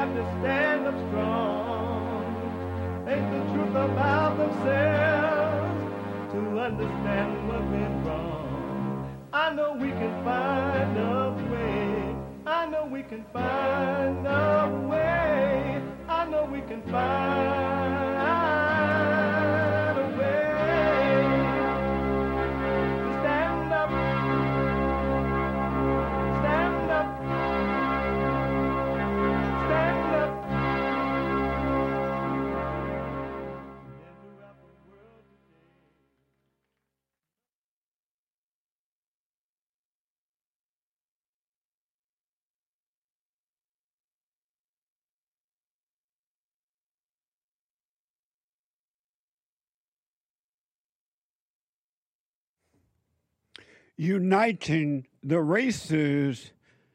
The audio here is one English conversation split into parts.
got to stand up strong. Ain't the truth about themselves to understand what went wrong. I know we can find a way. I know we can find a way. I know we can find a way to stand up, stand up, stand up. And throughout the world today. Uniting the races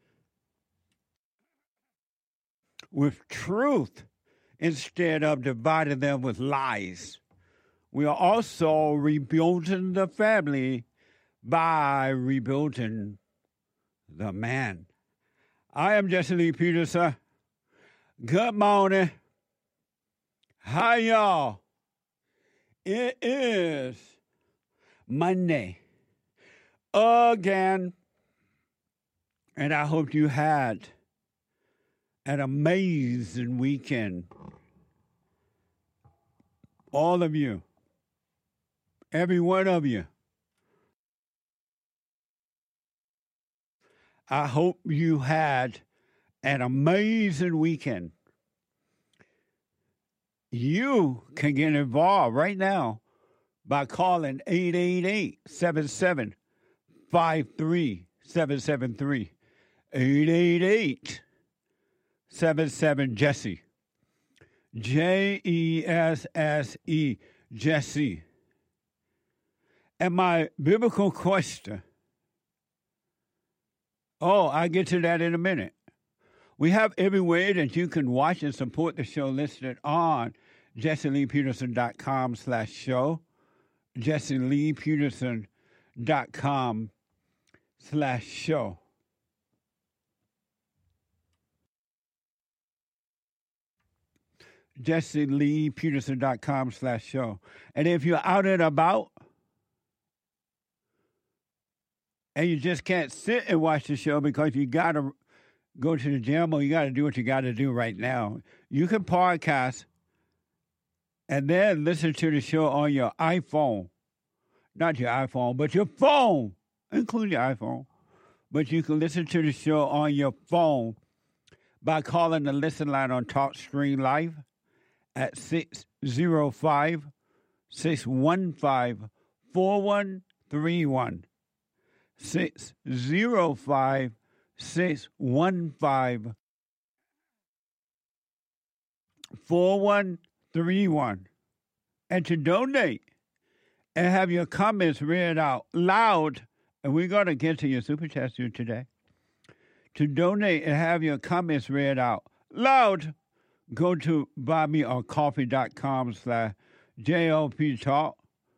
with truth instead of dividing them with lies. We are also rebuilding the family by rebuilding the man. I am Jesse Lee Peterson. Good morning. Hi, y'all. It is Monday again, and I hope you had an amazing weekend. All of you, every one of you. I hope you had an amazing weekend. You can get involved right now by calling 888-77-53-773. 888-77-JESSE. Jesse, Jesse. And my biblical question, I'll get to that in a minute. We have every way that you can watch and support the show listed on JesseLeePeterson.com/show, JesseLeePeterson.com/show. JesseLeePeterson.com/show. And if you're out and about and you just can't sit and watch the show because you got to go to the gym or you got to do what you got to do right now, you can podcast and then listen to the show on your iPhone. Not your iPhone, but your phone, including your iPhone. But you can listen to the show on your phone by calling the listen line on TalkStream Live at 605-615-4131. 605-615-4131. And to donate and have your comments read out loud, and we're going to get to your super chat today. To donate and have your comments read out loud, go to buymeacoffee.com/JLP Talk,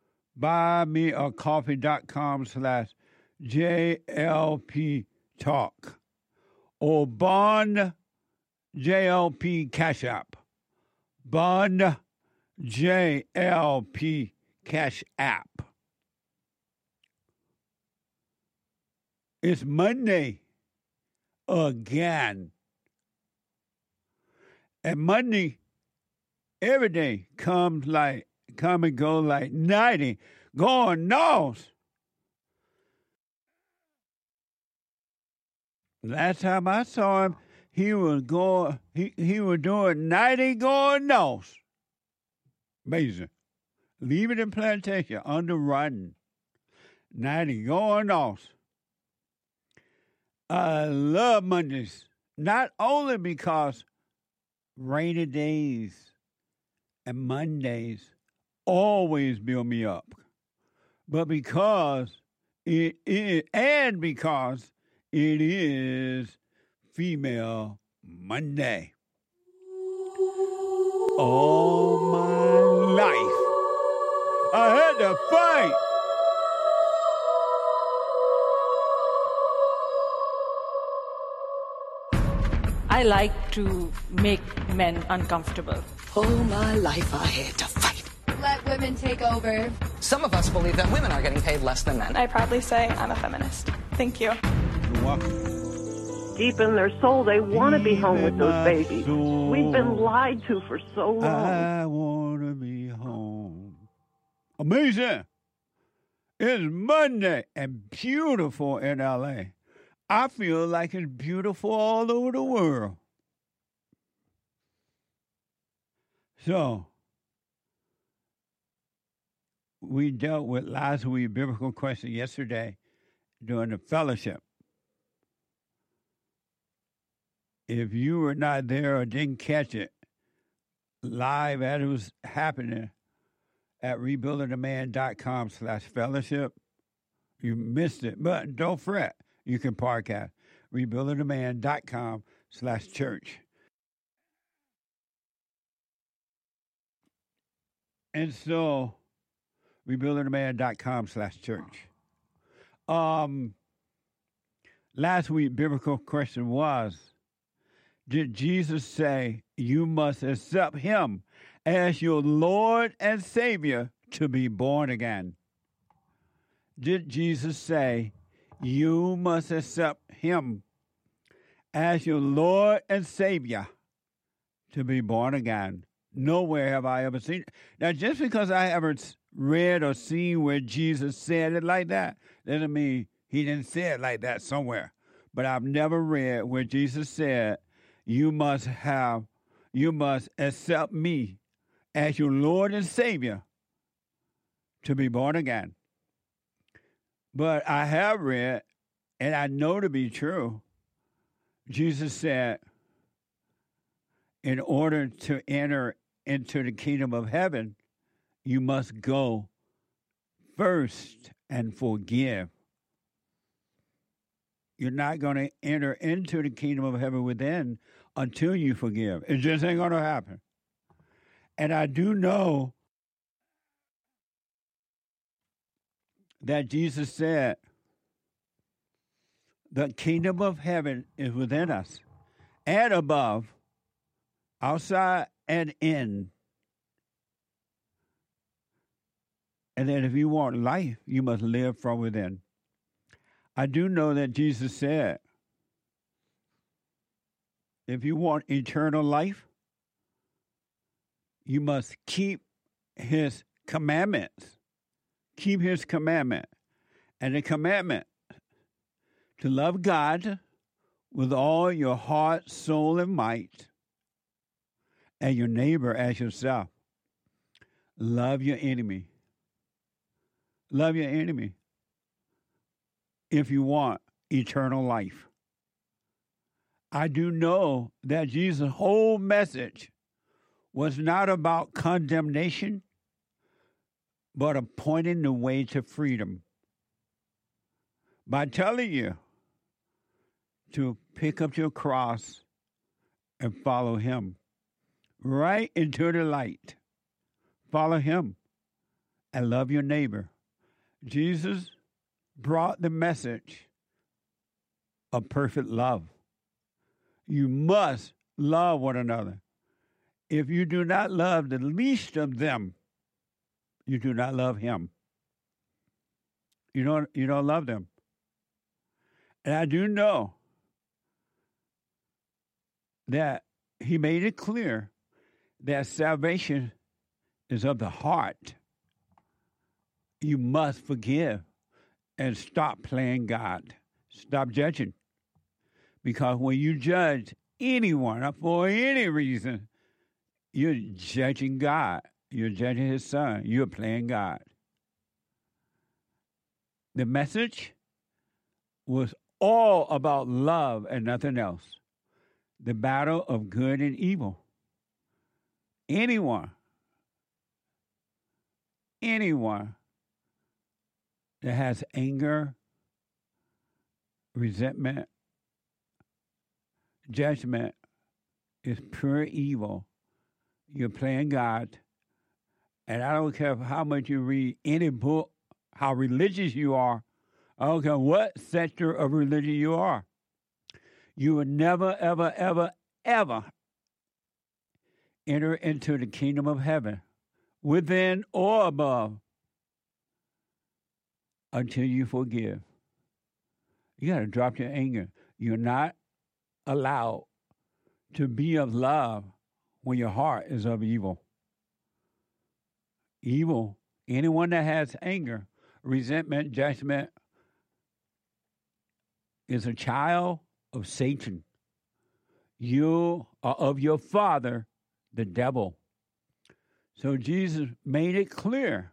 buymeacoffee.com/JLP Talk, or Bond JLP Cash App. Bond JLP Cash App. It's Monday again. And Monday, every day come and go like 90, going north. Last time I saw him, he was doing 90 going north. Amazing. Leave it in Plantation, underrun. 90 going north. I love Mondays, not only because rainy days and Mondays always build me up, but because it is Female Monday. All my life, I had to fight. I like to make men uncomfortable. All my life I had to fight. Let women take over. Some of us believe that women are getting paid less than men. I proudly say I'm a feminist. Thank you. You're welcome. Deep in their soul, they want to be home with those babies. We've been lied to for so long. I want to be home. Amazing. It's Monday and beautiful in L.A. I feel like it's beautiful all over the world. So, we dealt with last week's biblical question yesterday during the fellowship. If you were not there or didn't catch it live as it was happening at rebuildingtheman.com/fellowship, you missed it. But don't fret. You can podcast. rebuildingtheman.com/church. And so, rebuildingtheman.com/church. Last week, biblical question was, did Jesus say you must accept him as your Lord and Savior to be born again? Did Jesus say you must accept him as your Lord and Savior to be born again? Nowhere have I ever seen it. Now, just because I haven't read or seen where Jesus said it like that, doesn't mean he didn't say it like that somewhere. But I've never read where Jesus said, you must accept me as your Lord and Savior to be born again. But I have read, and I know to be true, Jesus said, in order to enter into the kingdom of heaven, you must go first and forgive. You're not going to enter into the kingdom of heaven within until you forgive. It just ain't going to happen. And I do know that Jesus said the kingdom of heaven is within us and above, outside and in. And that if you want life, you must live from within. I do know that Jesus said, if you want eternal life, you must keep his commandments. Keep his commandment. And the commandment to love God with all your heart, soul, and might, and your neighbor as yourself. Love your enemy. Love your enemy if you want eternal life. I do know that Jesus' whole message was not about condemnation, but of pointing the way to freedom. By telling you to pick up your cross and follow him right into the light. Follow him and love your neighbor. Jesus brought the message of perfect love. You must love one another. If you do not love the least of them, you do not love him. You don't love them. And I do know that he made it clear that salvation is of the heart. You must forgive and stop playing God. Stop judging. Because when you judge anyone for any reason, you're judging God. You're judging his son. You're playing God. The message was all about love and nothing else. The battle of good and evil. Anyone that has anger, resentment, judgment is pure evil. You're playing God. And I don't care how much you read any book, how religious you are. I don't care what sector of religion you are. You will never, ever, ever, ever enter into the kingdom of heaven, within or above, until you forgive. You got to drop your anger. You're not allowed to be of love when your heart is of evil. Evil, anyone that has anger, resentment, judgment, is a child of Satan. You are of your father, the devil. So Jesus made it clear.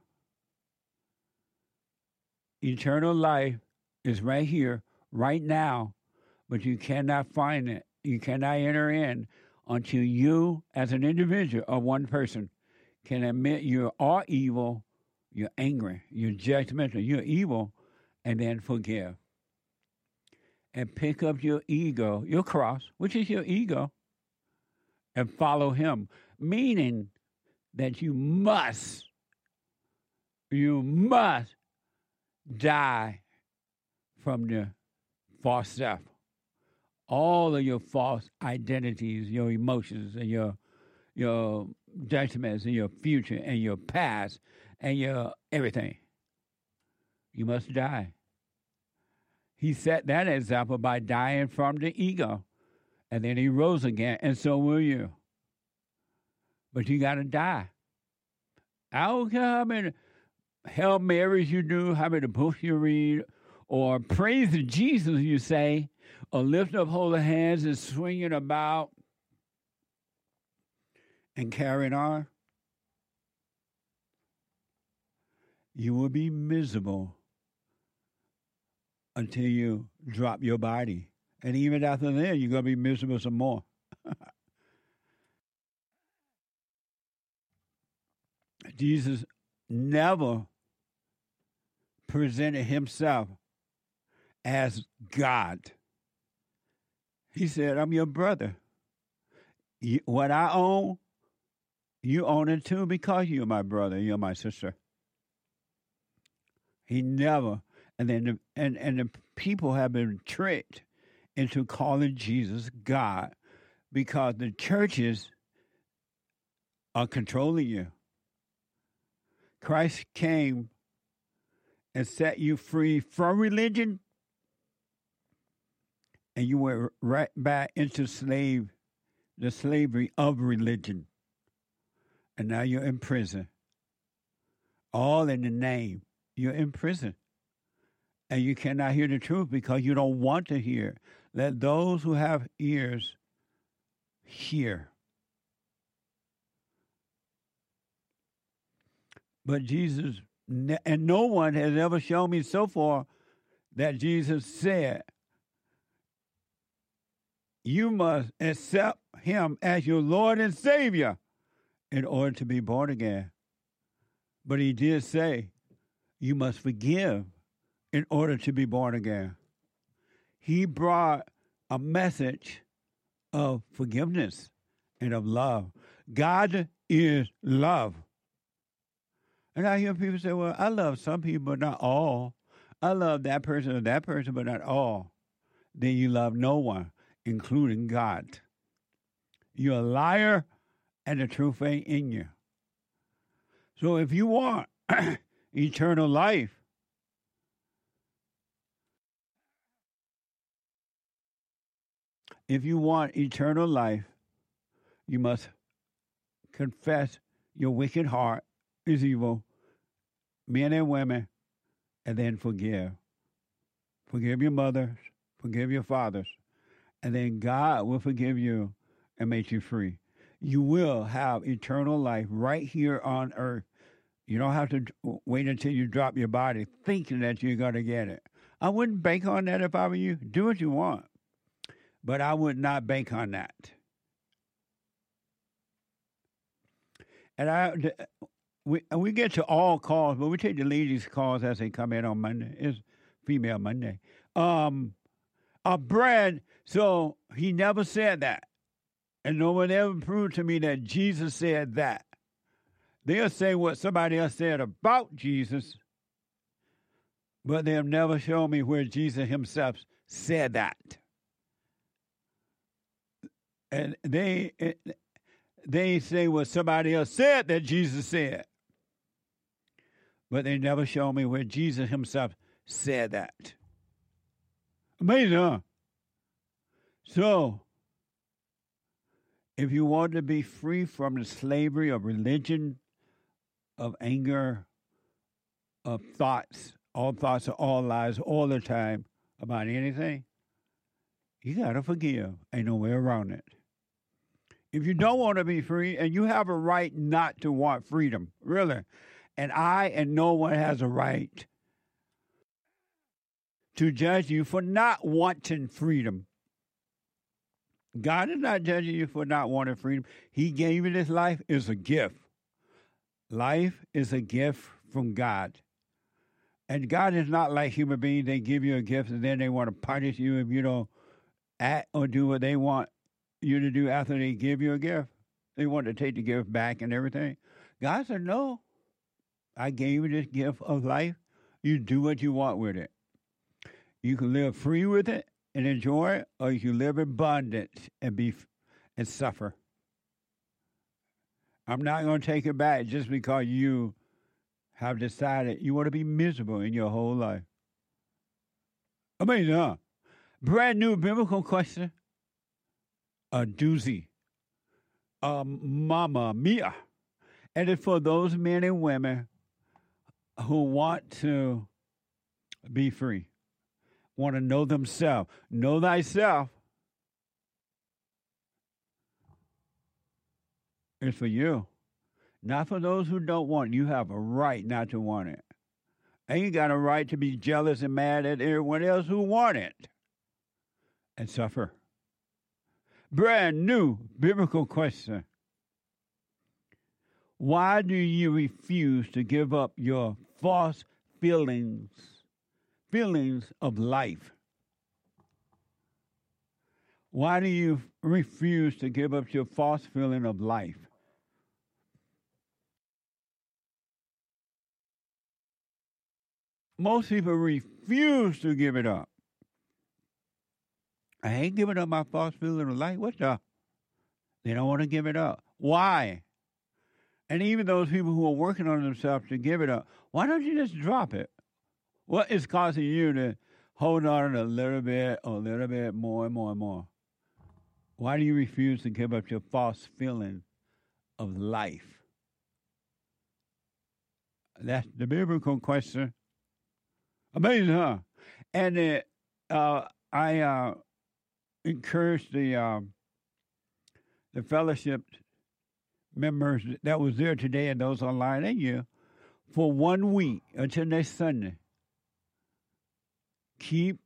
Eternal life is right here, right now, but you cannot find it. You cannot enter in until you, as an individual or one person, can admit you are evil, you're angry, you're judgmental, you're evil, and then forgive. And pick up your ego, your cross, which is your ego, and follow him, meaning that you must die from the false self. All of your false identities, your emotions, and your judgments, and your future, and your past, and your everything. You must die. He set that example by dying from the ego. And then he rose again, and so will you. But you got to die. I don't care how many Hail Marys you do, how many books you read, or praise to Jesus you say, or lift up holy hands and swinging about and carrying on. You will be miserable until you drop your body. And even after that, you're going to be miserable some more. Jesus never presented himself as God. He said, I'm your brother. What I own, you own it too because you're my brother, you're my sister. He never, and then the people have been tricked into calling Jesus God because the churches are controlling you. Christ came and set you free from religion, and you went right back into the slavery of religion. And now you're in prison. All in the name. You're in prison. And you cannot hear the truth because you don't want to hear. Let those who have ears hear. But Jesus, and no one has ever shown me so far that Jesus said, you must accept him as your Lord and Savior in order to be born again. But he did say, you must forgive in order to be born again. He brought a message of forgiveness and of love. God is love. And I hear people say, well, I love some people, but not all. I love that person, but not all. Then you love no one, including God. You're a liar, and the truth ain't in you. So if you want eternal life, you must confess your wicked heart is evil, men and women, and then forgive. Forgive your mothers, forgive your fathers, and then God will forgive you and make you free. You will have eternal life right here on earth. You don't have to wait until you drop your body thinking that you're going to get it. I wouldn't bank on that if I were you. Do what you want. But I would not bank on that. And we get to all calls, but we take the ladies' calls as they come in on Monday. It's Female Monday. Brad, so he never said that. And no one ever proved to me that Jesus said that. They'll say what somebody else said about Jesus, but they'll never show me where Jesus himself said that. And they say what somebody else said that Jesus said. But they never show me where Jesus himself said that. Amazing, huh? So, if you want to be free from the slavery of religion, of anger, of thoughts, all thoughts are all lies all the time about anything, you got to forgive. Ain't no way around it. If you don't want to be free, and you have a right not to want freedom, really, and I and no one has a right to judge you for not wanting freedom. God is not judging you for not wanting freedom. He gave you this life as a gift. Life is a gift from God. And God is not like human beings. They give you a gift and then they want to punish you if you don't act or do what they want you to do after they give you a gift. They want to take the gift back and everything. God said, no, I gave you this gift of life. You do what you want with it. You can live free with it and enjoy it, or you can live in bondage and suffer. I'm not going to take it back just because you have decided you want to be miserable in your whole life. Amazing, huh? Brand new biblical question. A doozy. Mama mia. And it's for those men and women who want to be free, want to know themselves. Know thyself. It's for you. Not for those who don't want it. You have a right not to want it. And you got a right to be jealous and mad at everyone else who want it and suffer. Brand new biblical question. Why do you refuse to give up your false feelings of life? Why do you refuse to give up your false feeling of life? Most people refuse to give it up. I ain't giving up my false feeling of life. What the? They don't want to give it up. Why? And even those people who are working on themselves to give it up, why don't you just drop it? What is causing you to hold on a little bit more and more and more? Why do you refuse to give up your false feeling of life? That's the biblical question. Amazing, huh? And I encourage the fellowship members that was there today and those online and you for 1 week until next Sunday. Keep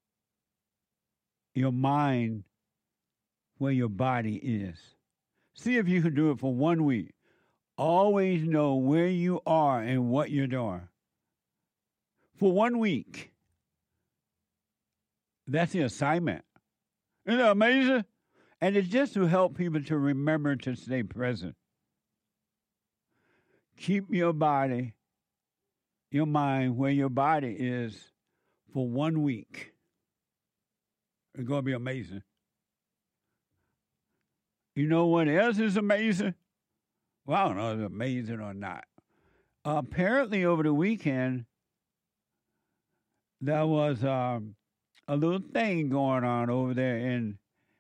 your mind where your body is. See if you can do it for 1 week. Always know where you are and what you're doing. For 1 week. That's the assignment. Isn't that amazing? And it's just to help people to remember to stay present. Keep your body, your mind where your body is for 1 week. It's going to be amazing. You know what else is amazing? Well, I don't know if it's amazing or not. Apparently over the weekend, there was a little thing going on over there in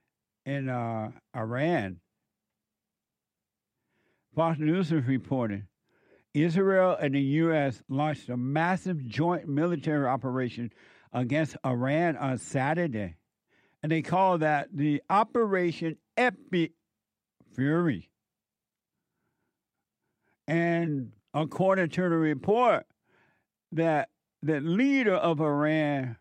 Iran. Fox News is reporting Israel and the U.S. launched a massive joint military operation against Iran on Saturday. And they call that the Operation Epic Fury. And according to the report, that the leader of Iran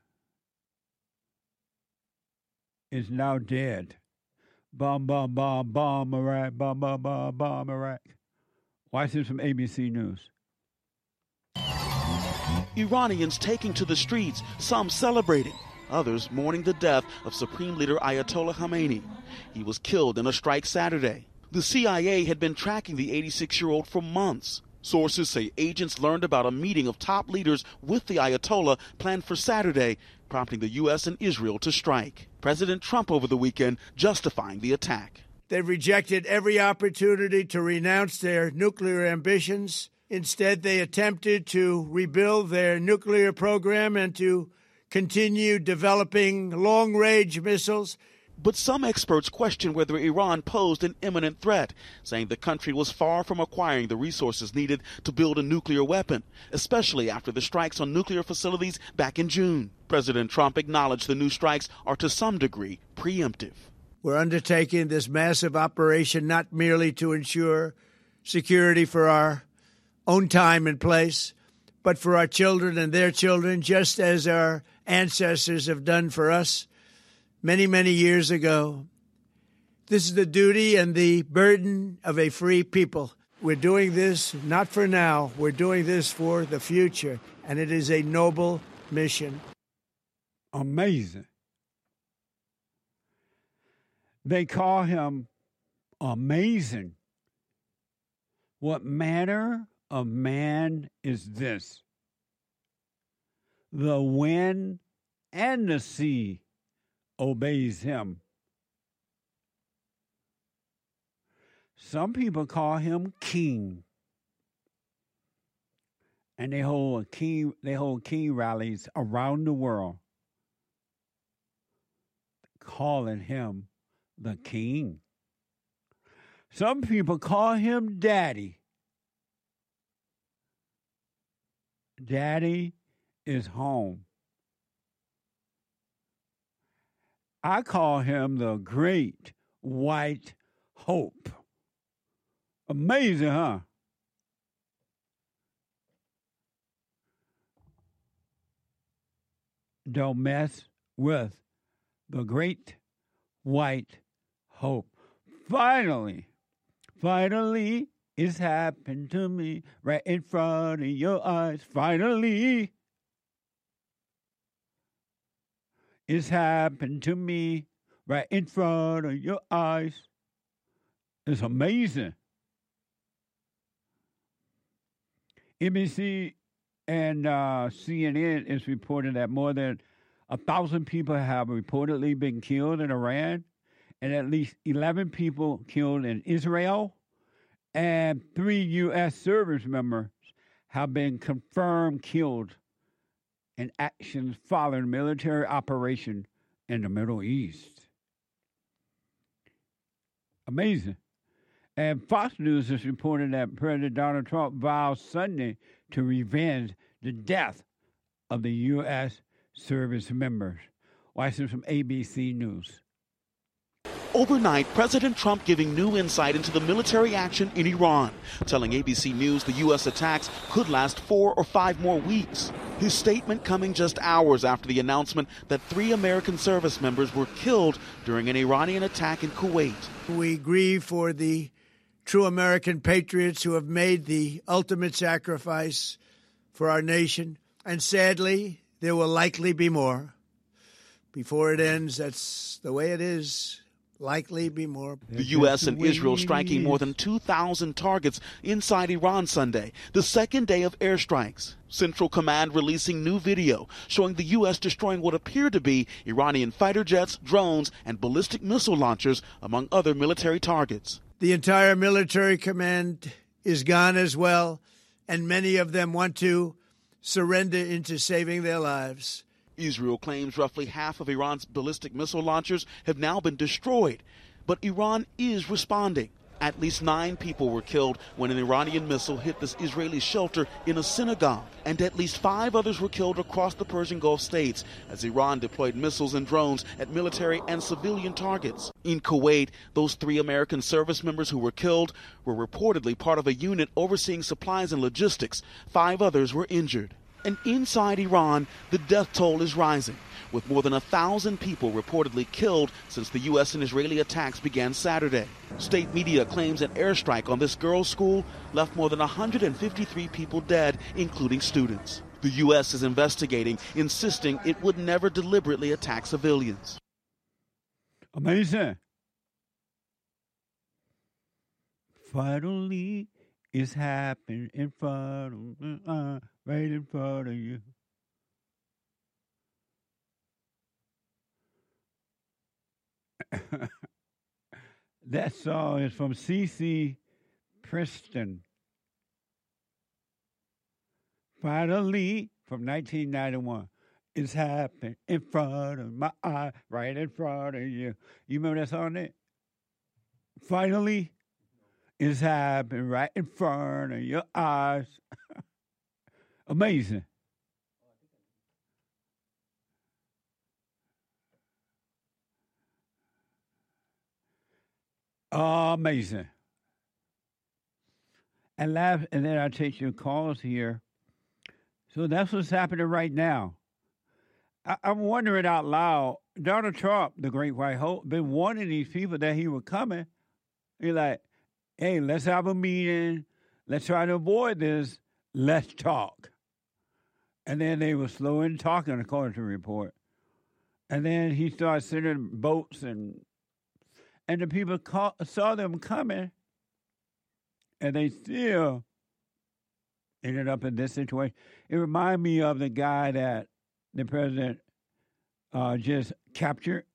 is now dead. Bomb, bomb, bomb, bomb, Iraq, bomb, bomb, bomb, bomb, Iraq. Watch this from ABC News. Iranians taking to the streets, some celebrating, others mourning the death of Supreme Leader Ayatollah Khamenei. He was killed in a strike Saturday. The CIA had been tracking the 86-year-old for months. Sources say agents learned about a meeting of top leaders with the Ayatollah planned for Saturday, prompting the U.S. and Israel to strike. President Trump over the weekend justifying the attack. They've rejected every opportunity to renounce their nuclear ambitions. Instead, they attempted to rebuild their nuclear program and to continue developing long-range missiles. But some experts question whether Iran posed an imminent threat, saying the country was far from acquiring the resources needed to build a nuclear weapon, especially after the strikes on nuclear facilities back in June. President Trump acknowledged the new strikes are to some degree preemptive. We're undertaking this massive operation not merely to ensure security for our own time and place, but for our children and their children, just as our ancestors have done for us many, many years ago. This is the duty and the burden of a free people. We're doing this not for now. We're doing this for the future, and it is a noble mission. Amazing. They call him amazing. What manner of man is this? The wind and the sea obeys him. Some people call him king. And they hold king rallies around the world, calling him the king. Some people call him daddy. Daddy is home. I call him the great white hope. Amazing, huh? Don't mess with the great white hope. Finally, it's happened to me right in front of your eyes. Finally, it's happened to me right in front of your eyes. It's amazing. NBC and CNN is reporting that more than 1,000 people have reportedly been killed in Iran, and at least 11 people killed in Israel, and 3 U.S. service members have been confirmed killed in actions following military operation in the Middle East. Amazing. And Fox News is reporting that President Donald Trump vows Sunday to revenge the death of the U.S. service members. Watching from ABC News. Overnight, President Trump giving new insight into the military action in Iran, telling ABC News the U.S. attacks could last 4 or 5 more weeks. His statement coming just hours after the announcement that 3 American service members were killed during an Iranian attack in Kuwait. We grieve for the true American patriots who have made the ultimate sacrifice for our nation, and sadly, there will likely be more. Before it ends, that's the way it is. Likely be more. The U.S. and Israel striking more than 2,000 targets inside Iran Sunday, the second day of airstrikes. Central Command releasing new video showing the U.S. destroying what appear to be Iranian fighter jets, drones, and ballistic missile launchers, among other military targets. The entire military command is gone as well, and many of them want to surrender into saving their lives. Israel claims roughly half of Iran's ballistic missile launchers have now been destroyed. But Iran is responding. At least 9 people were killed when an Iranian missile hit this Israeli shelter in a synagogue. And at least 5 others were killed across the Persian Gulf states as Iran deployed missiles and drones at military and civilian targets. In Kuwait, those 3 American service members who were killed were reportedly part of a unit overseeing supplies and logistics. 5 others were injured. And inside Iran, the death toll is rising, with more than 1,000 people reportedly killed since the U.S. and Israeli attacks began Saturday. State media claims an airstrike on this girls' school left more than 153 people dead, including students. The U.S. is investigating, insisting it would never deliberately attack civilians. Amazing. Finally, is happening in front of right in front of you. That song is from C.C. Preston. Finally, from 1991. It's happening in front of my eye, right in front of you. You remember that song there? Finally, it's happening right in front of your eyes. Amazing. Amazing. And then I'll take your calls here. So that's what's happening right now. I'm wondering out loud, Donald Trump, the great white hope, been warning these people that he was coming. He's like, hey, let's have a meeting. Let's try to avoid this. Let's talk. And then they were slow in talking, according to the report. And then he started sending boats, and the people saw them coming, and they still ended up in this situation. It reminded me of the guy that the president just captured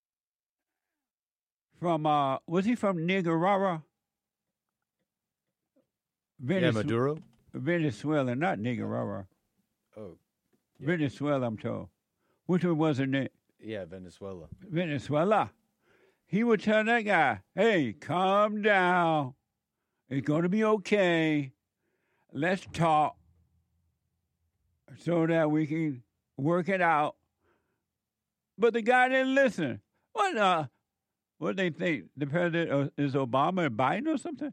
from, was he from Nicaragua? Maduro? Venezuela, not Nicaragua. Oh. Yeah. Venezuela, I'm told. Which one was it, Nick? Yeah, Venezuela. Venezuela. He would tell that guy, hey, calm down. It's going to be okay. Let's talk so that we can work it out. But the guy didn't listen. What they think? The president is Obama or Biden or something?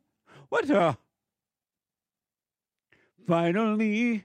Finally.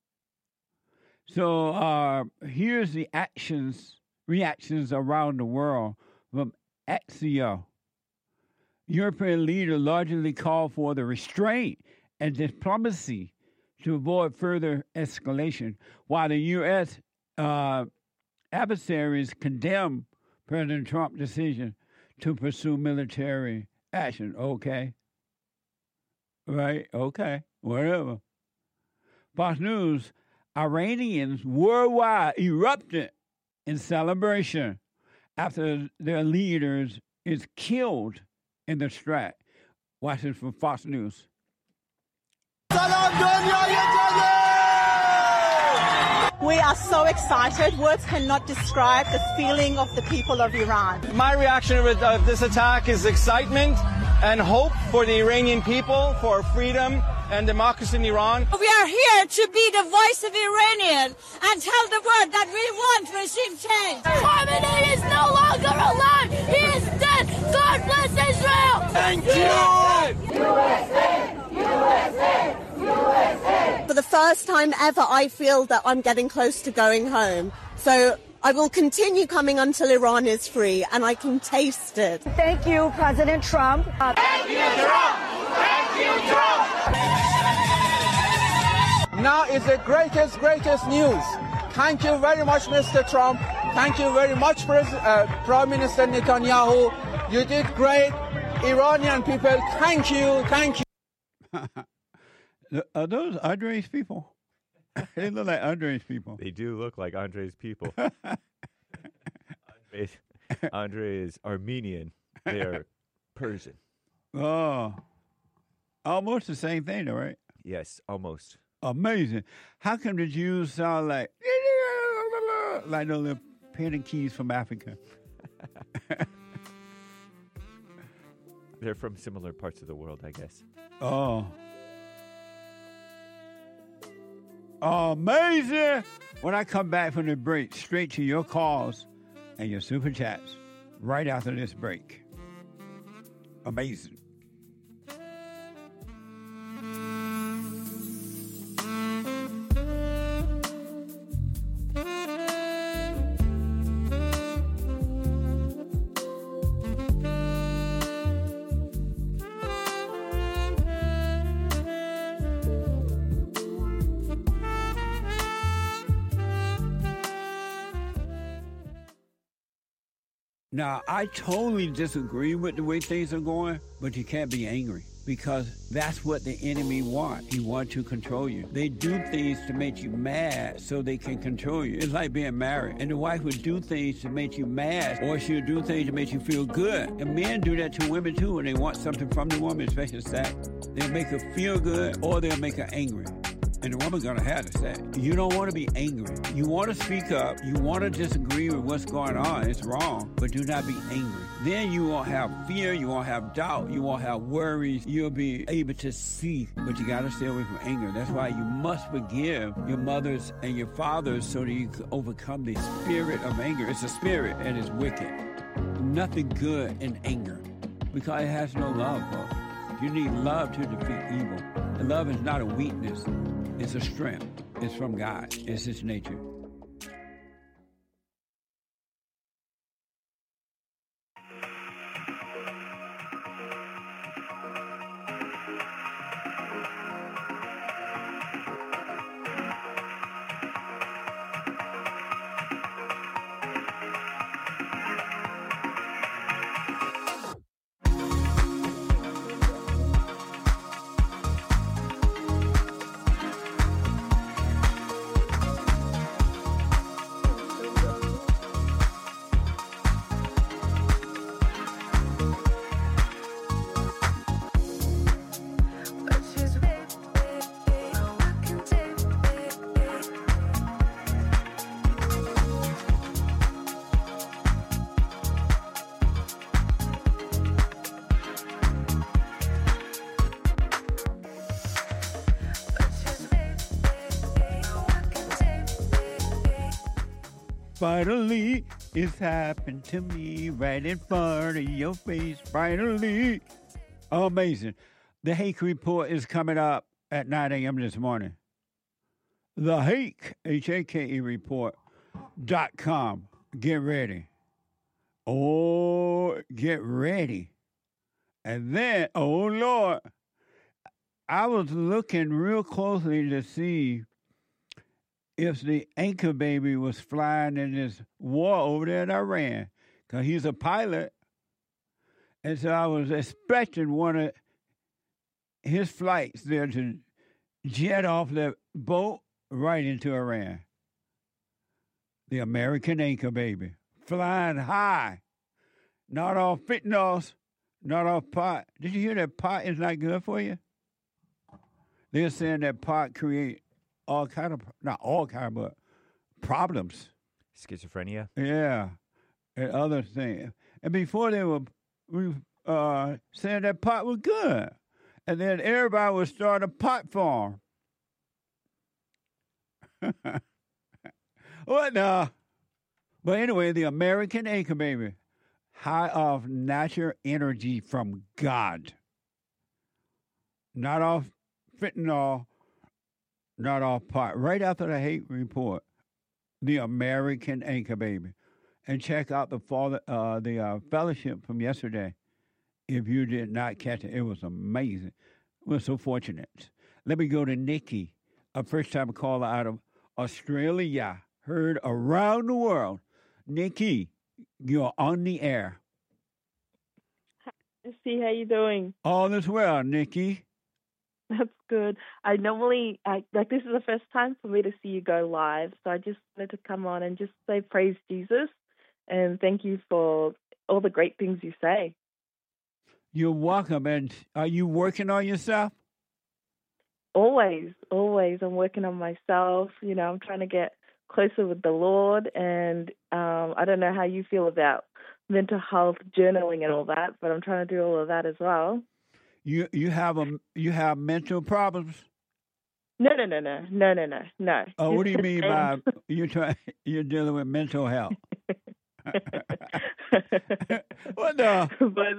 So here's the reactions around the world from Axios. European leaders largely call for the restraint and diplomacy to avoid further escalation, while the U.S. Adversaries condemn President Trump's decision to pursue military action. Okay. Right? Okay. Whatever. Fox News, Iranians worldwide erupted in celebration after their leaders is killed in the strike. Watch this from Fox News. We are so excited. Words cannot describe the feeling of the people of Iran. My reaction of this attack is excitement and hope for the Iranian people, for freedom and democracy in Iran. We are here to be the voice of Iranians and tell the world that we want regime change. Khamenei is no longer alive. He is dead. God bless Israel. Thank you. USA! USA! USA! For the first time ever, I feel that I'm getting close to going home. So I will continue coming until Iran is free, and I can taste it. Thank you, President Trump. Thank you, Trump. Thank you, Trump. Now is the greatest news. Thank you very much, Mr. Trump. Thank you very much, Prime Minister Netanyahu. You did great. Iranian people, thank you. Are those Andre's people? They look like Andre's people. They do look like Andre's people. Andre is Armenian. They're Persian. Oh. Almost the same thing, though, right? Yes, almost. Amazing. How come the Jews sound like those little penny keys from Africa? They're from similar parts of the world, I guess. Oh. Amazing. When I come back from the break, straight to your calls and your super chats right after this break. Amazing. Now, I totally disagree with the way things are going, but you can't be angry. because that's what the enemy wants. He wants to control you. They do things to make you mad so they can control you. It's like being married. And the wife would do things to make you mad, or she'll do things to make you feel good. And men do that to women too when they want something from the woman, especially sex. They'll make her feel good or they'll make her angry. And the woman's going to have to say, you don't want to be angry. You want to speak up. You want to disagree with what's going on. It's wrong, but do not be angry. Then you won't have fear. You won't have doubt. You won't have worries. You'll be able to see, but you got to stay away from anger. That's why you must forgive your mothers and your fathers so that you can overcome the spirit of anger. It's a spirit and it's wicked. Nothing good in anger because it has no love, folks. You need love to defeat evil. And love is not a weakness. It's a strength. It's from God. It's His nature. Finally, it's happened to me right in front of your face. Finally. Amazing. The Hake Report is coming up at 9 a.m. this morning. The Hake, H-A-K-E report.com. Get ready. Oh, get ready. And then, oh, Lord, I was looking real closely to see if the anchor baby was flying in this war over there in Iran, because he's a pilot. And so I was expecting one of his flights there to jet off the boat right into Iran. The American anchor baby, flying high, not off fentanyls, not off pot. Did you hear that pot is not good for you? They're saying that pot creates all kind of, not all kind, but problems. Schizophrenia? Yeah, and other things. And before they were saying that pot was good. And then everybody would start a pot farm. What now? But anyway, the American anchor baby, high off natural energy from God. Not off fentanyl, not off pot. Right after the Hake Report, the American anchor baby. And check out the fellowship from yesterday. If you did not catch it, it was amazing. We're so fortunate. Let me go to Nikki, a first-time caller out of Australia, heard around the world. Nikki, you're on the air. Hi, see how you doing? All is well, Nikki. That's good. I normally, this is the first time for me to see you go live, so I just wanted to come on and just say praise Jesus and thank you for all the great things you say. You're welcome. And are you working on yourself? Always. I'm working on myself. You know, I'm trying to get closer with the Lord, and I don't know how you feel about mental health, journaling and all that, but I'm trying to do all of that as well. You have mental problems? No. Oh, what do you mean by you're dealing with mental health? What the?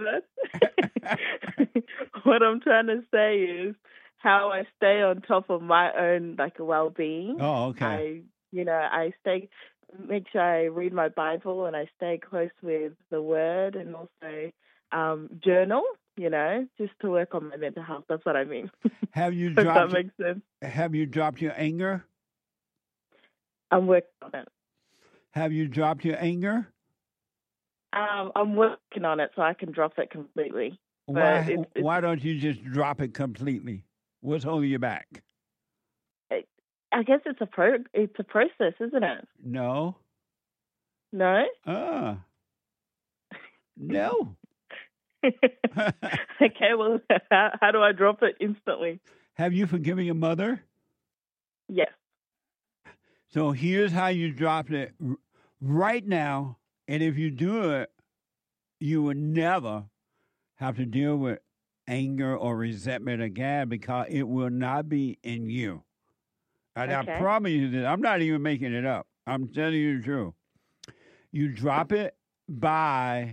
What I'm trying to say is how I stay on top of my own well-being. Oh, okay. I make sure I read my Bible and I stay close with the Word, and also journal. Just to work on my mental health. That's what I mean. Have you Does dropped? that make sense? Have you dropped your anger? I'm working on it. Have you dropped your anger? I'm working on it so I can drop it completely. Why don't you just drop it completely? What's holding you back? I guess it's a process, isn't it? No. No? No. Okay, well, how do I drop it instantly? Have you forgiven your mother? Yes. So here's how you drop it right now. And if you do it, you will never have to deal with anger or resentment again because it will not be in you. And I promise you that I'm not even making it up. I'm telling you the truth. You drop it by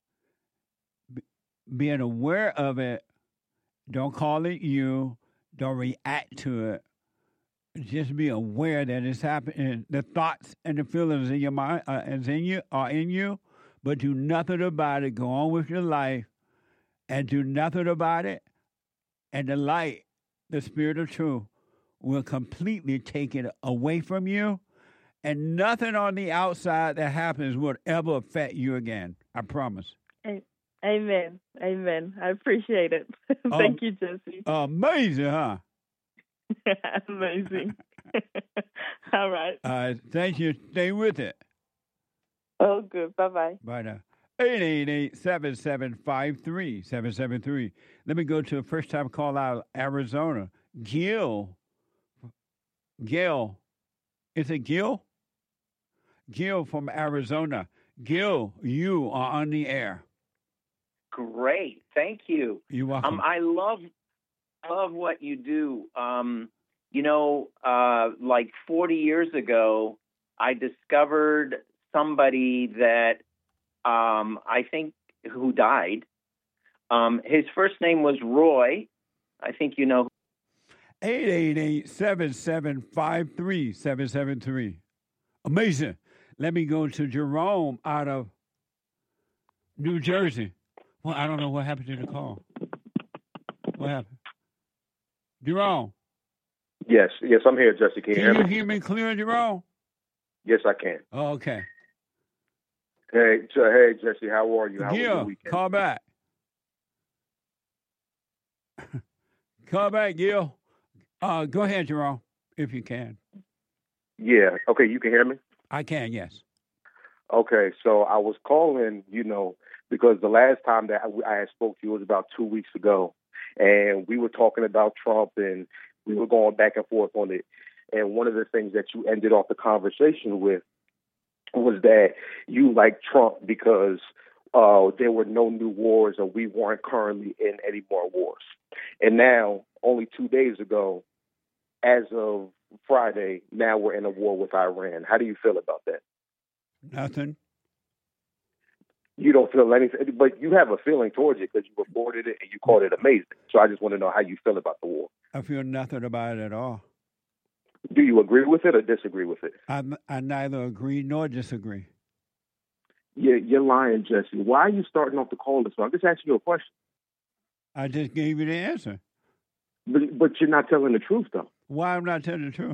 being aware of it. Don't call it you. Don't react to it. Just be aware that it's happening. The thoughts and the feelings in your mind are in you, but do nothing about it. Go on with your life and do nothing about it. And the light, the spirit of truth, will completely take it away from you. And nothing on the outside that happens will ever affect you again. I promise. Amen. Amen. I appreciate it. Thank you, Jesse. Amazing, huh? Amazing. All right. Thank you. Stay with it. Oh, good. Bye-bye. Bye now. 888-7753-773. Let me go to a first-time call out, Arizona. Gil. Is it Gil? Gil from Arizona. Gil, you are on the air. Great. Thank you. You're welcome. I love what you do. Like 40 years ago, I discovered somebody that I think who died. His first name was Roy. I think you know. 888-7753-773. Amazing. Let me go to Jerome out of New Jersey. Well, I don't know what happened to the call. What happened? Jerome. Yes, I'm here, Jesse. Can you hear me clear, Jerome? Yes, I can. Oh, okay. Hey, Jesse, how are you? How was your weekend? Call back. Call back, Gil. Go ahead, Jerome, if you can. Yeah. Okay, you can hear me? I can, yes. Okay, so I was calling, because the last time that I had spoke to you was about 2 weeks ago, and we were talking about Trump, and we were going back and forth on it. And one of the things that you ended off the conversation with was that you like Trump because there were no new wars, or we weren't currently in any more wars. And now, only 2 days ago, as of Friday, now we're in a war with Iran. How do you feel about that? Nothing. You don't feel anything, but you have a feeling towards it because you reported it and you called it amazing. So I just want to know how you feel about the war. I feel nothing about it at all. Do you agree with it or disagree with it? I neither agree nor disagree. Yeah, you're lying, Jesse. Why are you starting off the call this way? I'm just asking you a question. I just gave you the answer. But you're not telling the truth, though. Why I'm not telling the truth?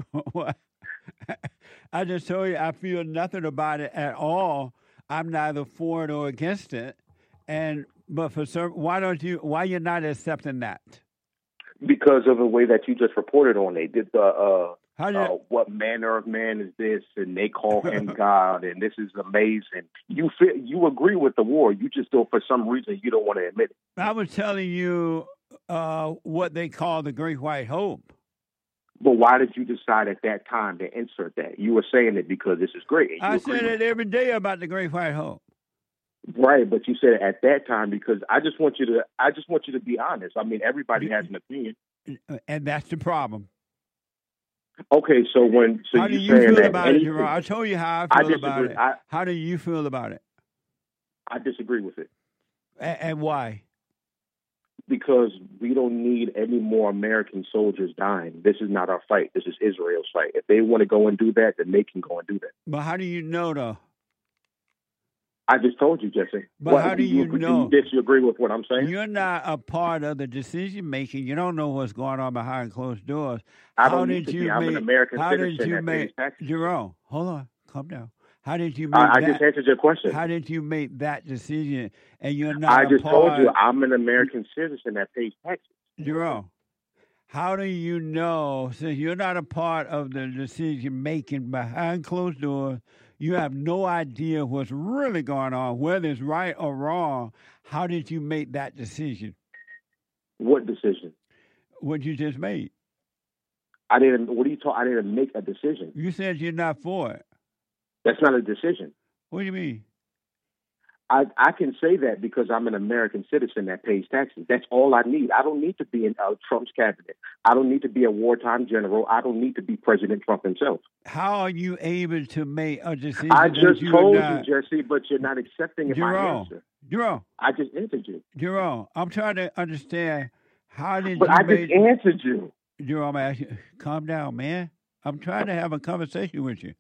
I just told you I feel nothing about it at all. I'm neither for it or against it. But for some, why you're not accepting that? Because of the way that you just reported on it. Did what manner of man is this? And they call him God, and this is amazing. You agree with the war. You just don't, for some reason, you don't want to admit it. I was telling you what they call the Great White Hope. But why did you decide at that time to insert that? You were saying it because this is great. I said it every day about the Great White Hope. Right, but you said it at that time because I just want you to be honest. I mean, everybody has an opinion, and that's the problem. Okay, how do you feel about it, Jerome? I told you how I feel about it. How do you feel about it? I disagree with it. And why? Because we don't need any more American soldiers dying. This is not our fight. This is Israel's fight. If they want to go and do that, then they can go and do that. But how do you know, though? I just told you, Jesse. But how do you know? Do you disagree with what I'm saying? You're not a part of the decision making. You don't know what's going on behind closed doors. I don't need to be. I'm an American citizen that pays taxes. Jerome, hold on. Calm down. How did you make I that? just answered your question. How did you make I that? just answered your question. How did you make that decision? And you're not I a just told you part, I'm an American citizen that pays taxes. Jerome. How do you know, since you're not a part of the decision making behind closed doors, you have no idea what's really going on, whether it's right or wrong? How did you make that decision? What decision? What you just made. I didn't. What are you talking? I didn't make a decision. You said you're not for it. That's not a decision. What do you mean? I can say that because I'm an American citizen that pays taxes. That's all I need. I don't need to be in Trump's cabinet. I don't need to be a wartime general. I don't need to be President Trump himself. How are you able to make a decision? I just told not... you, Jesse, but you're not accepting my answer. Jerome. I just answered you. Jerome, I'm trying to understand how did but you I just answered you. Jerome, I ask you, calm down, man. I'm trying to have a conversation with you.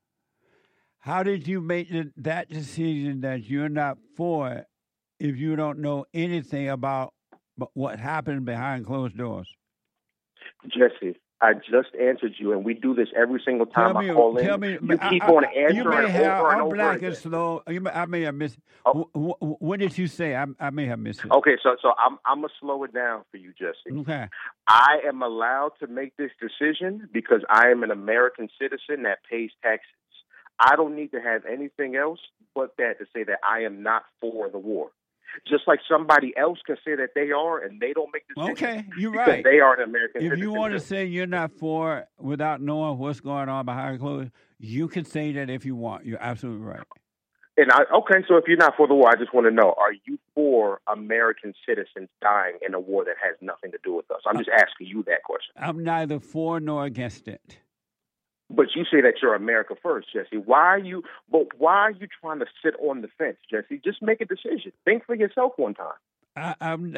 How did you make that decision that you're not for it if you don't know anything about what happened behind closed doors? Jesse, I just answered you, and we do this every single time I call in. You keep on answering you may have, over and I'm over black again. and slow. I may have missed. Oh. What did you say? I may have missed it. Okay, so I'm gonna slow it down for you, Jesse. Okay. I am allowed to make this decision because I am an American citizen that pays taxes. I don't need to have anything else but that to say that I am not for the war. Just like somebody else can say that they are, and they don't make decisions. Okay, you're because right. They are an American citizen. If you want to say you're not for it without knowing what's going on behind closed, you can say that if you want. You're absolutely right. And okay, so if you're not for the war, I just want to know: are you for American citizens dying in a war that has nothing to do with us? I'm just asking you that question. I'm neither for nor against it. But you say that you're America first, Jesse. Why are you trying to sit on the fence, Jesse? Just make a decision. Think for yourself one time. I'm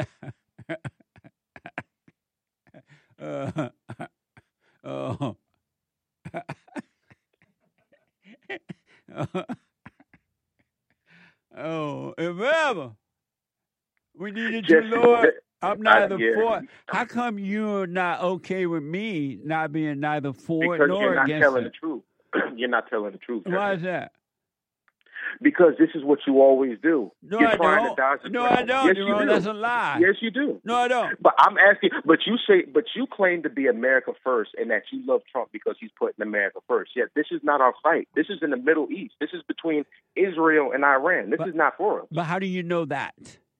if ever we needed you, Lord, I'm neither for. How come you're not okay with me not being neither for because nor against it? Because you're not telling the truth. You're not telling the truth. Why is that? Because this is what you always do. No, You're I trying don't. to dodge the No, question. I don't. Yes, You do. That's a lie. Yes, you do. No, I don't. But I'm asking. But you claim to be America first, and that you love Trump because he's putting America first. Yet this is not our fight. This is in the Middle East. This is between Israel and Iran. This is not for us. But how do you know that?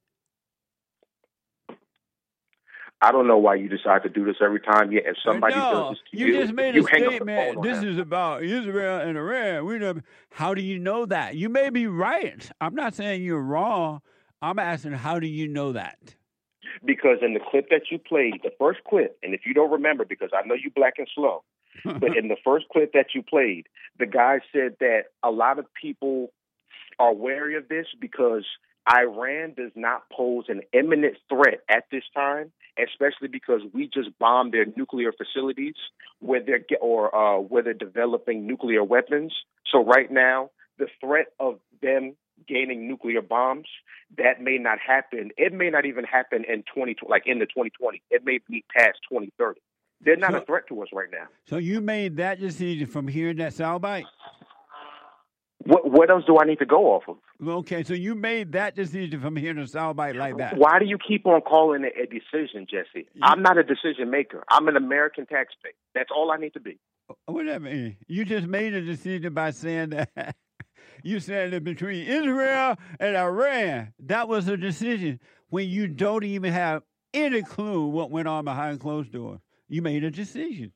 I don't know why you decide to do this every time. Yet if somebody does this to you, just made a statement. This is about Israel and Iran. How do you know that? You may be right. I'm not saying you're wrong. I'm asking, how do you know that? Because in the clip that you played, the first clip, and if you don't remember, because I know you black and slow, but in the first clip that you played, the guy said that a lot of people are wary of this because Iran does not pose an imminent threat at this time, especially because we just bombed their nuclear facilities where they're developing nuclear weapons. So right now, the threat of them gaining nuclear bombs, that may not happen. It may not even happen in in the 2020. It may be past 2030. They're not a threat to us right now. So you made that decision from hearing that soundbite? What else do I need to go off of? Okay, so you made that decision from hearing a soundbite like that. Why do you keep on calling it a decision, Jesse? I'm not a decision maker. I'm an American taxpayer. That's all I need to be. What does that mean? You just made a decision by saying that. You said that between Israel and Iran, that was a decision when you don't even have any clue what went on behind closed doors. You made a decision.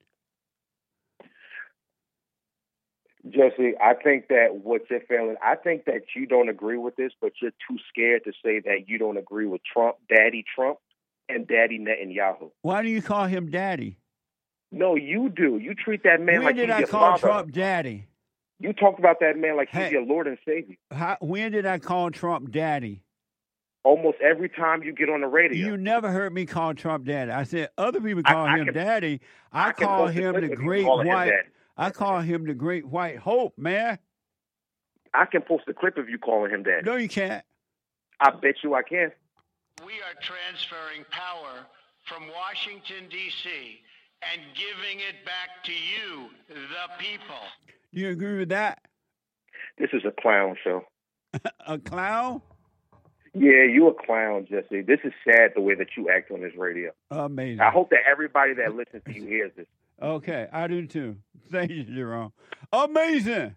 Jesse, I think that what you're feeling, I think that you don't agree with this, but you're too scared to say that you don't agree with Trump, Daddy Trump, and Daddy Netanyahu. Why do you call him Daddy? No, you do. You treat that man like he's your father. When did I call Trump Daddy? You talked about that man like he's your Lord and Savior. When did I call Trump Daddy? Almost every time you get on the radio. You never heard me call Trump Daddy. I said other people call him Daddy. I call him the Great White. I call him the Great White Hope, man. I can post a clip of you calling him Daddy. No, you can't. I bet you I can. We are transferring power from Washington, D.C., and giving it back to you, the people. Do you agree with that? This is a clown show. A clown? Yeah, you a clown, Jesse. This is sad the way that you act on this radio. Amazing. I hope that everybody that listens to you hears this. Okay, I do too. Thank you, Jerome. Amazing.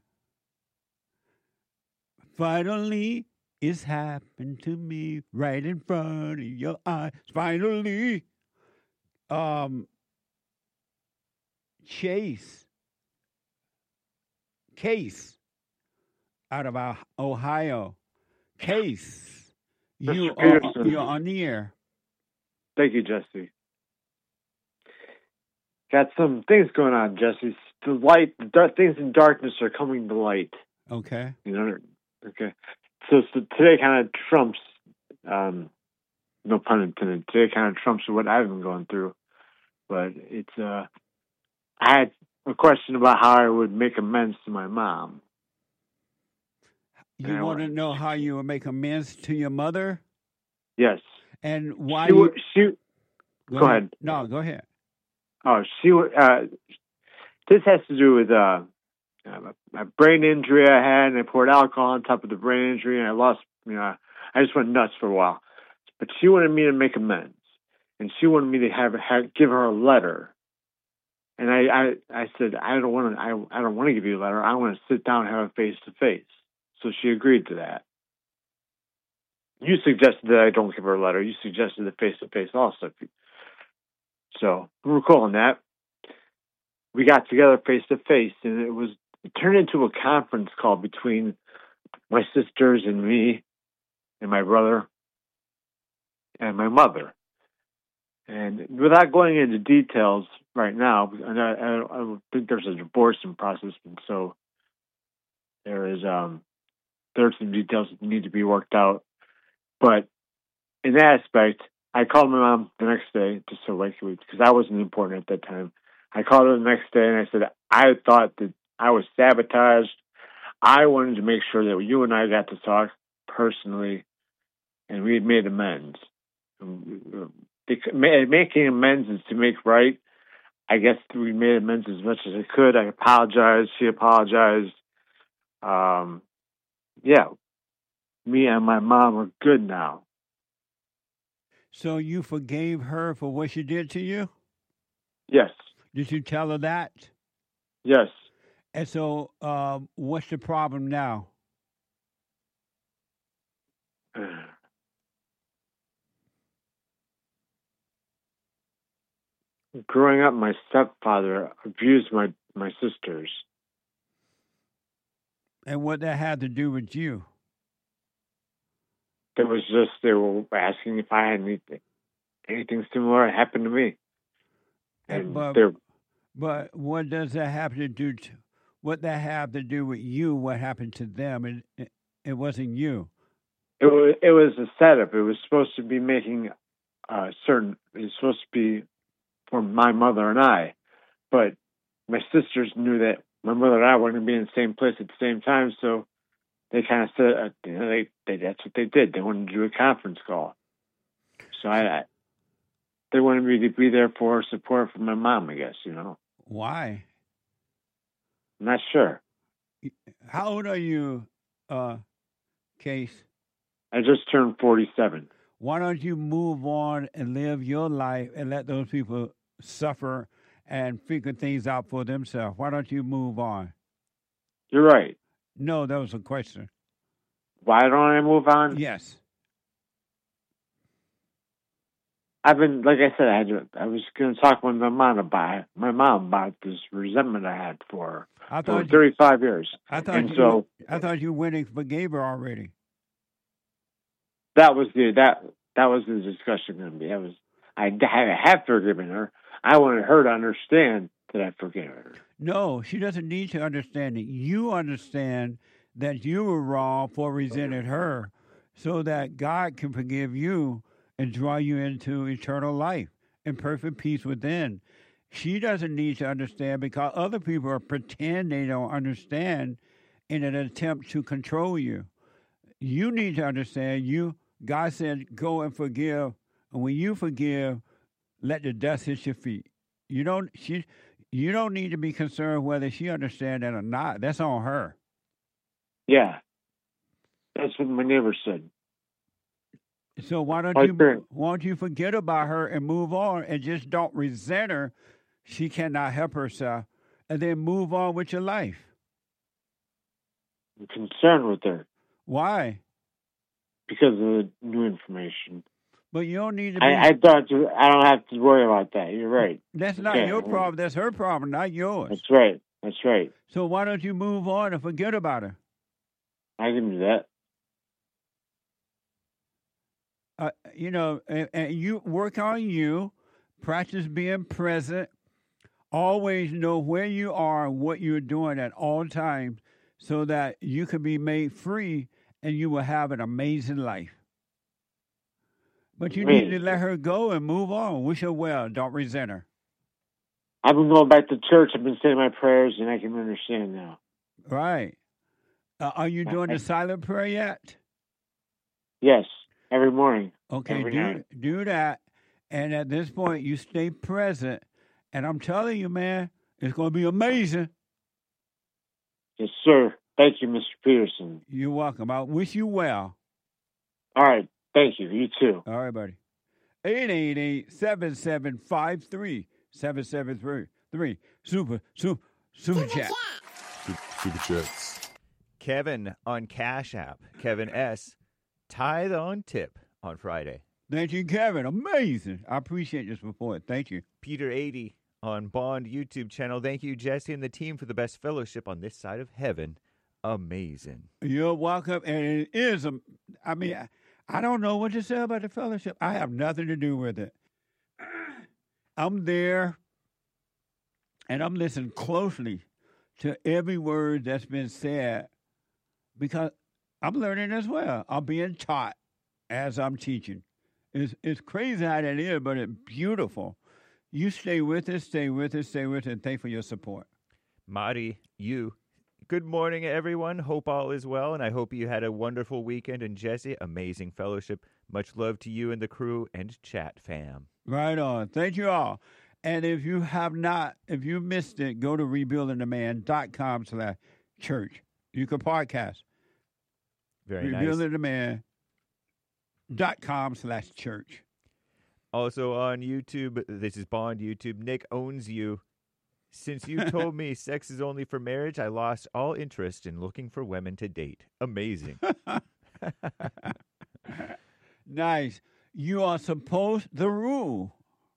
Finally, it's happened to me right in front of your eyes. Finally. Case out of Ohio. Case, you're on the air. Thank you, Jesse. Got some things going on, Jesse. Things in darkness are coming to light. Okay. Okay. So today kind of trumps, no pun intended, today kind of trumps what I've been going through. But it's, I had a question about how I would make amends to my mom. You want to know how you would make amends to your mother? Yes. And why Go ahead. No, go ahead. Oh, this has to do with a brain injury I had, and I poured alcohol on top of the brain injury, and I lost, I just went nuts for a while. But she wanted me to make amends, and she wanted me to give her a letter. And I said, I don't want to give you a letter. I want to sit down and have a face-to-face. So she agreed to that. You suggested that I don't give her a letter. You suggested the face-to-face also. So we're calling that. We got together face-to-face, and it turned into a conference call between my sisters and me and my brother and my mother. And without going into details right now, and I don't think there's a divorce in process, and so there's some details that need to be worked out. But in that aspect, I called my mom the next day just so because I wasn't important at that time. I called her the next day and I said, I thought that I was sabotaged. I wanted to make sure that you and I got to talk personally, and we had made amends. Making amends is to make right. I guess we made amends as much as I could. I apologized. She apologized. Yeah. Me and my mom are good now. So you forgave her for what she did to you? Yes. Did you tell her that? Yes. And so what's the problem now? Growing up, my stepfather abused my sisters. And what that had to do with you? It was just they were asking if I had anything similar happened to me. And but what does that have to do to what that have to do with you? What happened to them? It wasn't you. It was a setup. It was supposed to be making it was supposed to be for my mother and I, but my sisters knew that my mother and I were going to be in the same place at the same time, so they kind of said, that's what they did. They wanted to do a conference call. So they wanted me to be there for support for my mom, I guess, Why? I'm not sure. How old are you, Case? I just turned 47. Why don't you move on and live your life and let those people suffer and figure things out for themselves? Why don't you move on? You're right. No, that was a question. Why don't I move on? Yes. I've been, like I said, I was going to talk with my mom about this resentment I had for her for 35 years. I thought you went and forgave her already. That was the discussion going to be. I have forgiven her. I wanted her to understand that I forgave her. No, she doesn't need to understand it. You understand that you were wrong for resenting her, so that God can forgive you and draw you into eternal life and perfect peace within. She doesn't need to understand because other people are pretending they don't understand in an attempt to control you. You need to understand. God said, go and forgive. And when you forgive, let the dust hit your feet. You don't need to be concerned whether she understands that or not. That's on her. Yeah. That's what my neighbor said. So why don't you forget about her and move on and just don't resent her? She cannot help herself, and then move on with your life. I'm concerned with her. Why? Because of the new information. But you don't need to be... I don't have to worry about that. You're right. That's not your problem. That's her problem, not yours. That's right. That's right. So why don't you move on and forget about her? I can do that. And you work on you, practice being present, always know where you are and what you're doing at all times so that you can be made free and you will have an amazing life. But you need to let her go and move on. Wish her well. Don't resent her. I've been going back to church. I've been saying my prayers, and I can understand now. Right. Are you doing the silent prayer yet? Yes, every morning. Okay, do that. And at this point, you stay present. And I'm telling you, man, it's going to be amazing. Yes, sir. Thank you, Mr. Peterson. You're welcome. I wish you well. All right. Thank you. You too. All right, buddy. 888-7753-7733. Super chat. Super chats. Kevin on Cash App. Kevin S. Tithe on tip on Friday. Thank you, Kevin. Amazing. I appreciate your support. Thank you. Peter 80 on Bond YouTube channel. Thank you, Jesse and the team, for the best fellowship on this side of heaven. Amazing. You're welcome. And it is, I don't know what to say about the fellowship. I have nothing to do with it. I'm there, and I'm listening closely to every word that's been said because I'm learning as well. I'm being taught as I'm teaching. It's crazy how that is, but it's beautiful. You stay with us, and thank for your support. Marty, you. Good morning, everyone. Hope all is well, and I hope you had a wonderful weekend. And Jesse, amazing fellowship. Much love to you and the crew and chat fam. Right on. Thank you all. And if you missed it, go to rebuildingtheman.com/church. You can podcast. Very nice. rebuildingtheman.com/church. Also on YouTube, this is Bond YouTube. Nick owns you. Since you told me sex is only for marriage, I lost all interest in looking for women to date. Amazing. Nice. You are supposed, the rule,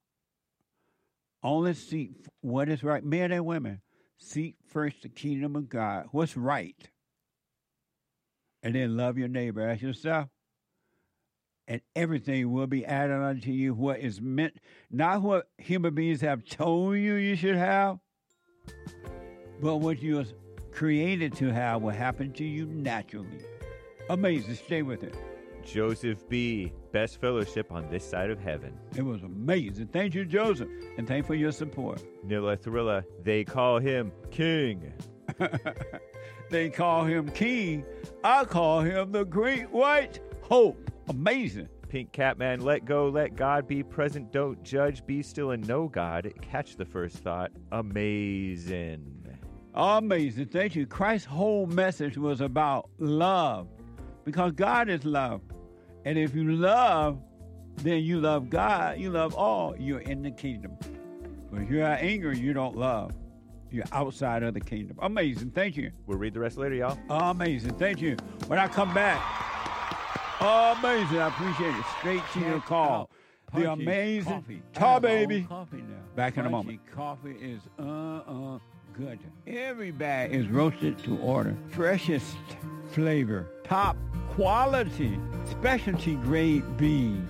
only seek what is right. Men and women, seek first the kingdom of God. What's right? And then love your neighbor as yourself. And everything will be added unto you what is meant, not what human beings have told you should have, but what you are created to have will happen to you naturally. Amazing. Stay with it. Joseph B., best fellowship on this side of heaven. It was amazing. Thank you, Joseph, and thank you for your support. Nilla Thrilla, they call him King. They call him King. I call him the Great White Hope. Amazing. Pink Catman, let go, let God be present, don't judge, be still and know God. Catch the first thought. Amazing. Amazing. Thank you. Christ's whole message was about love because God is love. And if you love, then you love God, you love all, you're in the kingdom. But if you're angry, you don't love. You're outside of the kingdom. Amazing. Thank you. We'll read the rest later, y'all. Amazing. Thank you. When I come back, amazing. I appreciate it. Straight to your call. The amazing Tar Baby. Back in a moment. Coffee is good. Every bag is roasted to order. Freshest flavor. Top quality. Specialty grade beans.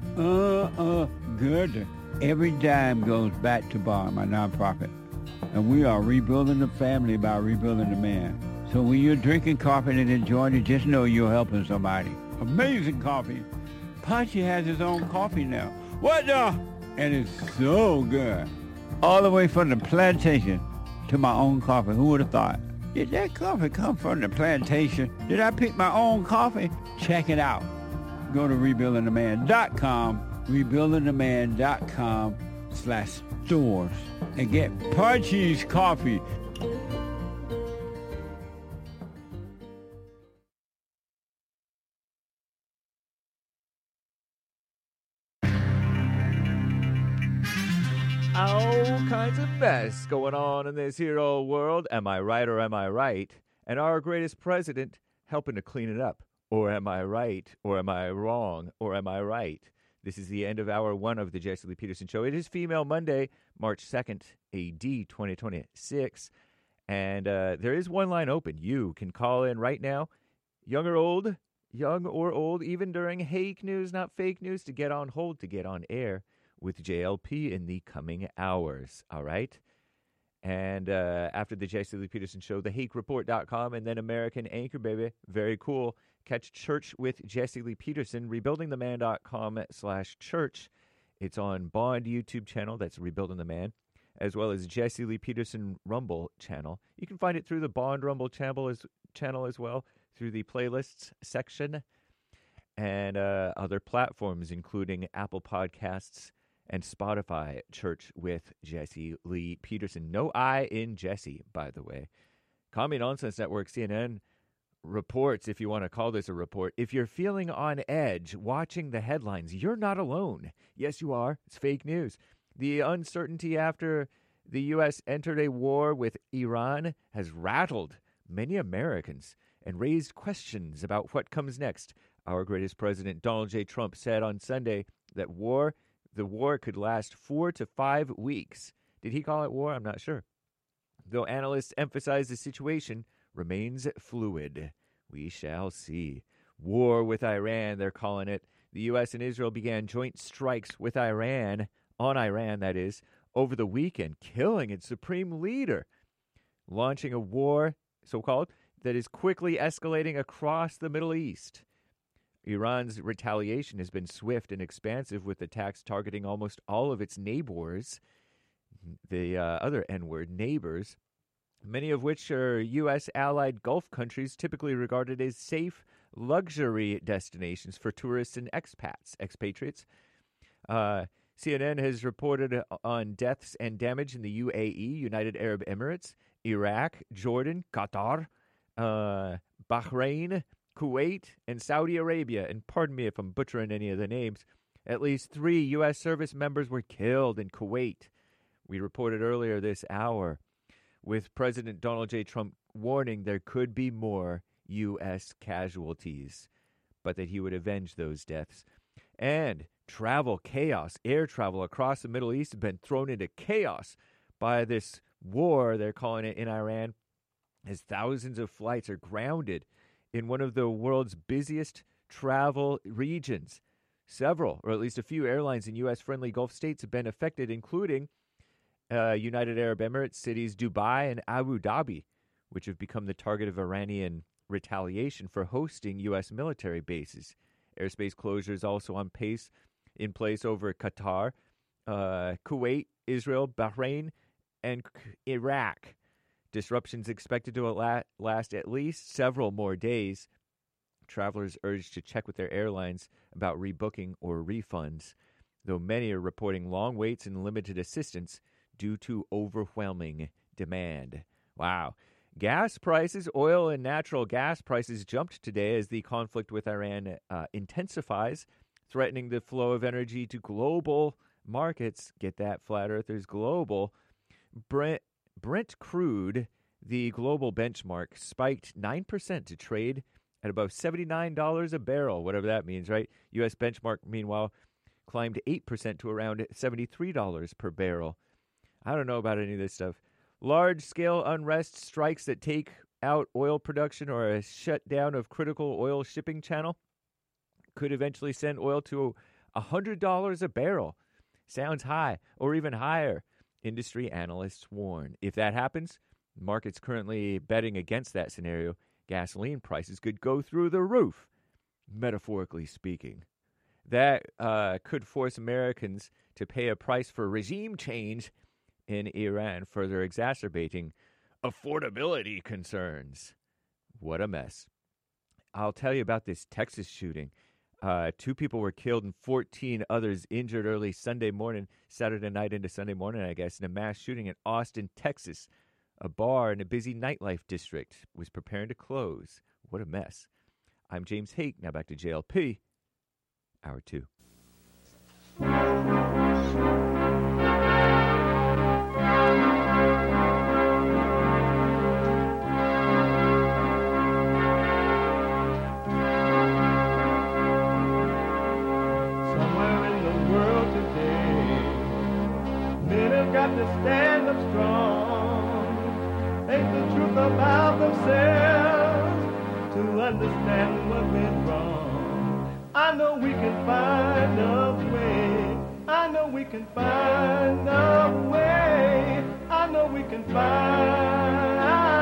Good. Every dime goes back to Bond, my nonprofit. And we are rebuilding the family by rebuilding the man. So when you're drinking coffee and enjoying it, just know you're helping somebody. Amazing coffee. Punchy has his own coffee now. What the? And it's so good. All the way from the plantation to my own coffee. Who would have thought? Did that coffee come from the plantation? Did I pick my own coffee? Check it out. Go to rebuildingtheman.com, rebuildingtheman.com/stores, and get Punchy's coffee. All kinds of mess going on in this here old world. Am I right or am I right? And our greatest president helping to clean it up. Or am I right? Or am I wrong? Or am I right? This is the end of hour one of the Jesse Lee Peterson Show. It is Female Monday, March 2nd, AD 2026. And there is one line open. You can call in right now, young or old, even during hake news, not fake news, to get on hold, to get on air with JLP in the coming hours. All right? And after the Jesse Lee Peterson Show, thehakereport.com, and then American Anchor, baby. Very cool. Catch Church with Jesse Lee Peterson, rebuildingtheman.com/church. It's on Bond YouTube channel. That's Rebuilding the Man, as well as Jesse Lee Peterson Rumble channel. You can find it through the Bond Rumble channel as well, through the playlists section, and other platforms, including Apple Podcasts and Spotify. Church with Jesse Lee Peterson. No I in Jesse, by the way. Commie Nonsense Network, CNN, reports, if you want to call this a report, if you're feeling on edge watching the headlines, you're not alone. Yes, you are. It's fake news. The uncertainty after the U.S. entered a war with Iran has rattled many Americans and raised questions about what comes next. Our greatest president, Donald J. Trump, said on Sunday that the war could last 4 to 5 weeks. Did he call it war? I'm not sure. Though analysts emphasize the situation remains fluid. We shall see. War with Iran, they're calling it. The U.S. and Israel began joint strikes with Iran, on Iran, that is, over the weekend, killing its supreme leader, launching a war, so-called, that is quickly escalating across the Middle East. Iran's retaliation has been swift and expansive, with attacks targeting almost all of its neighbors, the other N-word, neighbors, many of which are U.S. allied Gulf countries typically regarded as safe luxury destinations for tourists and expatriates. CNN has reported on deaths and damage in the UAE, United Arab Emirates, Iraq, Jordan, Qatar, Bahrain, Kuwait, and Saudi Arabia. And pardon me if I'm butchering any of the names. At least 3 U.S. service members were killed in Kuwait. We reported earlier this hour, with President Donald J. Trump warning there could be more U.S. casualties, but that he would avenge those deaths. And travel chaos, air travel across the Middle East has been thrown into chaos by this war, they're calling it, in Iran, as thousands of flights are grounded in one of the world's busiest travel regions. Several, or at least a few airlines in U.S.-friendly Gulf states have been affected, including United Arab Emirates cities Dubai and Abu Dhabi, which have become the target of Iranian retaliation for hosting U.S. military bases. Airspace closures also in place over Qatar, Kuwait, Israel, Bahrain, and Iraq. Disruptions expected to last at least several more days. Travelers urged to check with their airlines about rebooking or refunds, though many are reporting long waits and limited assistance due to overwhelming demand. Wow. Gas prices, oil and natural gas prices jumped today as the conflict with Iran intensifies, threatening the flow of energy to global markets. Get that, flat earthers, global. Brent crude, the global benchmark, spiked 9% to trade at above $79 a barrel, whatever that means, right? U.S. benchmark, meanwhile, climbed 8% to around $73 per barrel. I don't know about any of this stuff. Large-scale unrest strikes that take out oil production or a shutdown of critical oil shipping channel could eventually send oil to $100 a barrel. Sounds high, or even higher, industry analysts warn. If that happens, markets currently betting against that scenario, gasoline prices could go through the roof, metaphorically speaking. That could force Americans to pay a price for regime change in Iran, further exacerbating affordability concerns. What a mess. I'll tell you about this Texas shooting. 2 people were killed and 14 others injured early Saturday night into Sunday morning, I guess, in a mass shooting in Austin, Texas. A bar in a busy nightlife district was preparing to close. What a mess. I'm James Hake. Now back to JLP. Hour 2. got to stand up strong. Ain't the truth about themselves to understand what went wrong. I know we can find a way. I know we can find a way. I know we can find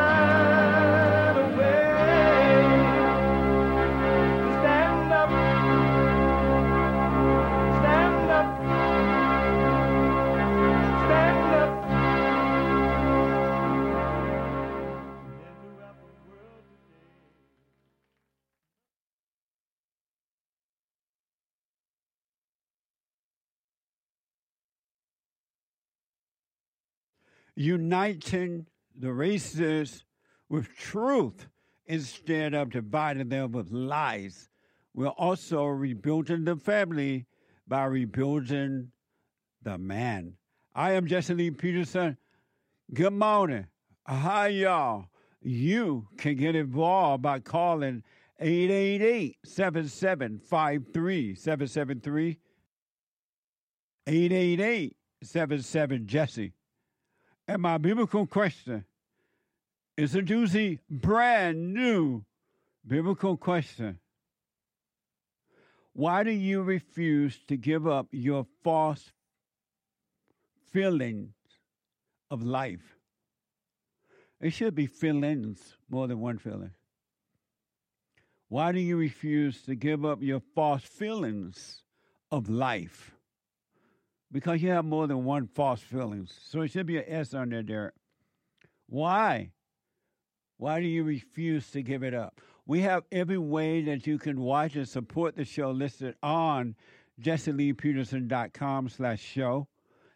a way to stand up, stand up, stand up. Uniting the races with truth instead of dividing them with lies. We're also rebuilding the family by rebuilding the man. I am Jesse Lee Peterson. Good morning. Hi, y'all. You can get involved by calling 888-7753-773, 888-77-JESSE. And my biblical question is a doozy, brand new biblical question. Why do you refuse to give up your false feelings of life? It should be feelings, more than one feeling. Why do you refuse to give up your false feelings of life? Because you have more than one false feelings. So it should be an S on there, Derek. Why? Why do you refuse to give it up? We have every way that you can watch and support the show listed on JesseLeePeterson.com/show,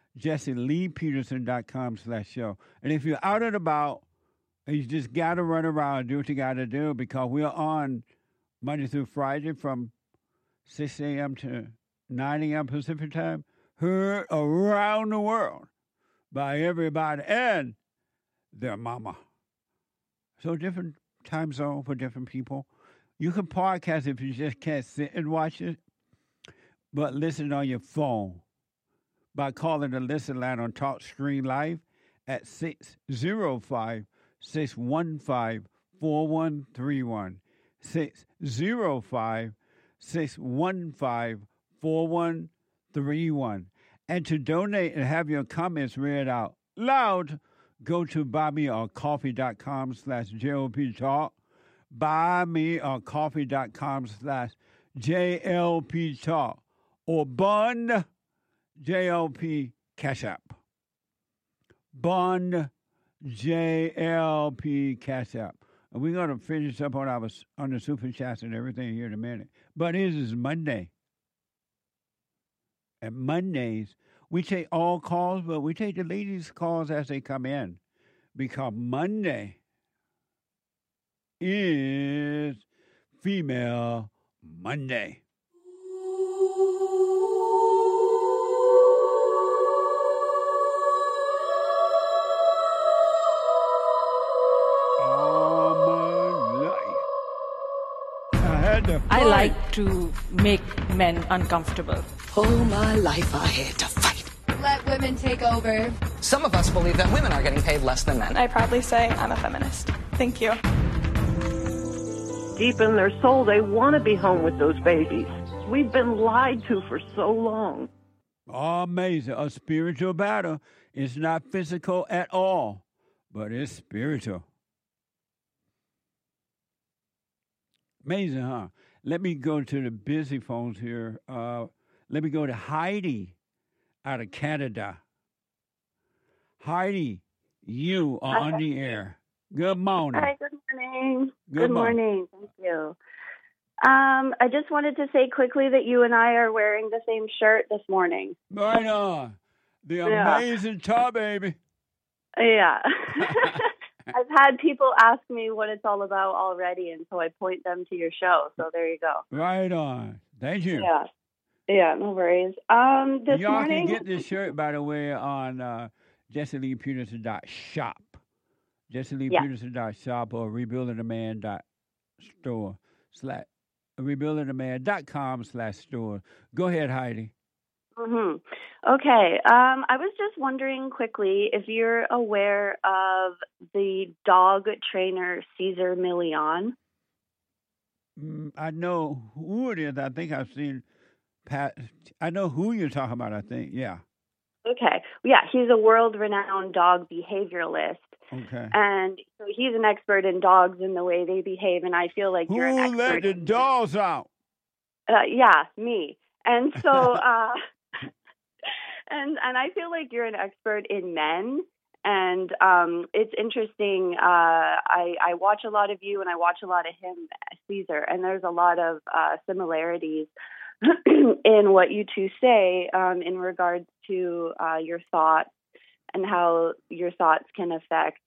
JesseLeePeterson.com/show. And if you're out and about, you just got to run around and do what you got to do, because we're on Monday through Friday from 6 a.m. to 9 a.m. Pacific time, heard around the world by everybody and their mama. So different time zone for different people. You can podcast if you just can't sit and watch it, but listen on your phone by calling the listen line on TalkScreen Live at 605-615-4131, 605-615-4131. And to donate and have your comments read out loud, go to buymeacoffee.com/JLP Talk, buymeacoffee.com/JLP Talk, or Bun JLP Cash App. Bun JLP Cash App. And we're going to finish up on the super chats and everything here in a minute. But it is Monday. And Mondays, we take all calls, but we take the ladies' calls as they come in, because Monday is Female Monday. All my life, I had to fight. I like to make men uncomfortable. All my life I had to fight. Let women take over. Some of us believe that women are getting paid less than men. I proudly say I'm a feminist. Thank you. Deep in their soul, they want to be home with those babies. We've been lied to for so long. Amazing. A spiritual battle is not physical at all, but it's spiritual. Amazing, huh? Let me go to the busy phones here. Let me go to Heidi out of Canada. Heidi, you are on the air. Good morning. Hi, good morning. Good morning. Thank you. I just wanted to say quickly that you and I are wearing the same shirt this morning. Right on. The amazing Tar Baby. Yeah. I've had people ask me what it's all about already, and so I point them to your show. So there you go. Right on. Thank you. Yeah, no worries. This Y'all morning, can get this shirt, by the way, on JesseLeePeterson.shop. JesseLeePeterson.shop or rebuildingtheman.store/rebuildingtheman.com/store. Go ahead, Heidi. Okay. I was just wondering quickly if you're aware of the dog trainer Cesar Millan. I know who it is. I think I've seen Pat. I know who you're talking about, I think. Yeah. Okay. Yeah, he's a world-renowned dog behavioralist. Okay. And so he's an expert in dogs and the way they behave, and I feel like you're an expert. Who let the dogs out? Yeah, me. And so, and I feel like you're an expert in men. And it's interesting. I watch a lot of you, and I watch a lot of him, Cesar, and there's a lot of similarities in what you two say in regards to your thoughts and how your thoughts can affect,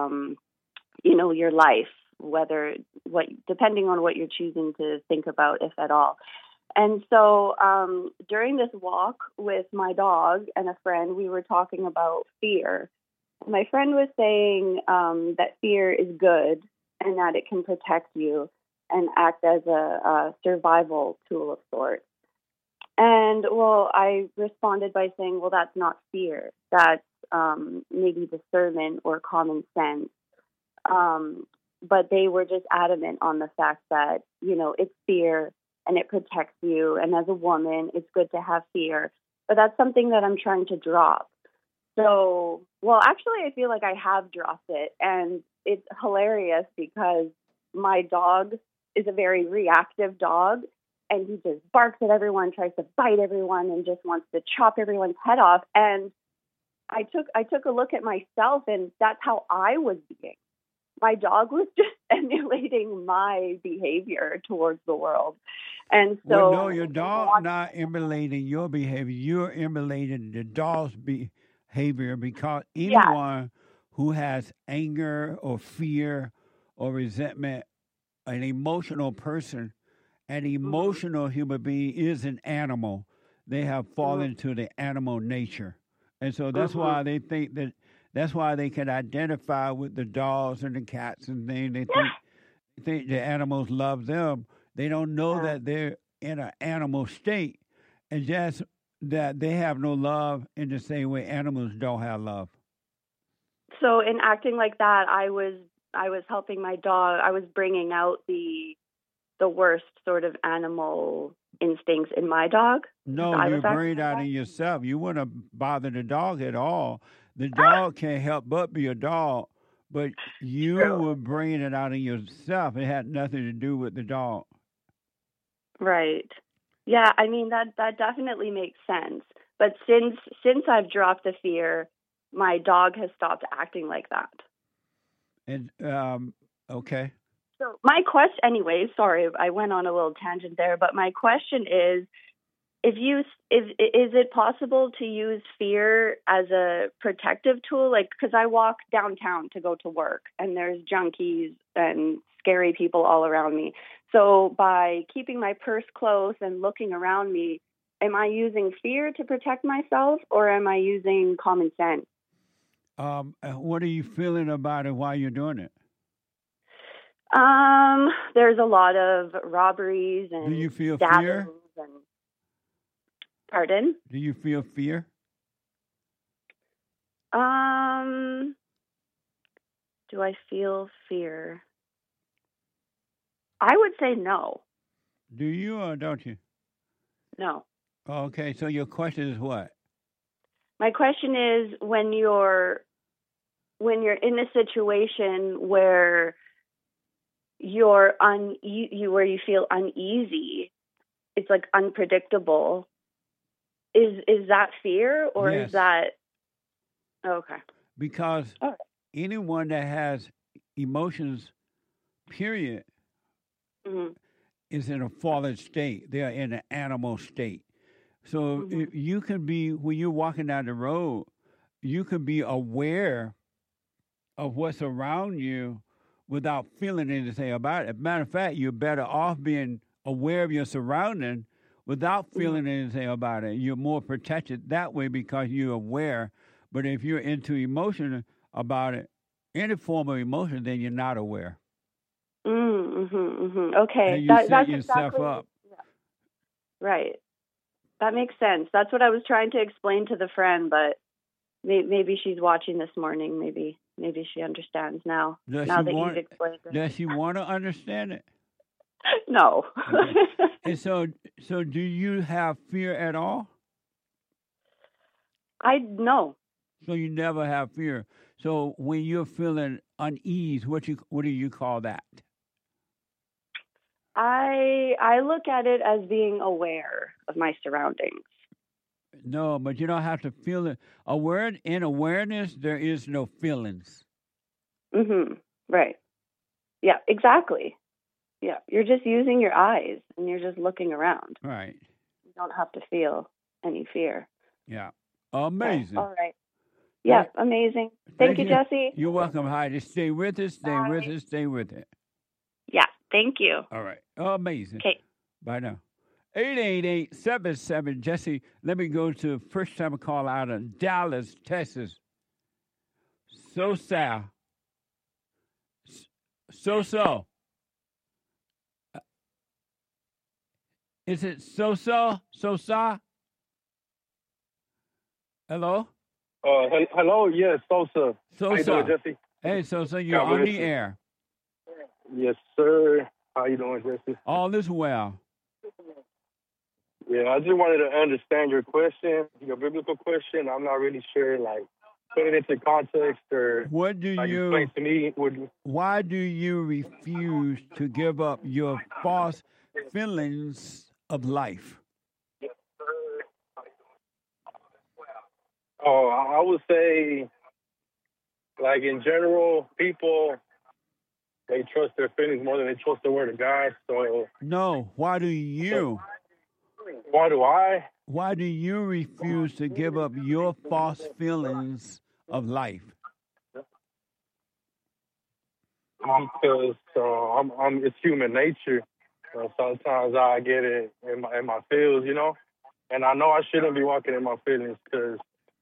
your life, depending on what you're choosing to think about, if at all. And so during this walk with my dog and a friend, we were talking about fear. My friend was saying that fear is good and that it can protect you and act as a survival tool of sorts. And, well, I responded by saying, well, that's not fear. That's maybe discernment or common sense. But they were just adamant on the fact that, it's fear and it protects you. And as a woman, it's good to have fear. But that's something that I'm trying to drop. So, well, actually, I feel like I have dropped it. And it's hilarious because my dog is a very reactive dog. And he just barks at everyone, tries to bite everyone, and just wants to chop everyone's head off. And I took a look at myself, and that's how I was being. My dog was just emulating my behavior towards the world. And so, no, your dog not emulating your behavior. You're emulating the dog's behavior, because anyone who has anger or fear or resentment, an emotional person, an emotional human being is an animal. They have fallen to the animal nature. And so that's why they think that's why they can identify with the dogs and the cats and things. They think the animals love them. They don't know that they're in an animal state, and just that they have no love in the same way animals don't have love. So in acting like that, I was helping my dog. I was bringing out the worst sort of animal instincts in my dog. No, you bring it out in yourself. You wouldn't bother the dog at all. The dog can't help but be a dog, but you were bringing it out in yourself. It had nothing to do with the dog. Right. Yeah, I mean, that definitely makes sense. But since I've dropped the fear, my dog has stopped acting like that. And okay. So my question, anyway, sorry, I went on a little tangent there, but my question is, is it possible to use fear as a protective tool? Like, because I walk downtown to go to work, and there's junkies and scary people all around me. So by keeping my purse close and looking around me, am I using fear to protect myself, or am I using common sense? What are you feeling about it while you're doing it? There's a lot of robberies and do you feel fear? Pardon? Do you feel fear? Do I feel fear? I would say no. Do you or don't you? No. Okay, so your question is what? My question is, when you're in a situation where where you feel uneasy, it's like unpredictable. Is that fear, or yes. is that okay? Because anyone that has emotions, period, is in a fallen state. They are in an animal state. So if you can be, when you're walking down the road, you can be aware of what's around you without feeling anything about it. Matter of fact, you're better off being aware of your surroundings without feeling anything about it. You're more protected that way because you're aware. But if you're into emotion about it, any form of emotion, then you're not aware. Okay. And you set that's yourself exactly, up. Yeah. Right. That makes sense. That's what I was trying to explain to the friend, but maybe she's watching this morning. Maybe she understands now. Now that you've explained it. Does she want to understand it? No. Okay. And so do you have fear at all? No. So you never have fear. So when you're feeling unease, what do you call that? I look at it as being aware of my surroundings. No, but you don't have to feel it. In awareness, there is no feelings. Right. Yeah, exactly. Yeah, you're just using your eyes and you're just looking around. Right. You don't have to feel any fear. Yeah. Amazing. All right. Yeah, amazing. Thank you, Jesse. You're welcome, Heidi. Stay with us. Stay with it. Yeah, thank you. All right. Amazing. Okay. Bye now. 888-77 Jesse. Let me go to first time call out of Dallas, Texas. So. Is it so-sa? Hello? Hello, yes, Sosa. Sosa. How you doing, Jesse? Hey, Sosa, you're on the air. Yes, sir. How you doing, Jesse? All is well. Yeah, I just wanted to understand your question, your biblical question. I'm not really sure, put it into context or explain to me. Why do you refuse to give up your false feelings of life? Oh, I would say, in general, people, they trust their feelings more than they trust the word of God. So no, why do you? Why do I? Why do you refuse to give up your false feelings of life? Because it's human nature. Sometimes I get it in my feels, and I know I shouldn't be walking in my feelings because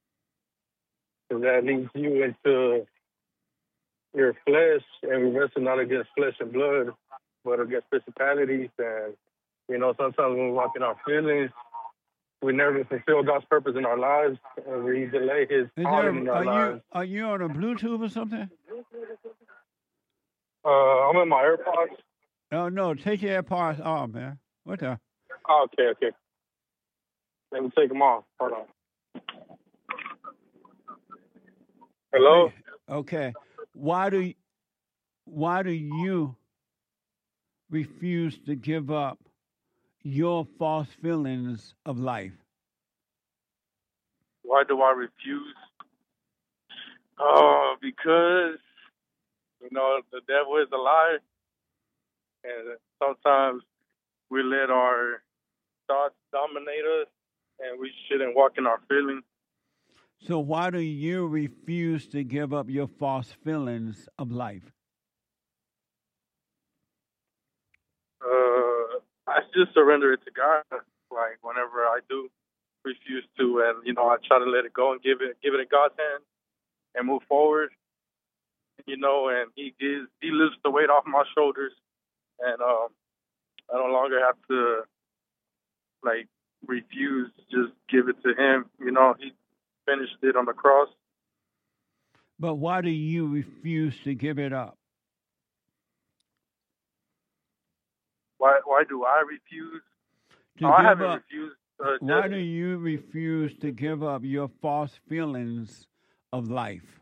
that leads you into your flesh, and we wrestle not against flesh and blood, but against principalities. And, sometimes when we walk in our feelings, we never fulfill God's purpose in our lives, and we delay His calling in our lives. Are you on a Bluetooth or something? I'm in my AirPods. Oh, no, take your AirPods off, man. What the? Oh, okay. Let me take them off. Hold on. Hello? Okay. Why do you refuse to give up your false feelings of life? Why do I refuse? Because, the devil is a liar. And sometimes we let our thoughts dominate us, and we shouldn't walk in our feelings. So why do you refuse to give up your false feelings of life? I just surrender it to God. Whenever I do refuse to, and I try to let it go and give it in God's hands and move forward. And He lifts the weight off my shoulders, and I no longer have to refuse. Just give it to Him. He finished it on the cross. But why do you refuse to give it up? Why do I refuse? I haven't refused. Why do you refuse to give up your false feelings of life?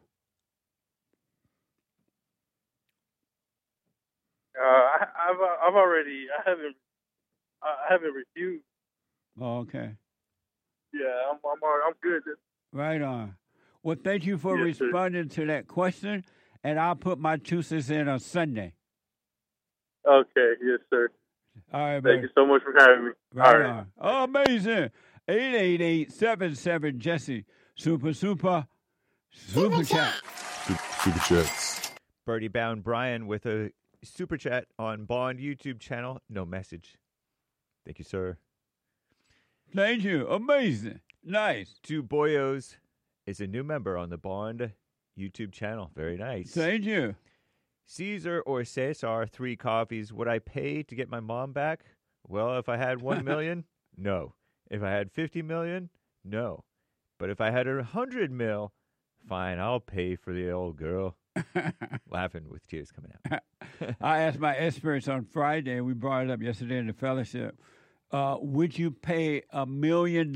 I haven't refused. Oh, okay. Yeah, I'm good. Right on. Well, thank you for responding to that question, and I'll put my 2 cents in on Sunday. Okay, yes, sir. All right, thank you so much for having me. Right all right. on. Oh, amazing. 888-77 Jesse. Super chat. Super chats. Birdie Bound Brian with a super chat on Bond YouTube channel. No message. Thank you, sir. Thank you. Amazing. Nice. Two Boyos is a new member on the Bond YouTube channel. Very nice. Thank you. Caesar or Cesar, 3 coffees. Would I pay to get my mom back? Well, if I had $1 million, no. If I had 50 million, no. But if I had 100 mil, fine, I'll pay for the old girl. Laughing with tears coming out. I asked my experts on Friday, we brought it up yesterday in the fellowship, would you pay $1 million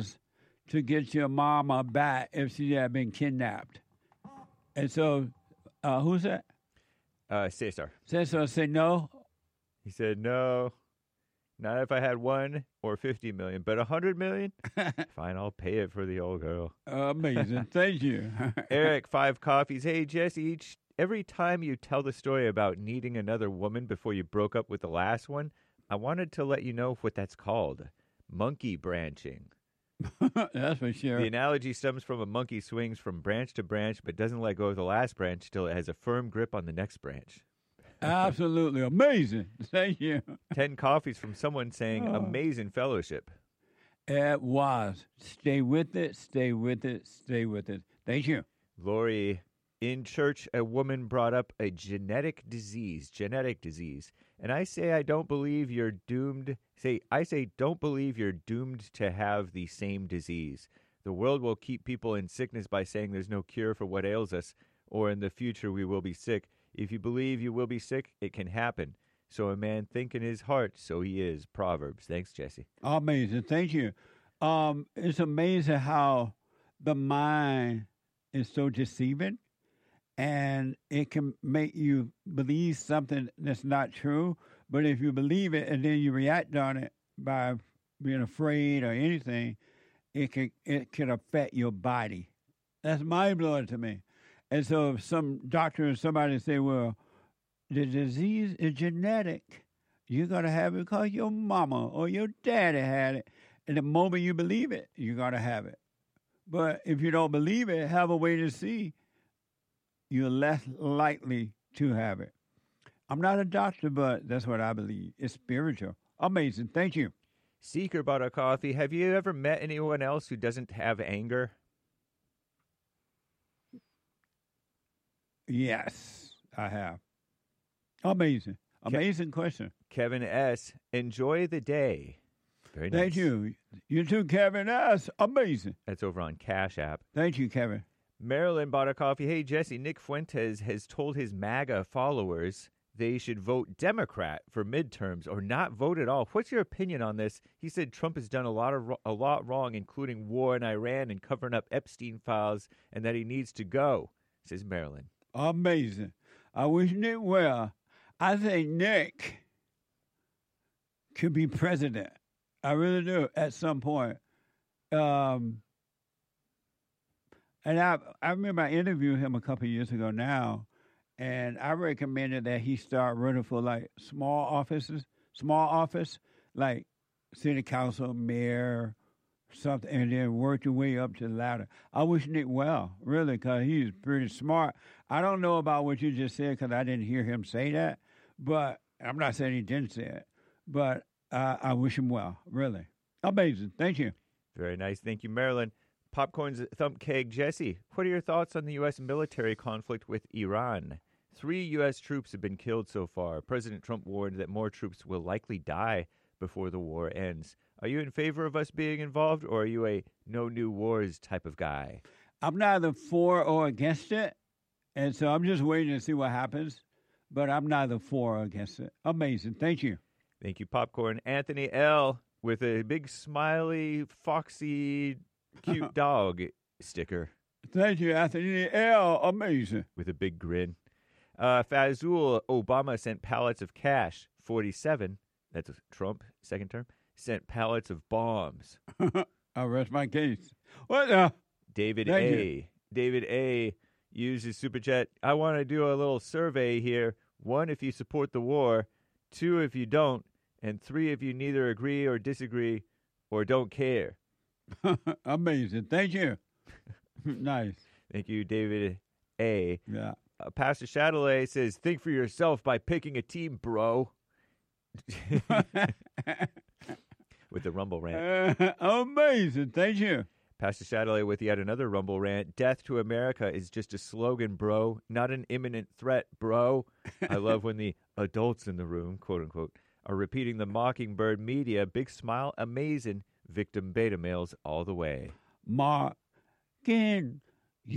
to get your mama back if she had been kidnapped? And so, who's that? Cesar. Cesar said no. He said no. Not if I had 1 or 50 million, but 100 million? Fine, I'll pay it for the old girl. Amazing. Thank you. Eric, 5 coffees. Hey, Jesse, every time you tell the story about needing another woman before you broke up with the last one, I wanted to let you know what that's called. Monkey branching. That's for sure. The analogy stems from a monkey swings from branch to branch, but doesn't let go of the last branch till it has a firm grip on the next branch. Absolutely amazing. Thank you. 10 coffees from someone saying amazing fellowship. It was. Stay with it, stay with it, stay with it. Thank you. Lori, in church, a woman brought up a genetic disease. And I say don't believe you're doomed. Don't believe you're doomed to have the same disease. The world will keep people in sickness by saying there's no cure for what ails us, or in the future we will be sick. If you believe you will be sick, it can happen. So a man think in his heart, so he is. Proverbs. Thanks, Jesse. Amazing. Thank you. It's amazing how the mind is so deceiving, and it can make you believe something that's not true. But if you believe it and then you react on it by being afraid or anything, it can affect your body. That's mind-blowing to me. And so if some doctor or somebody say, well, the disease is genetic, you're going to have it because your mama or your daddy had it. And the moment you believe it, you're going to have it. But if you don't believe it, have a way to see, you're less likely to have it. I'm not a doctor, but that's what I believe. It's spiritual. Amazing. Thank you. Seeker bought a coffee. Have you ever met anyone else who doesn't have anger? Yes, I have. Amazing. Amazing question. Kevin S., enjoy the day. Very nice. Thank you. You too, Kevin S. Amazing. That's over on Cash App. Thank you, Kevin. Marilyn bought a coffee. Hey, Jesse, Nick Fuentes has told his MAGA followers they should vote Democrat for midterms or not vote at all. What's your opinion on this? He said Trump has done a lot wrong, including war in Iran and covering up Epstein files, and that he needs to go, says Marilyn. Amazing. I wish Nick well. I think Nick could be president. I really do at some point. And I remember I interviewed him a couple of years ago now, and I recommended that he start running for like small office, like city council, mayor, something, and then work your way up to the ladder. I wish Nick well, really, because he's pretty smart. I don't know about what you just said because I didn't hear him say that, but I'm not saying he didn't say it, but I wish him well, really. Amazing. Thank you. Very nice. Thank you, Marilyn. Popcorn's Thump Keg. Jesse, what are your thoughts on the U.S. military conflict with Iran? 3 U.S. troops have been killed so far. President Trump warned that more troops will likely die before the war ends. Are you in favor of us being involved, or are you a no new wars type of guy? I'm neither for or against it, and so I'm just waiting to see what happens, but I'm neither for or against it. Amazing. Thank you. Thank you, Popcorn. Anthony L. with a big smiley, foxy, cute dog sticker. Thank you, Anthony L. Amazing. With a big grin. Fazul, Obama sent pallets of cash. 47, that's Trump, second term, sent pallets of bombs. I'll rest my case. What the? David A. uses Super Chat. I want to do a little survey here. 1, if you support the war. 2, if you don't. And 3, if you neither agree or disagree or don't care. Amazing. Thank you. Nice. Thank you, David A. Yeah. Pastor Chatelet says, think for yourself by picking a team, bro. With the Rumble rant. Amazing. Thank you. Pastor Chatelet with yet another Rumble rant. Death to America is just a slogan, bro, not an imminent threat, bro. I love when the adults in the room, quote unquote, are repeating the Mockingbird media. Big smile, amazing, Victim beta males all the way. Mockingbird,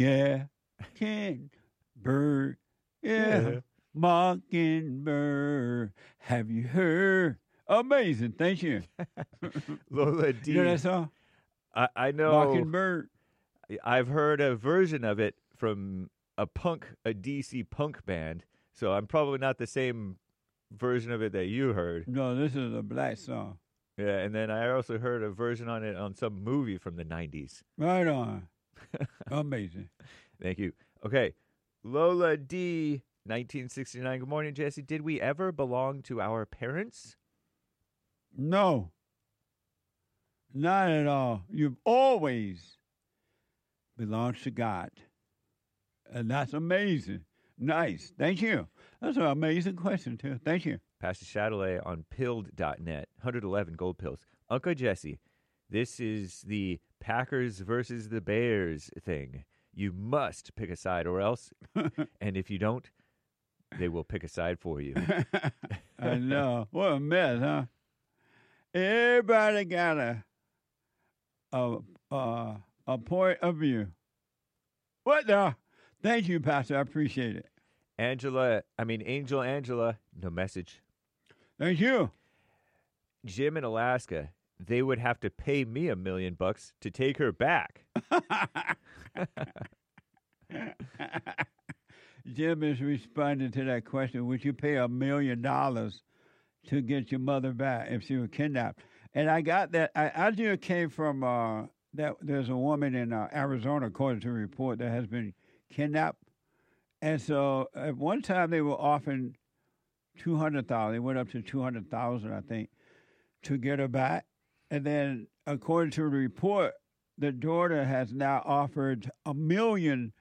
yeah. Mockingbird, have you heard? Amazing, thank you. Lola D. You know that song? I know. Mockingbird. I've heard a version of it from a DC punk band, so I'm probably not the same version of it that you heard. No, this is a black song. Yeah, and then I also heard a version on it on some movie from the 90s. Right on. Amazing. Thank you. Okay, Lola D, 1969. Good morning, Jesse. Did we ever belong to our parents? No. Not at all. You've always belonged to God. And that's amazing. Nice. Thank you. That's an amazing question, too. Thank you. Pastor Chatelet on pilled.net, 111 gold pills. Uncle Jesse, this is the Packers versus the Bears thing. You must pick a side or else, and if you don't, they will pick a side for you. I know. What a mess, huh? Everybody got a point of view. What the? Thank you, Pastor. I appreciate it. Angel Angela, no message. Thank you. Jim in Alaska, they would have to pay me $1 million to take her back. Jim is responding to that question. Would you pay $1 million to get your mother back if she was kidnapped? And I got that. I just came from that. There's a woman in Arizona, according to a report, that has been kidnapped. And so at one time they were offering $200,000. They went up to $200,000, I think, to get her back. And then, according to the report, the daughter has now offered $1 million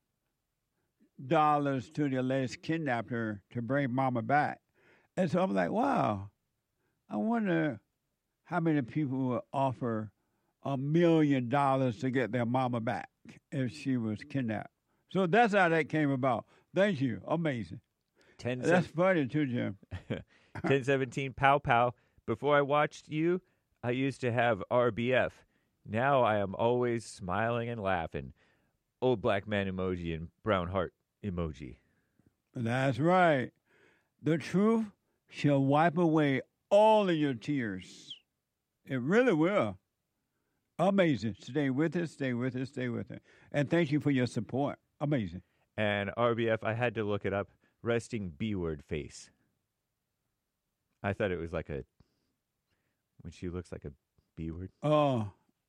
to the alleged kidnapper to bring mama back. And so I'm like, wow, I wonder how many people will offer $1 million to get their mama back if she was kidnapped. So that's how that came about. Thank you. Amazing. That's funny too, Jim. 1017 Pow Pow. Before I watched you, I used to have RBF. Now I am always smiling and laughing. Old black man emoji and brown heart emoji. That's right. The truth shall wipe away all of your tears. It really will. Amazing. Stay with us, stay with us, stay with us. And thank you for your support. Amazing. And RBF, I had to look it up. Resting B-word face. I thought it was like when she looks like a B-word. Oh.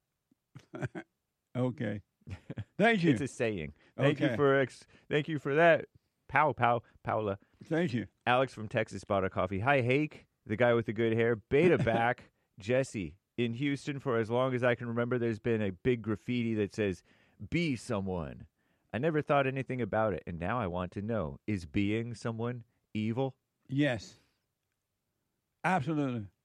Okay. Thank you. It's a saying. Thank you for that. Paula. Thank you. Alex from Texas bought a coffee. Hi, Hake, the guy with the good hair. Beta back. Jesse, in Houston, for as long as I can remember, there's been a big graffiti that says, "Be someone." I never thought anything about it, and now I want to know, is being someone evil? Yes. Absolutely.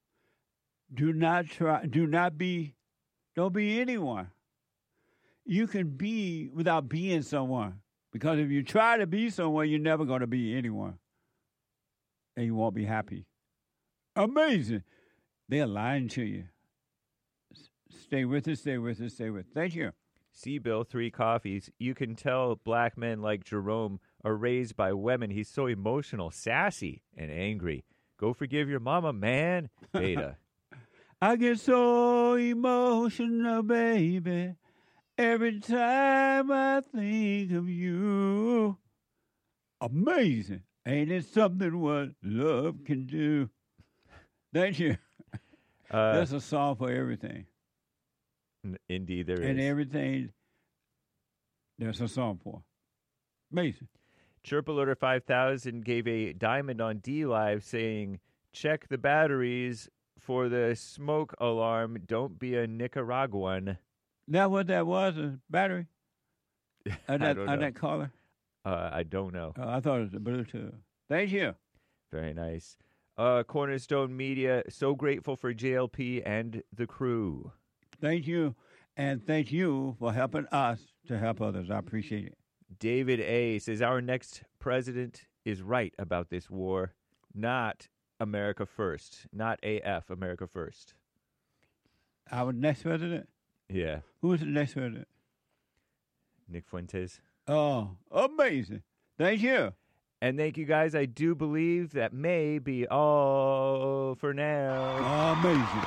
Don't be anyone. You can be without being someone. Because if you try to be someone, you're never going to be anyone. And you won't be happy. Amazing. They're lying to you. Stay with us, stay with us, stay with us. Thank you. C-Bill, 3 coffees. You can tell black men like Jerome are raised by women. He's so emotional, sassy, and angry. Go forgive your mama, man. Beta. I get so emotional, baby, every time I think of you. Amazing. Ain't it something what love can do? Thank you. That's a song for everything. Indeed, there is. And everything, there's a song for. Amazing. Chirpalooter 5000 gave a diamond on D Live saying, check the batteries for the smoke alarm. Don't be a Nicaraguan. That what that was, a battery? On that caller? I don't know. I thought it was a Bluetooth. Thank you. Very nice. Cornerstone Media, so grateful for JLP and the crew. Thank you, and thank you for helping us to help others. I appreciate it. David A. says, our next president is right about this war, not America first, not AF, America first. Our next president? Yeah. Who is the next president? Nick Fuentes. Oh, amazing. Thank you. And thank you, guys. I do believe that may be all for now. Amazing.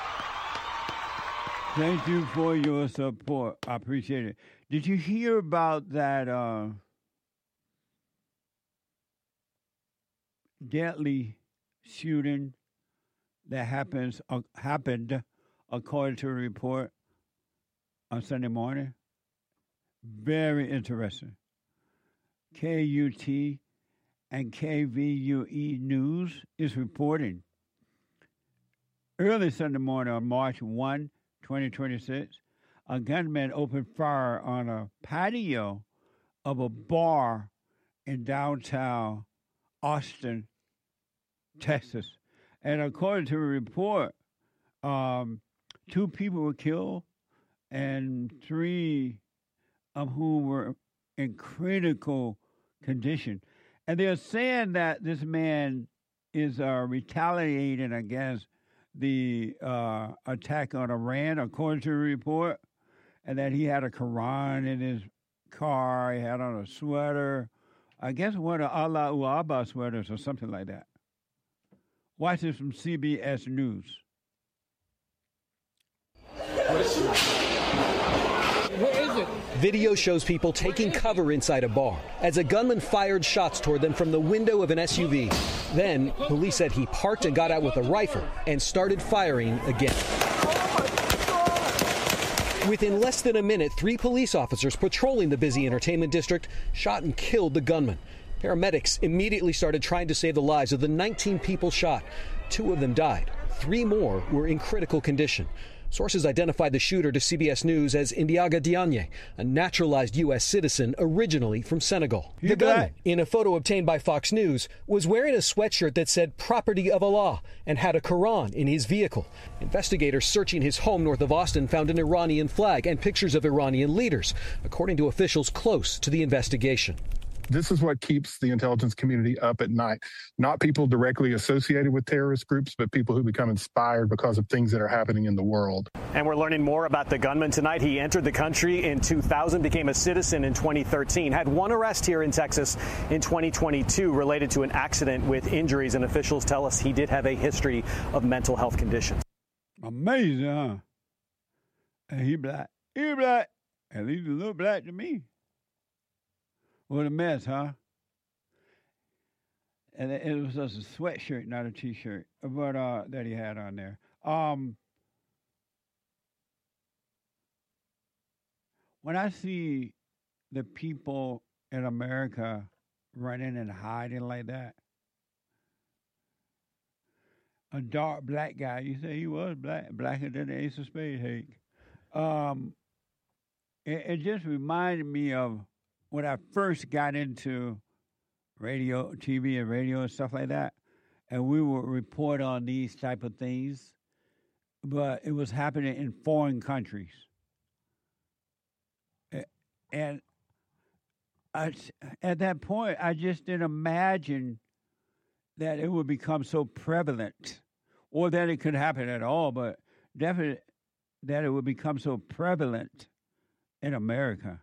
Thank you for your support. I appreciate it. Did you hear about that deadly shooting that happened according to a report on Sunday morning? Very interesting. KUT and KVUE News is reporting. Early Sunday morning on March 1, 2026, a gunman opened fire on a patio of a bar in downtown Austin, Texas. And according to a report, 2 people were killed and 3 of whom were in critical condition. And they're saying that this man is retaliating against the attack on Iran, according to a report, and that he had a Quran in his car, he had on a sweater, I guess one of Allahu Akbar sweaters or something like that. Watch this from CBS News. Where is it? Video shows people taking cover inside a bar as a gunman fired shots toward them from the window of an SUV. Then, police said he parked and got out with a rifle and started firing again. Within less than a minute, 3 police officers patrolling the busy entertainment district shot and killed the gunman. Paramedics immediately started trying to save the lives of the 19 people shot. 2 of them died. 3 more were in critical condition. Sources identified the shooter to CBS News as Indiaga Diagne, a naturalized U.S. citizen originally from Senegal. The gunman, in a photo obtained by Fox News, was wearing a sweatshirt that said "Property of Allah" and had a Quran in his vehicle. Investigators searching his home north of Austin found an Iranian flag and pictures of Iranian leaders, according to officials close to the investigation. This is what keeps the intelligence community up at night. Not people directly associated with terrorist groups, but people who become inspired because of things that are happening in the world. And we're learning more about the gunman tonight. He entered the country in 2000, became a citizen in 2013, had 1 arrest here in Texas in 2022 related to an accident with injuries. And officials tell us he did have a history of mental health conditions. Amazing, huh? And he black. He black. At least a little black to me. What a mess, huh? And it was just a sweatshirt, not a T-shirt, but that he had on there. When I see the people in America running and hiding like that, a dark black guy, you say he was blacker than the Ace of Spades, Hank. It just reminded me of when I first got into radio, TV and radio and stuff like that, and we would report on these type of things, but it was happening in foreign countries. And at that point, I just didn't imagine that it would become so prevalent, or that it could happen at all, but definitely that it would become so prevalent in America.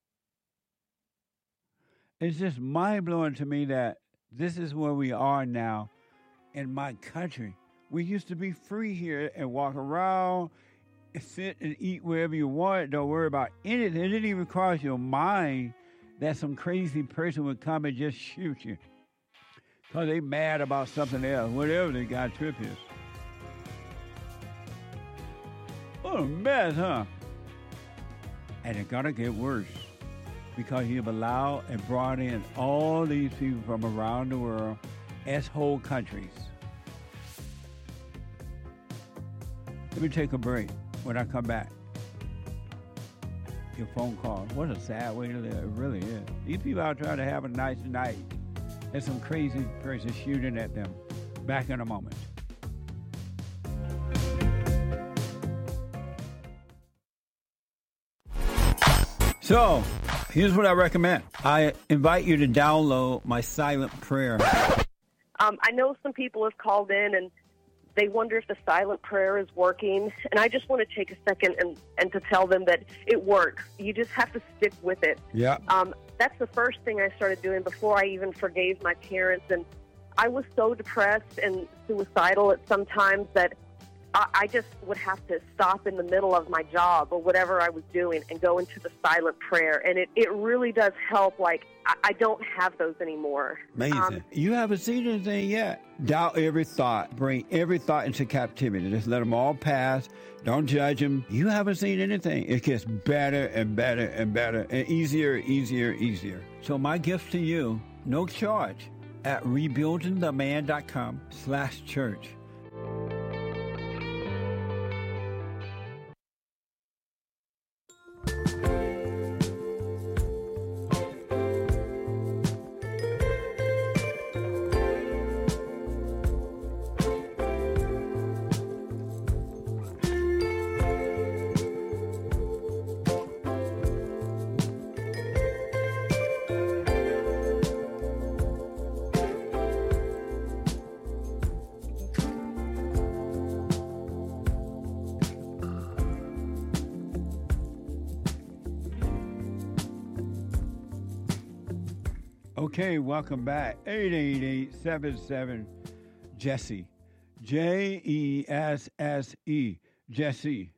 It's just mind-blowing to me that this is where we are now in my country. We used to be free here and walk around, sit and eat wherever you want. Don't worry about anything. It didn't even cross your mind that some crazy person would come and just shoot you because they mad about something else, whatever the guy trip is. What a mess, huh? And it's going to get worse, because you've allowed and brought in all these people from around the world as whole countries. Let me take a break. When I come back, your phone call. What a sad way to live. It really is. These people out trying to have a nice night, and some crazy person shooting at them. Back in a moment. So, here's what I recommend. I invite you to download my silent prayer. I know some people have called in and they wonder if the silent prayer is working. And I just want to take a second and to tell them that it works. You just have to stick with it. Yeah. That's the first thing I started doing before I even forgave my parents. And I was so depressed and suicidal at some times that I just would have to stop in the middle of my job or whatever I was doing and go into the silent prayer. And it really does help. Like, I don't have those anymore. Amazing. You haven't seen anything yet. Doubt every thought. Bring every thought into captivity. Just let them all pass. Don't judge them. You haven't seen anything. It gets better and better and better and easier, easier, easier. So my gift to you, no charge, at rebuildingtheman.com/church. Okay, welcome back. 888-77-JESSE. Jesse. Jesse.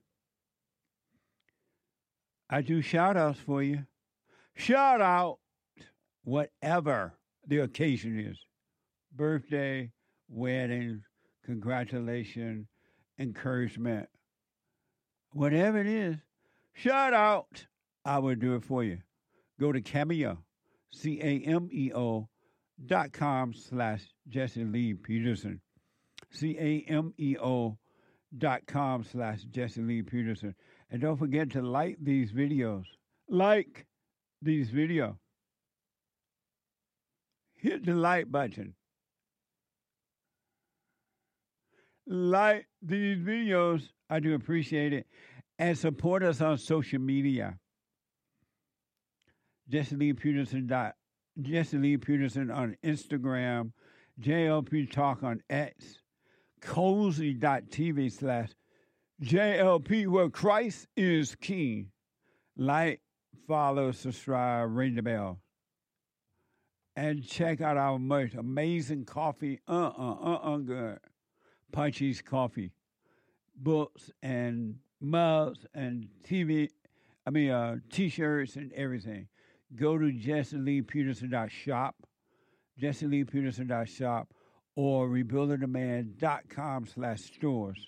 I do shout-outs for you. Shout out whatever the occasion is. Birthday, wedding, congratulations, encouragement. Whatever it is, shout out. I will do it for you. Go to Cameo. CAMEO.com/Jesse Lee Peterson. CAMEO.com/Jesse Lee Peterson. And don't forget to like these videos. Like these videos. Hit the like button. Like these videos. I do appreciate it. And support us on social media. Jesse Lee Peterson on Instagram, JLP Talk on X, cozy.tv/JLP, where Christ is King. Like, follow, subscribe, ring the bell. And check out our merch. Amazing coffee. Good. Punchy's Coffee. Books and mugs and T-shirts and everything. Go to JesseLeePeterson.shop, JesseLeePeterson.shop, or rebuildingtheman.com/stores.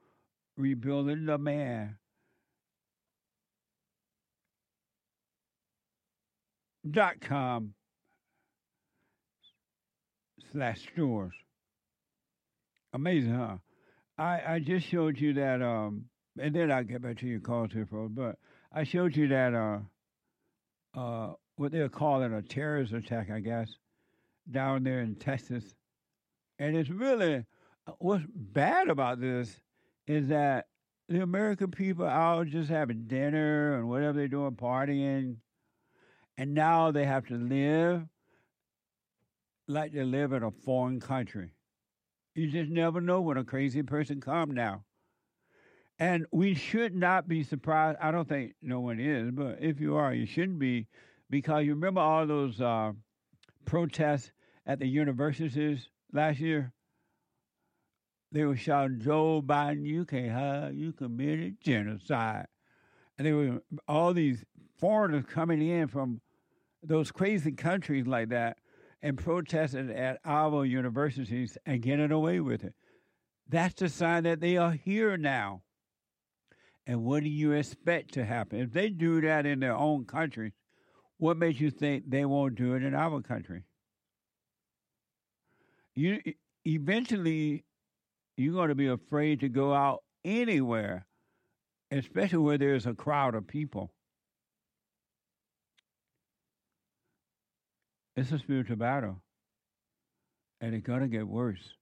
rebuildingtheman.com/stores. Amazing, huh? I just showed you that, and then I'll get back to your call to but I showed you that, what they're calling a terrorist attack, I guess, down there in Texas. And it's really, what's bad about this is that the American people are out just having dinner and whatever they're doing, partying, and now they have to live like they live in a foreign country. You just never know when a crazy person comes now. And we should not be surprised. I don't think no one is, but if you are, you shouldn't be, because you remember all those protests at the universities last year? They were shouting, Joe Biden, you can't hide, you committed genocide. And there were all these foreigners coming in from those crazy countries like that and protesting at our universities and getting away with it. That's the sign that they are here now. And what do you expect to happen? If they do that in their own country, what makes you think they won't do it in our country? Eventually, you're going to be afraid to go out anywhere, especially where there's a crowd of people. It's a spiritual battle, and it's going to get worse.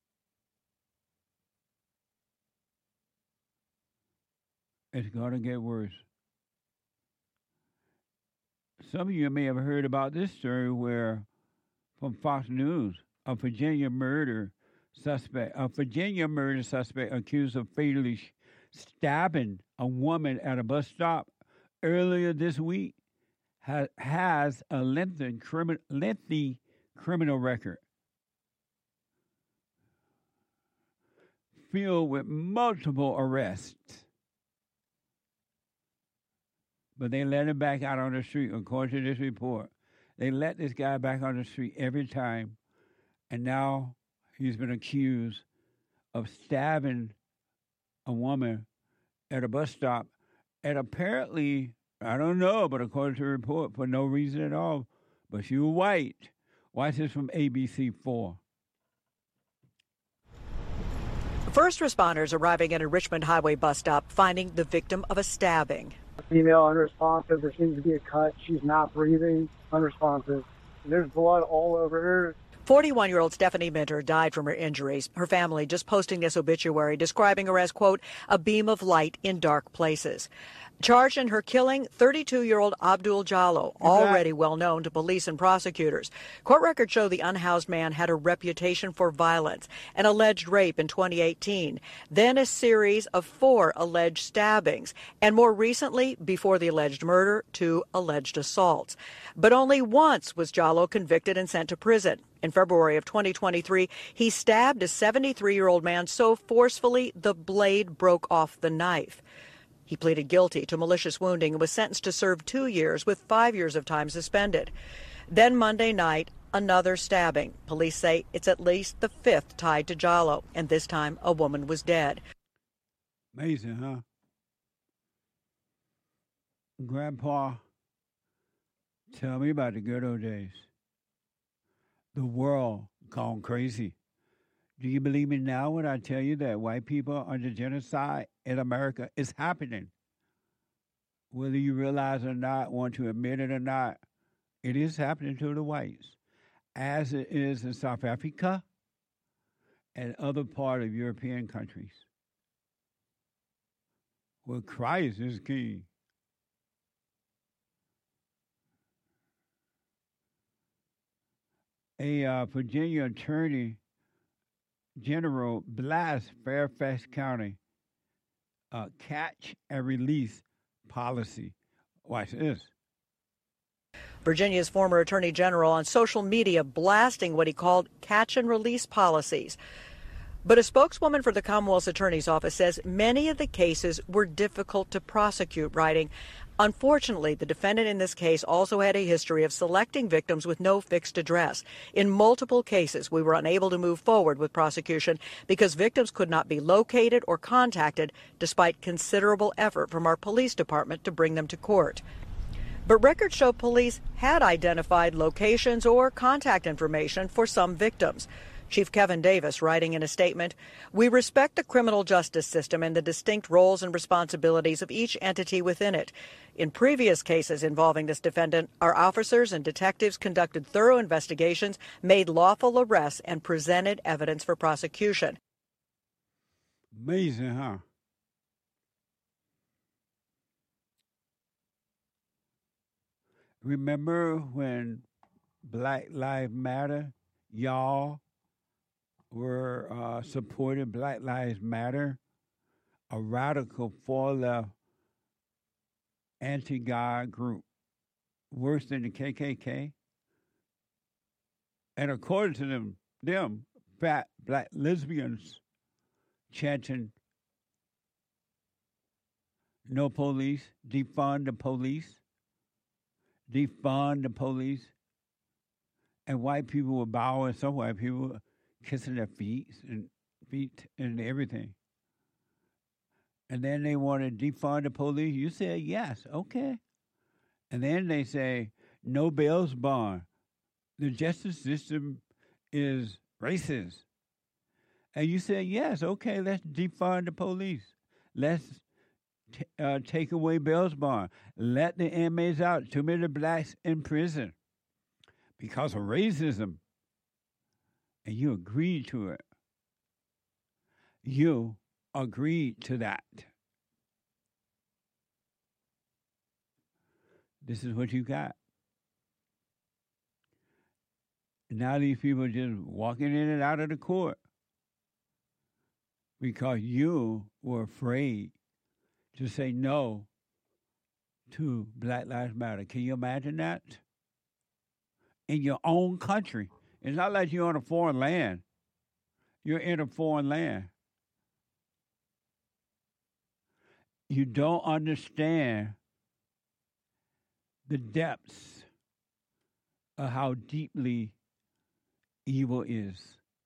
It's going to get worse. Some of you may have heard about this story where, from Fox News, a Virginia murder suspect, a Virginia murder suspect accused of fatally stabbing a woman at a bus stop earlier this week, has a lengthy criminal record filled with multiple arrests. But they let him back out on the street, according to this report. They let this guy back on the street every time, and now he's been accused of stabbing a woman at a bus stop, and apparently, I don't know, but according to the report, for no reason at all. But she was white. Watch this from ABC4. First responders arriving at a Richmond Highway bus stop finding the victim of a stabbing. Female unresponsive. There seems to be a cut. She's not breathing. Unresponsive. There's blood all over her. 41-year-old Stephanie Minter died from her injuries. Her family just posting this obituary describing her as, quote, a beam of light in dark places. Charged in her killing, 32-year-old Abdul Jallo, already well known to police and prosecutors. Court records show the unhoused man had a reputation for violence, an alleged rape in 2018, then a series of 4 alleged stabbings, and more recently, before the alleged murder, 2 alleged assaults. But only once was Jallo convicted and sent to prison. In February of 2023, he stabbed a 73-year-old man so forcefully the blade broke off the knife. He pleaded guilty to malicious wounding and was sentenced to serve 2 years with 5 years of time suspended. Then Monday night, another stabbing. Police say it's at least the 5th tied to Jallo, and this time a woman was dead. Amazing, huh? Grandpa, tell me about the good old days. The world gone crazy. Do you believe me now when I tell you that white people under genocide in America is happening? Whether you realize or not, want to admit it or not, it is happening to the whites, as it is in South Africa and other part of European countries, where Christ is king. A Virginia attorney general blasts Fairfax County catch and release policy. Watch this. Virginia's former attorney general on social media blasting what he called catch and release policies. But a spokeswoman for the Commonwealth's Attorney's Office says many of the cases were difficult to prosecute, writing, unfortunately, the defendant in this case also had a history of selecting victims with no fixed address. In multiple cases, we were unable to move forward with prosecution because victims could not be located or contacted despite considerable effort from our police department to bring them to court. But records show police had identified locations or contact information for some victims. Chief Kevin Davis, writing in a statement, we respect the criminal justice system and the distinct roles and responsibilities of each entity within it. In previous cases involving this defendant, our officers and detectives conducted thorough investigations, made lawful arrests, and presented evidence for prosecution. Amazing, huh? Remember when Black Lives Matter, y'all were supporting Black Lives Matter, a radical far-left anti-God group, worse than the KKK? And according to them fat black lesbians chanting, no police, defund the police, defund the police. And white people were bowing, some white people were kissing their feet and everything. And then they want to defund the police. You said yes, okay. And then they say no bail bond. The justice system is racist. And you said yes, okay. Let's defund the police. Let's take away bail bond. Let the inmates out. Too many blacks in prison because of racism. And you agreed to it. You agreed to that. This is what you got. Now these people are just walking in and out of the court because you were afraid to say no to Black Lives Matter. Can you imagine that? In your own country. It's not like you're on a foreign land. You're in a foreign land. You don't understand the depths of how deeply evil is.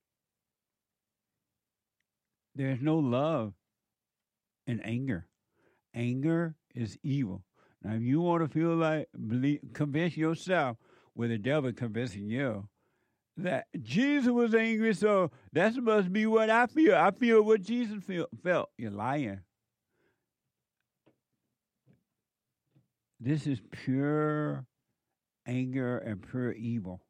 There's no love in anger. Anger is evil. Now, if you want to feel like, convince yourself with the devil convincing you that Jesus was angry, so that must be what I feel. I feel what Jesus felt. You're lying. This is pure anger and pure evil.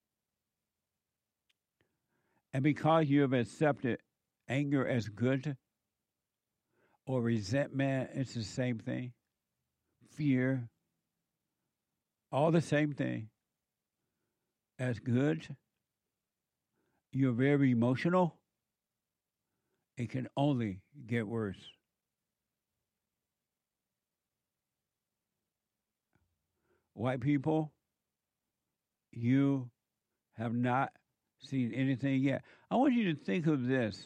And because you have accepted anger as good or resentment, it's the same thing. Fear, all the same thing as good. You're very emotional. It can only get worse. White people, you have not seen anything yet. I want you to think of this.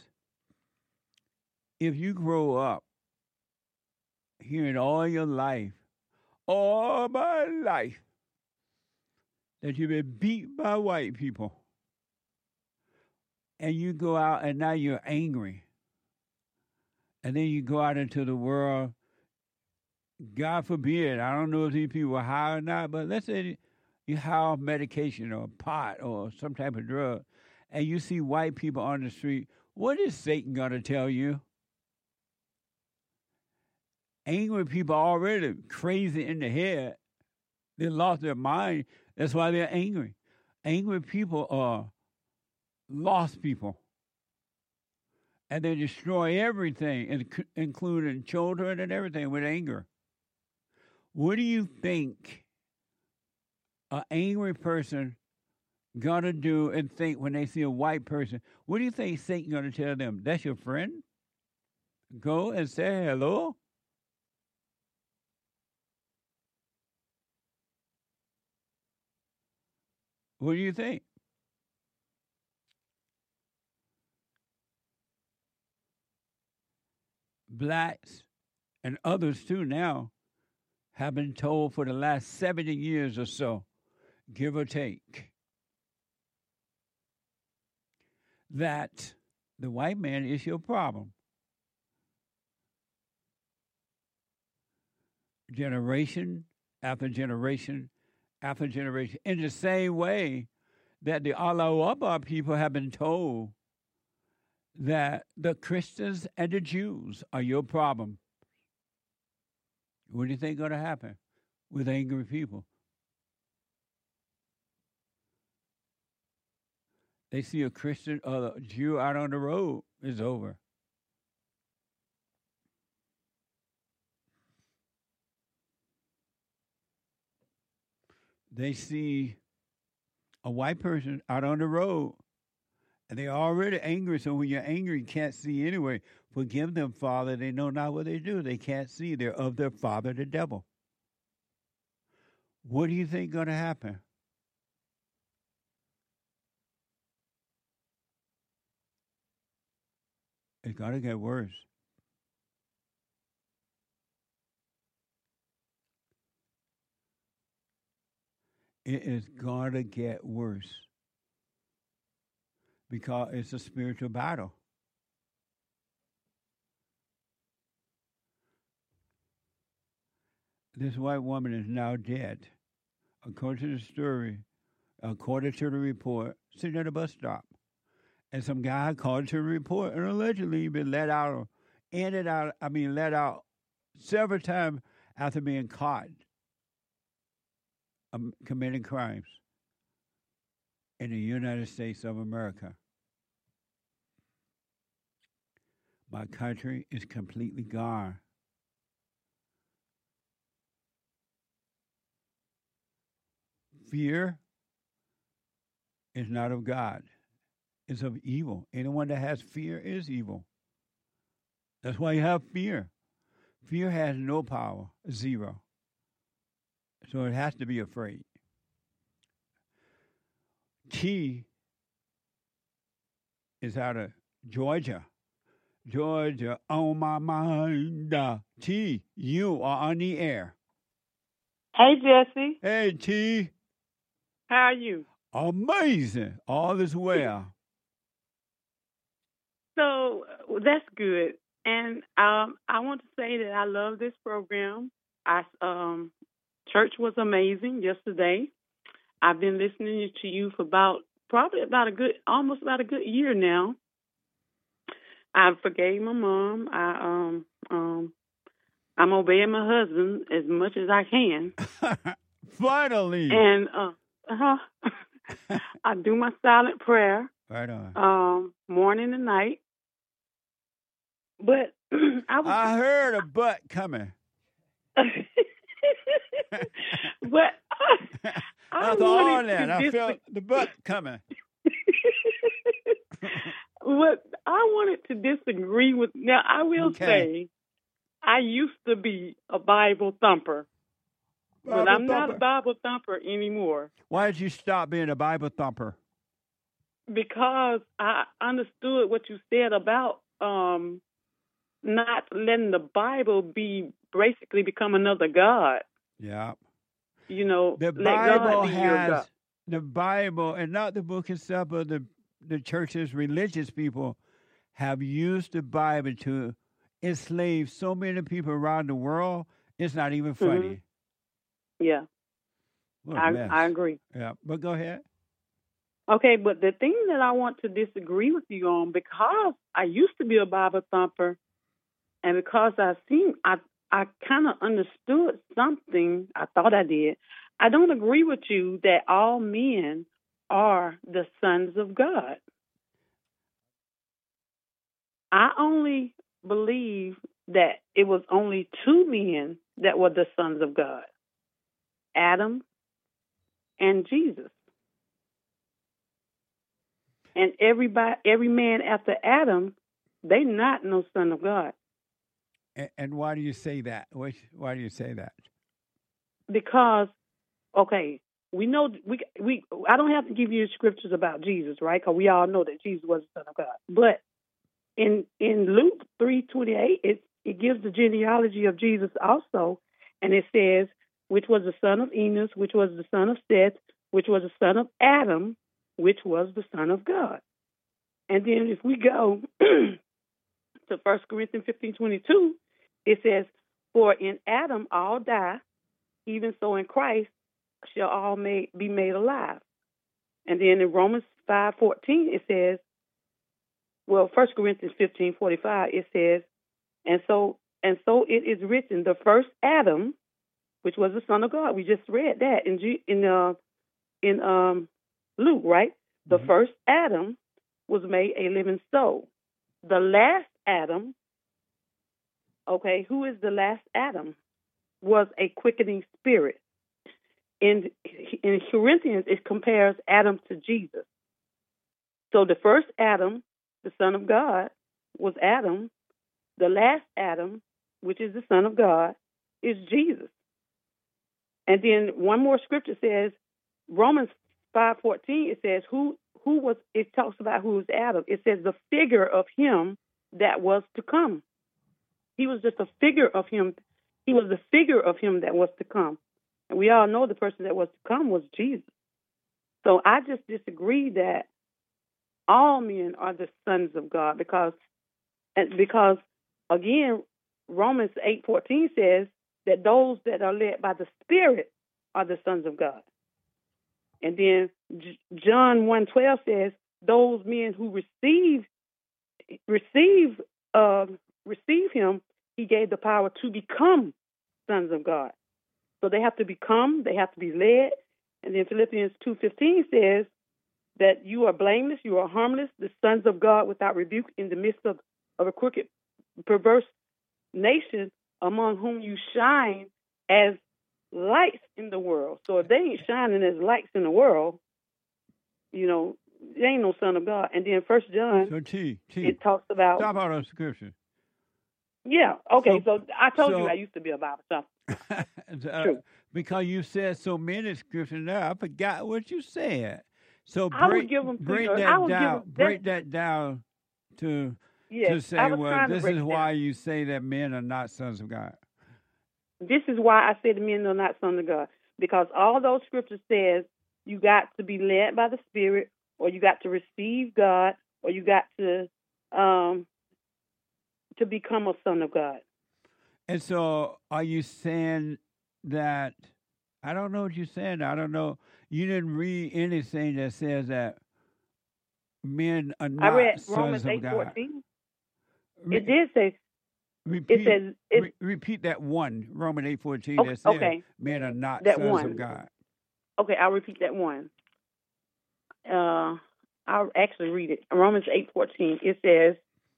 If you grow up hearing all your life, all my life, that you've been beat by white people, and you go out and now you're angry, and then you go out into the world, God forbid, I don't know if these people are high or not, but let's say you have medication or pot or some type of drug, and you see white people on the street, what is Satan going to tell you? Angry people are already crazy in the head. They lost their mind. That's why they're angry. Angry people are lost people. And they destroy everything, including children and everything, with anger. What do you think an angry person gonna do and think when they see a white person? What do you think Satan gonna tell them? That's your friend? Go and say hello? What do you think? Blacks and others too now have been told for the last 70 years or so, give or take, that the white man is your problem. Generation after generation after generation. In the same way that the Allah Akbar people have been told that the Christians and the Jews are your problem. What do you think is going to happen with angry people? They see a Christian or a Jew out on the road, it's over. They see a white person out on the road, and they're already angry. So when you're angry, you can't see anyway. Forgive them, Father. They know not what they do. They can't see. They're of their father, the devil. What do you think is going to happen? It's going to get worse. It is going to get worse because it's a spiritual battle. This white woman is now dead. According to the story, according to the report, sitting at a bus stop. And some guy called to the report and allegedly been let out several times after being caught committing crimes in the United States of America. My country is completely gone. Fear is not of God. Is of evil. Anyone that has fear is evil. That's why you have fear. Fear has no power, zero. So it has to be afraid. T is out of Georgia. Georgia, on my mind. T, you are on the air. Hey, Jesse. Hey, T. How are you? Amazing. All is well. So that's good. And I want to say that I love this program. Church was amazing yesterday. I've been listening to you for almost about a good year now. I forgave my mom. I'm obeying my husband as much as I can. Finally. And I do my silent prayer. Right on. Morning and night. But I heard a butt coming. But I felt the butt coming. But I wanted to disagree with. Now I will say, I used to be a Bible thumper, but I'm not a Bible thumper anymore. Why did you stop being a Bible thumper? Because I understood what you said about not letting the Bible basically become another God. Yeah. You know, the Bible has the Bible, and not the book itself, but the church's religious people have used the Bible to enslave so many people around the world. It's not even funny. Mm-hmm. Yeah. I agree. Yeah, but go ahead. Okay, but the thing that I want to disagree with you on, because I used to be a Bible thumper, and because I kind of understood something, I thought I did. I don't agree with you that all men are the sons of God. I only believe that it was only two men that were the sons of God, Adam and Jesus. And every man after Adam, they not no son of God. And why do you say that? Why do you say that? Because, okay, we know I don't have to give you scriptures about Jesus, right? Because we all know that Jesus was the Son of God. But in Luke 3:28, it gives the genealogy of Jesus also, and it says, which was the son of Enos, which was the son of Seth, which was the son of Adam, which was the Son of God. And then if we go to 1 Corinthians 15:22, it says, for in Adam all die, even so in Christ shall all be made alive. And then in Romans 5:14, it says, 1 Corinthians 15:45, it says, and so it is written, the first Adam, which was the Son of God. We just read that in Luke, right? The first Adam was made a living soul. The last Adam, okay, who is the last Adam? Was a quickening spirit. In Corinthians, it compares Adam to Jesus. So the first Adam, the Son of God, was Adam. The last Adam, which is the Son of God, is Jesus. And then one more scripture says, Romans 5:14, it says, it talks about who is Adam. It says the figure of him that was to come. He was just a figure of him. He was the figure of him that was to come. And we all know the person that was to come was Jesus. So I just disagree that all men are the sons of God because again, Romans 8:14 says that those that are led by the Spirit are the sons of God. And then John 1:12 says those men who receive him, he gave the power to become sons of God. So they have to become, they have to be led. And then Philippians 2:15 says that you are blameless, you are harmless, the sons of God without rebuke in the midst of a crooked, perverse nation among whom you shine as lights in the world. So if they ain't shining as lights in the world, they ain't no son of God. And then 1 John, so it talks about... Stop all those scriptures. Yeah. Okay. So- So I told so- you I used to be a Bible thumper. True. Because you said so many scriptures now, I forgot what you said. So I would break, give them to break you. that I would give down. them Break that down to Yes, say, I was well, trying to this break is it why down. you say that men are not sons of God. This is why I said the men are not sons of God, because all those scriptures says you got to be led by the Spirit, or you got to receive God, or you got to become a son of God. And so, are you saying that? I don't know what you're saying. I don't know. You didn't read anything that says that men are I not read sons Romans of 8:14. God. It did say. Repeat, says- it- repeat that one, Romans 8:14, Okay, that says okay. men are not That sons one. of God. Okay, I'll repeat that one. I'll actually read it. Romans 8:14. It says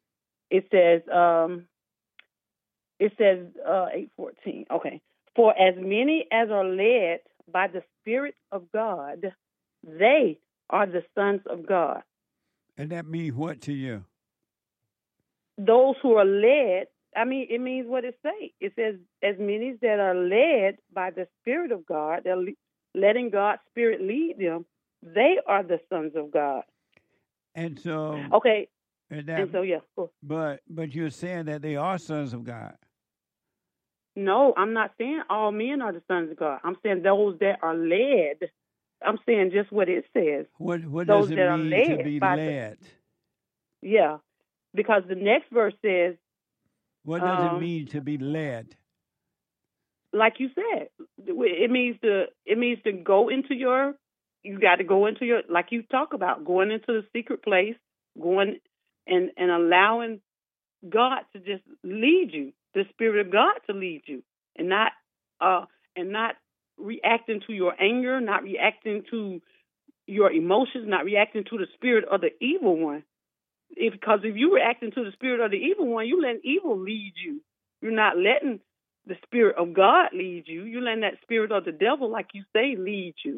8:14. Okay. For as many as are led by the Spirit of God, they are the sons of God. And that means what to you? Those who are led, it means what it says. It says, as many that are led by the Spirit of God, they're letting God's Spirit lead them, they are the sons of God. And so, Okay. and yeah. Cool. But you're saying that they are sons of God. No, I'm not saying all men are the sons of God. I'm saying those that are led. I'm saying just what it says. What those does it that are mean led to be by led? Yeah, because the next verse says, What does it mean to be led? like you said, it means to go into your. You got to go into your, like you talk about, going into the secret place, going and allowing God to just lead you, the Spirit of God to lead you, and not reacting to your anger, not reacting to your emotions, not reacting to the spirit of the evil one. Because if you reacting to the spirit of the evil one, you letting evil lead you. You're not letting the Spirit of God lead you. You're letting that spirit of the devil, like you say, lead you.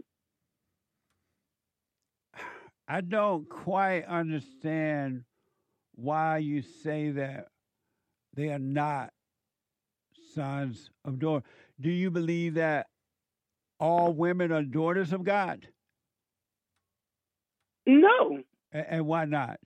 I don't quite understand why you say that they are not sons of daughters. Do you believe that all women are daughters of God? No. And why not?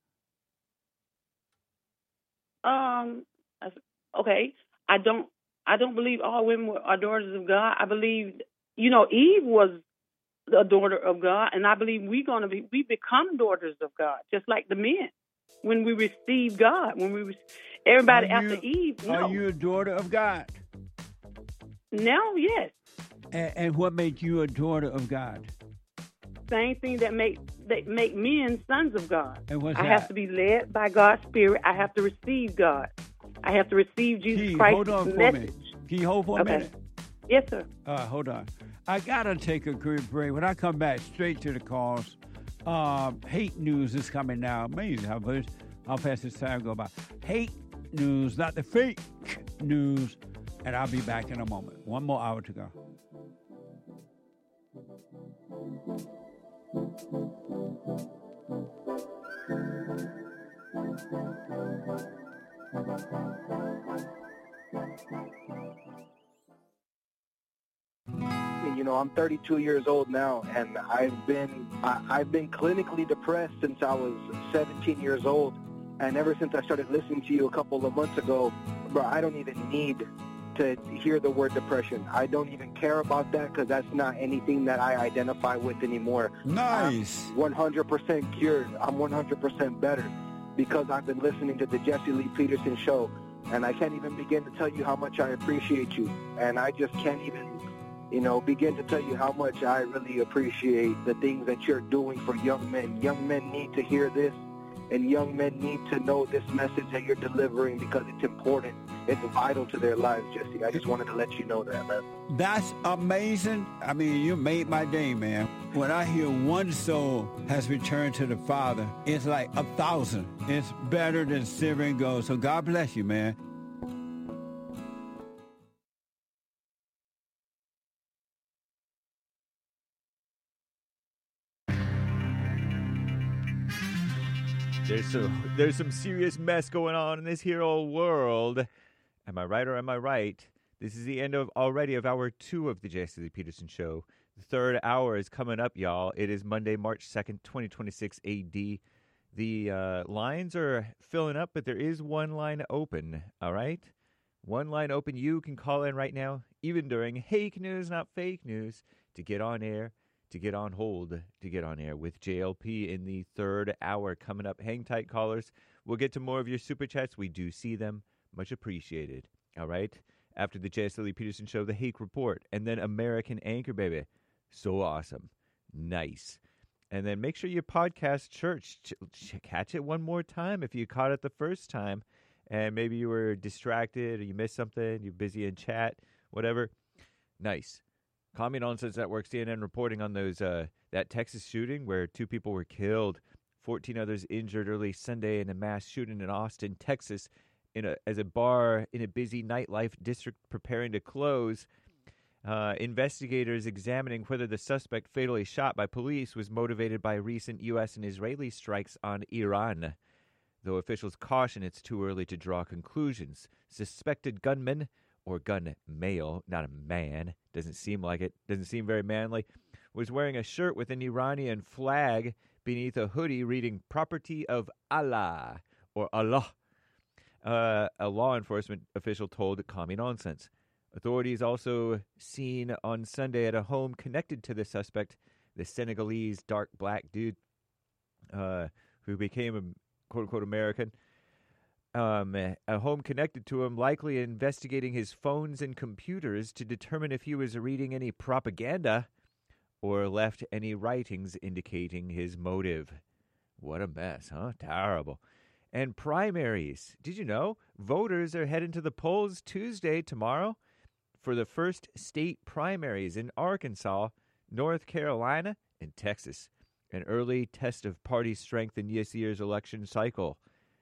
Okay. I don't believe all women are daughters of God. I believe, Eve was a daughter of God, and I believe we become daughters of God, just like the men. When we receive God, everybody after Eve. No. Are you a daughter of God? Now, yes. And what makes you a daughter of God? Same thing that make men sons of God. And what's I that? have to be led by God's Spirit. I have to receive God. I have to receive Jesus Christ's hold on for message. me. Can you hold for a minute? Yes, sir. Hold on. I gotta take a quick break. When I come back, straight to the calls. Hate news is coming now. Amazing how fast this time go by. Hate news, not the fake news. And I'll be back in a moment. One more hour to go. I'm 32 years old now, and I've been clinically depressed since I was 17 years old, and ever since I started listening to you a couple of months ago, bro, I don't even need to hear the word depression. I don't even care about that because that's not anything that I identify with anymore. Nice. I'm 100% cured. I'm 100% better because I've been listening to the Jesse Lee Peterson show, and I can't even begin to tell you how much I appreciate you, and I just can't even begin to tell you how much I really appreciate the things that you're doing for young men. Young men need to hear this, and young men need to know this message that you're delivering because it's important. It's vital to their lives, Jesse. I just wanted to let you know that, man. That's amazing. I mean, you made my day, man. When I hear one soul has returned to the Father, it's like 1,000. It's better than silver and gold. So God bless you, man. There's some serious mess going on in this here old world. Am I right or am I right? This is the end of hour 2 of the Jesse Lee Peterson Show. The third hour is coming up, y'all. It is Monday, March 2nd, 2026 AD. The lines are filling up, but there is one line open, all right? One line open. You can call in right now, even during Hake News, not fake news, to get on air, to get on hold, to get on air with JLP in the third hour coming up. Hang tight, callers. We'll get to more of your super chats. We do see them. Much appreciated. All right? After the Jesse Lee Peterson Show, the Hake Report, and then American Anchor, baby. So awesome. Nice. And then make sure you podcast church. Catch it one more time if you caught it the first time and maybe you were distracted or you missed something, you're busy in chat, whatever. Nice. Commie Nonsense Network, CNN reporting on those that Texas shooting where 2 people were killed, 14 others injured early Sunday in a mass shooting in Austin, Texas, as a bar in a busy nightlife district preparing to close. Investigators examining whether the suspect fatally shot by police was motivated by recent U.S. and Israeli strikes on Iran. Though officials caution it's too early to draw conclusions. Suspected gunman, or gun male, not a man, doesn't seem like it, doesn't seem very manly, was wearing a shirt with an Iranian flag beneath a hoodie reading Property of Allah, or Allah. A law enforcement official told Commie Nonsense. Authorities also seen on Sunday at a home connected to the suspect, the Senegalese dark black dude who became a quote-unquote American. A home connected to him, likely investigating his phones and computers to determine if he was reading any propaganda or left any writings indicating his motive. What a mess, huh? Terrible. And primaries. Did you know? Voters are heading to the polls Tuesday, tomorrow, for the first state primaries in Arkansas, North Carolina, and Texas. An early test of party strength in this year's election cycle.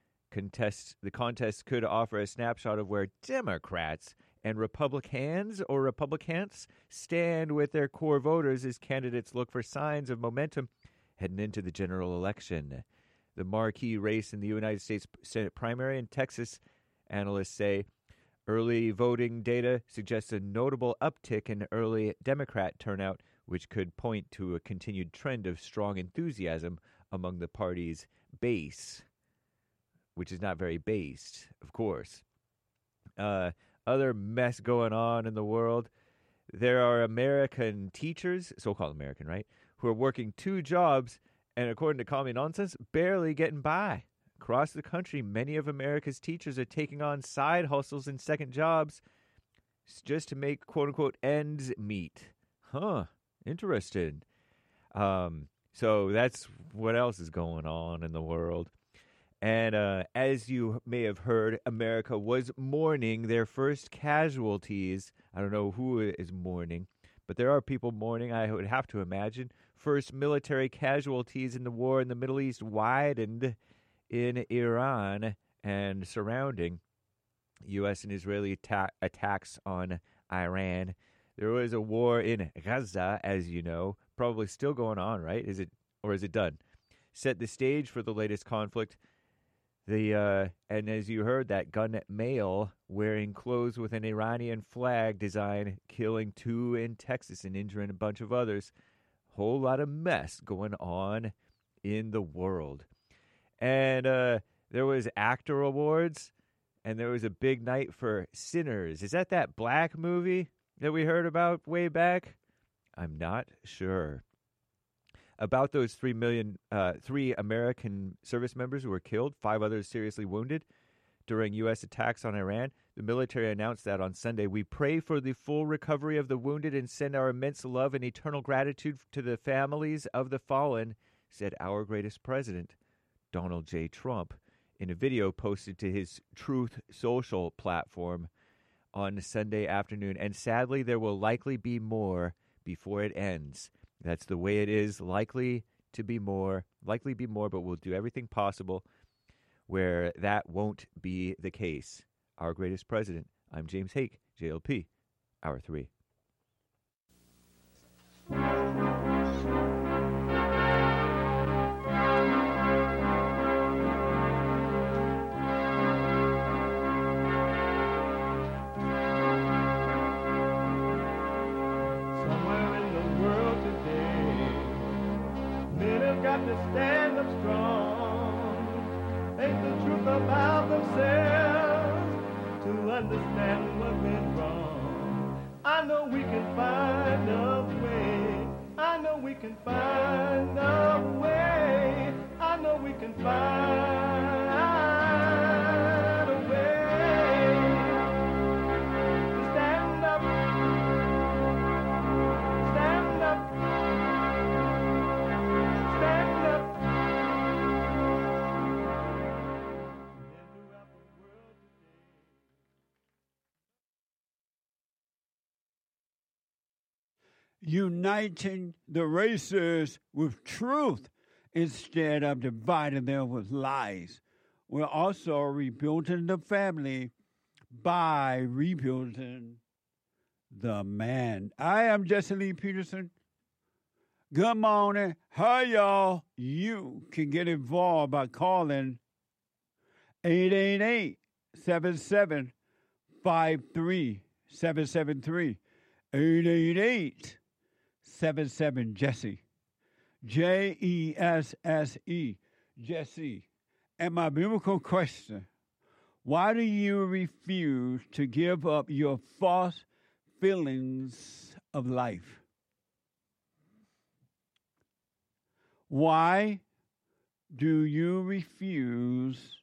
The contest could offer a snapshot of where Democrats and Republicans stand with their core voters as candidates look for signs of momentum heading into the general election. The marquee race in the United States Senate primary in Texas, analysts say, early voting data suggests a notable uptick in early Democrat turnout, which could point to a continued trend of strong enthusiasm among the party's base, which is not very based, of course. Other mess going on in the world. There are American teachers, so-called American, right, who are working 2 jobs and, according to Commie Nonsense, barely getting by. Across the country, many of America's teachers are taking on side hustles and second jobs just to make, quote-unquote, ends meet. Huh, interesting. So that's what else is going on in the world. And as you may have heard, America was mourning their first casualties. I don't know who is mourning, but there are people mourning, I would have to imagine. First military casualties in the war in the Middle East widened in Iran and surrounding U.S. and Israeli attacks on Iran. There was a war in Gaza, as you know, probably still going on, right? Is it done? Set the stage for the latest conflict. And as you heard, that gun male wearing clothes with an Iranian flag design, killing 2 in Texas and injuring a bunch of others. Whole lot of mess going on in the world. And there was actor awards, and there was a big night for Sinners. Is that black movie that we heard about way back? I'm not sure. About those 3 American service members who were killed, 5 others seriously wounded during U.S. attacks on Iran. The military announced that on Sunday. We pray for the full recovery of the wounded and send our immense love and eternal gratitude to the families of the fallen, said our greatest president, Donald J. Trump, in a video posted to his Truth Social platform on Sunday afternoon. And sadly, there will likely be more before it ends. That's the way it is. Likely be more, but we'll do everything possible where that won't be the case. Our greatest president. I'm James Hake, JLP, Hour 3. just stand up strong. Ain't the truth about themselves to understand what went wrong. I know we can find a way. I know we can find a way. I know we can find a way to stand up, stand up, stand up. Uniting the races with truth instead of dividing them with lies. We're also rebuilding the family by rebuilding the man. I am Jesse Lee Peterson. Good morning. Hi, y'all. You can get involved by calling 888-77-53-773. 888-77-JESSE. Jesse. Jesse. And my biblical question, why do you refuse to give up your false feelings of life? Why do you refuse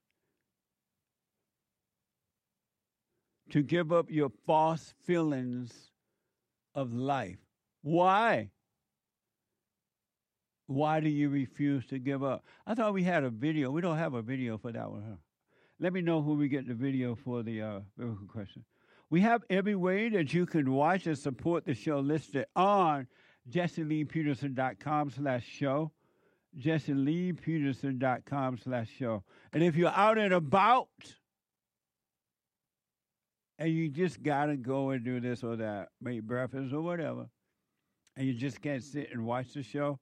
to give up your false feelings of life? Why? Why do you refuse to give up? I thought we had a video. We don't have a video for that one, huh? Let me know who we get the video for the biblical question. We have every way that you can watch and support the show listed on JesseLeePeterson.com/show. JesseLeePeterson.com/show. And if you're out and about and you just got to go and do this or that, make breakfast or whatever, and you just can't sit and watch the show,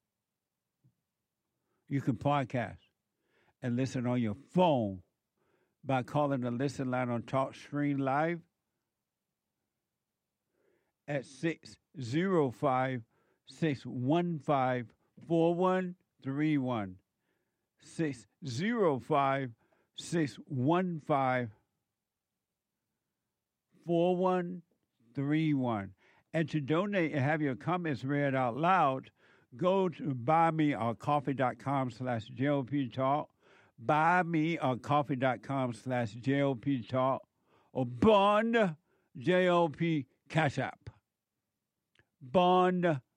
you can podcast and listen on your phone by calling the listen line on TalkScreen Live at 605-615-4131. 605-615-4131. And to donate and have your comments read out loud, go to buymeacoffee.com/JLP Talk, buymeacoffee.com/JLP Talk, or Bond JLP Cash App. Bond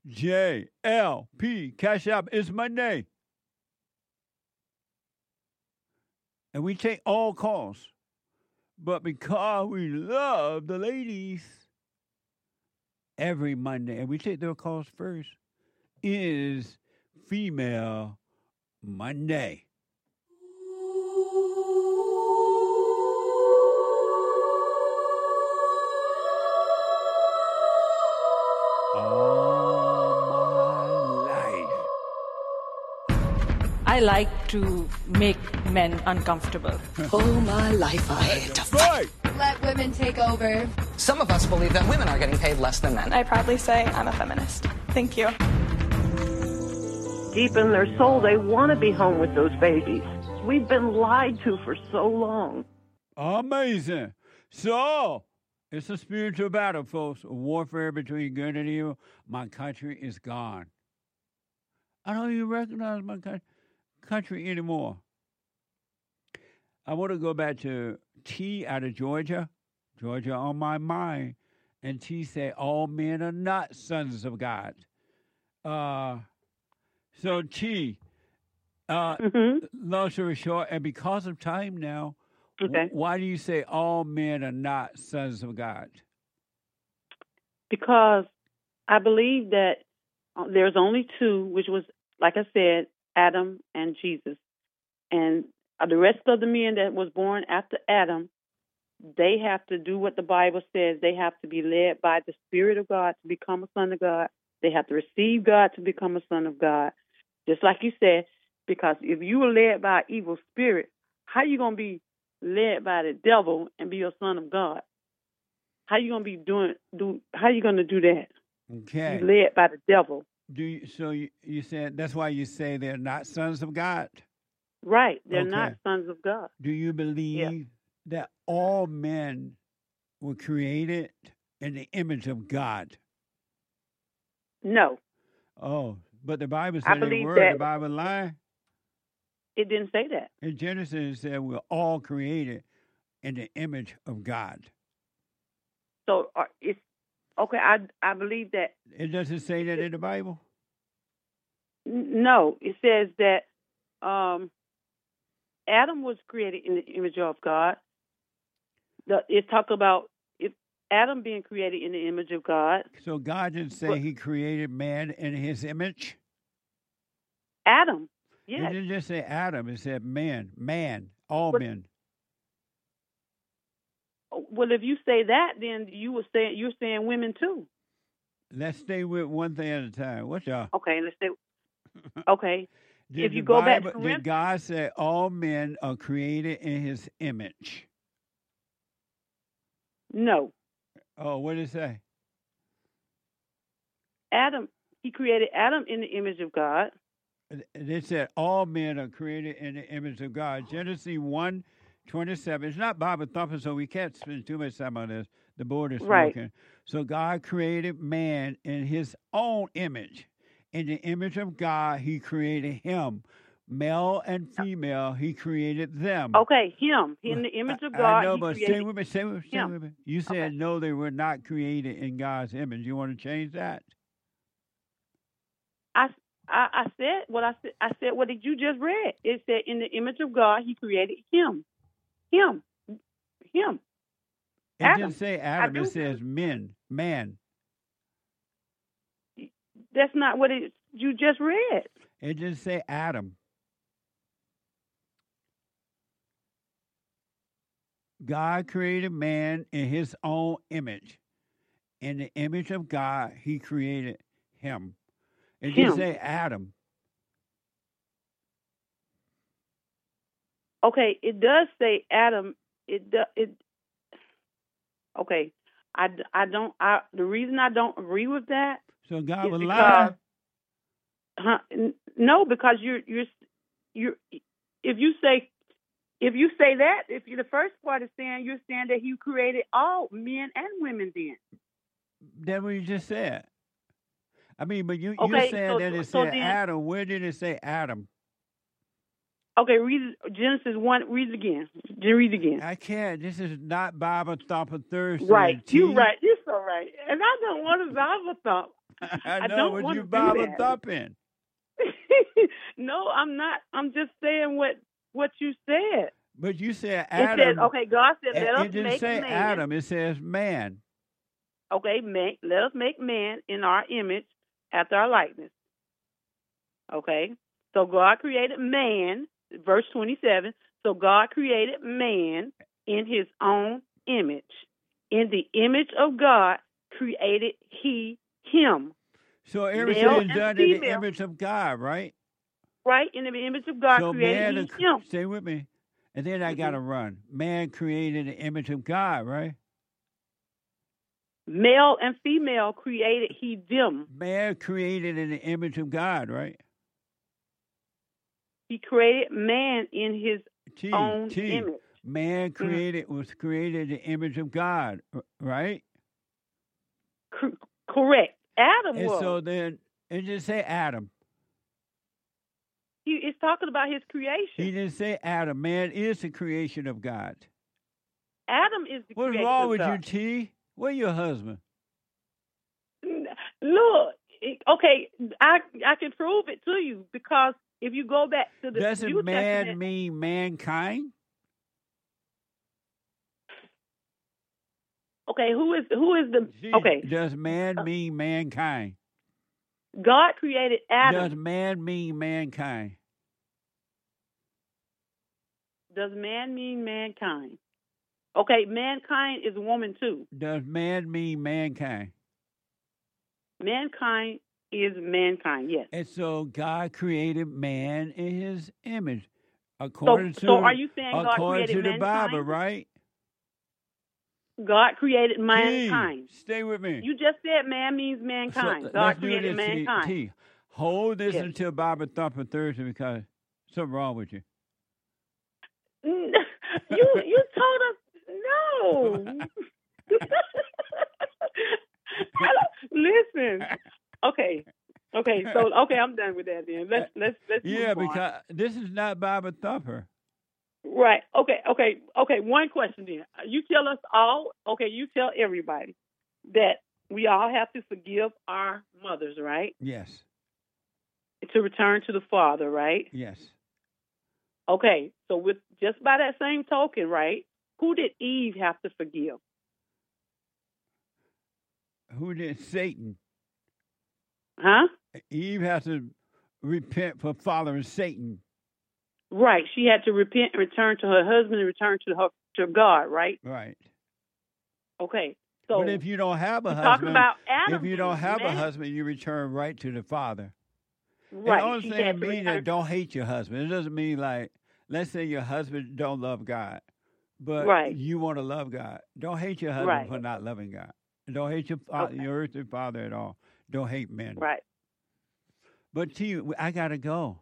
JLP Cash App is Monday. And we take all calls. But because we love the ladies, every Monday, and we take their calls first, is Female Monday. I like to make men uncomfortable. All my life I had to fight. Let women take over. Some of us believe that women are getting paid less than men. I proudly say I'm a feminist. Thank you. Deep in their soul, they want to be home with those babies. We've been lied to for so long. Amazing. So, it's a spiritual battle, folks. A warfare between good and evil. My country is gone. I don't even recognize my country anymore. I want to go back to T out of Georgia. Georgia on my mind. And T said, all men are not sons of God. So T, long story short, and because of time now, okay. Why do you say all men are not sons of God? Because I believe that there's only two, which was, like I said, Adam and Jesus. And the rest of the men that was born after Adam, they have to do what the Bible says. They have to be led by the Spirit of God to become a son of God. They have to receive God to become a son of God. Just like you said, because if you were led by an evil spirit, how you going to be led by the devil and be a son of God? How you going to be how you going to do that? Okay. You're led by the devil. You said that's why you say they're not sons of God? Right. They're Okay. not sons of God. Do you believe that all men were created in the image of God? No. Oh, but the Bible I said they believe were. that- The Bible lie. It didn't say that. In Genesis, it said we're all created in the image of God. So it's okay. I believe that. It doesn't say that in the Bible? No, it says that Adam was created in the image of God. It talks about Adam being created in the image of God. So God didn't say he created man in his image? Adam, It yes. didn't just say Adam. It said man, all men. Well, if you say that, then you're saying women too. Let's stay with one thing at a time. What's y'all? Okay, let's say. Okay, Did if you the go back Bible- to did God say all men are created in his image? No, Oh, what did it say? Adam. He created Adam in the image of God. It said all men are created in the image of God. Genesis 1:27. It's not Bible thumping, so we can't spend too much time on this. The board is Right. smoking. So God created man in his own image. In the image of God, he created him. Male and female, he created them. Okay, him in the image of God. I know, he but created stay with me, stay with him. me. You said no, they were not created in God's image. You want to change that? I said what I said. I said what you just read. It said in the image of God, he created him. It Adam. didn't say Adam. It says man. That's not what you just read. It didn't say Adam. God created man in his own image. In the image of God, he created him. It didn't say Adam. Okay, it does say Adam. Okay, the reason I don't agree with that. So God is was because, lying? No, because you're if you say that, the first part is saying you're saying that he created all men and women. Then That's what you just said. I mean, but you Okay, said that it so said then- Adam. Where did it say Adam? okay, read Genesis 1. Read it again. Read it again. I can't. This is not Bible Thumper Thursday. Right, T. you're right. You're so right. And I don't want to Bible thump. I know, don't but want you to do Bible that. thumping. No, I'm not. I'm just saying what you said. But you said It Adam. said, okay, God said, let us It didn't make say man. Adam. It says man. Okay, let us make man in our image after our likeness. Okay, so God created man, verse 27. So God created man in his own image. In the image of God created he him. So Male everything is and done in the female. image of God, right? Right? In the image of God So created man, he him. stay with me. And then I got to run. Man created the image of God, right? Male and female created he them. Man created in the image of God, right? He created man in his own image. Man was created in the image of God, right? Correct. Adam And was. so then it didn't say Adam. He is talking about his creation. He didn't say Adam. Man is the creation of God. Adam is the What's creation wrong of with God. you, T? Where your husband? Look, okay, I can prove it to you because if you go back to the New Doesn't man Testament, mean mankind? okay, who is the okay? Does man mean mankind? God created Adam. Does man mean mankind? Does man mean mankind? Okay, mankind is a woman too. Does man mean mankind? Mankind is mankind, yes. And so God created man in his image. According So are you saying God according created to the Bible, mankind? right? God created mankind. Stay with me. You just said man means mankind. So, God let's do created this, mankind. T. Hold this Yes. until Bible Thumper Thursday because something wrong with you. You told us no. Listen. Okay. So I'm done with that then. Let's Yeah, move on. because this is not Bible Thumper. Right. Okay. One question then. You tell us all. Okay. You tell everybody that we all have to forgive our mothers, right? Yes. To return to the Father, right? Yes. Okay. So with just by that same token, right? Who did Eve have to forgive? Who did Satan? Huh? Eve has to repent for following Satan. Right. She had to repent and return to her husband and return to God, right? Right. Okay. So but if you don't have a talking husband, about Adam, if you don't have a man. husband, you return right to the Father. Right. It only She thing had it to means return- that don't hate your husband. It doesn't mean like, let's say your husband don't love God, but Right. you want to love God. Don't hate your husband Right. for not loving God. Don't hate your your earthly father at all. Don't hate men. Right. But T, I gotta go.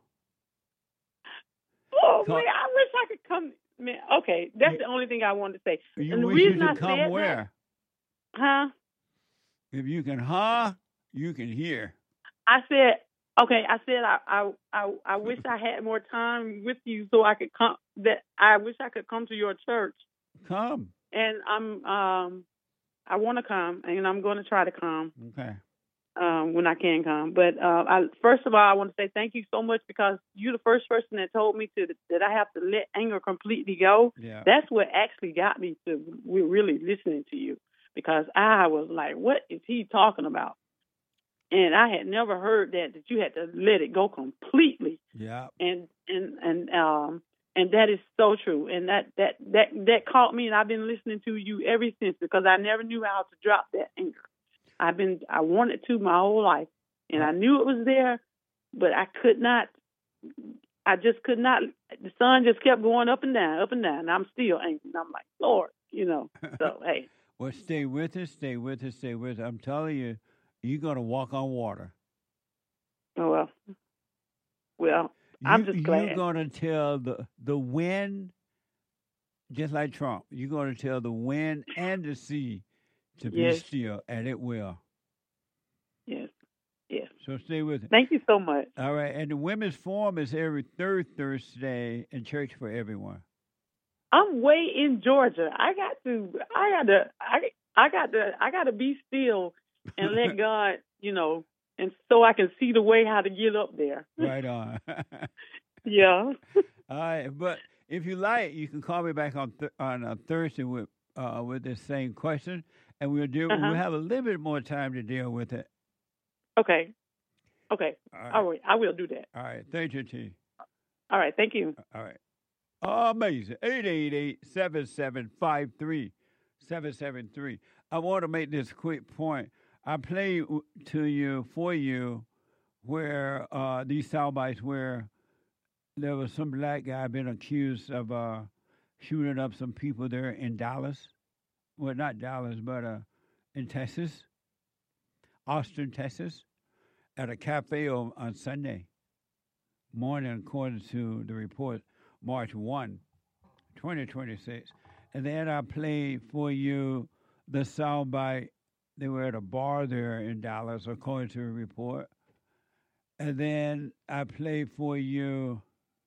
Oh So- man, I wish I could come. Man, okay, that's the only thing I wanted to say. You and the wish you reason I could come said where? that, huh? If you can, you can hear. I said, okay. I said I wish I had more time with you so I could come. That I wish I could come to your church. Come. And I want to come, and I'm going to try to come. Okay. When I can come. But first of all, I want to say thank you so much because you're the first person that told me that I have to let anger completely go. Yeah. That's what actually got me to really listening to you because I was like, what is he talking about? And I had never heard that you had to let it go completely. Yeah. And that is so true. And that caught me, and I've been listening to you ever since because I never knew how to drop that anger. I wanted to my whole life, and I knew it was there, but I could not. I just could not. The sun just kept going up and down, and I'm still angry. And I'm like, Lord, So hey. Well, stay with us. I'm telling you, you're gonna walk on water. Oh well. I'm just glad. You're gonna tell the wind, just like Trump. You're gonna tell the wind and the sea to be still, and it will. Yes. So stay with it. Thank you so much. All right, and the Women's Forum is every third Thursday in Church for Everyone. I'm way in Georgia. I got to be still and let God, and so I can see the way how to get up there. Right on. Yeah. All right, but if you like, you can call me back on Thursday with this same question. And we'll have a little bit more time to deal with it. Okay. All right. I will do that. All right. Thank you, T. All right. Thank you. All right. Amazing. 888-775-3773. I want to make this quick point. I played for you where these soundbites where there was some black guy been accused of shooting up some people there in Dallas. Well, not Dallas, but in Texas, Austin, Texas, at a cafe on Sunday morning, according to the report, March 1, 2026. And then I played for you the soundbite. They were at a bar there in Dallas, according to the report. And then I played for you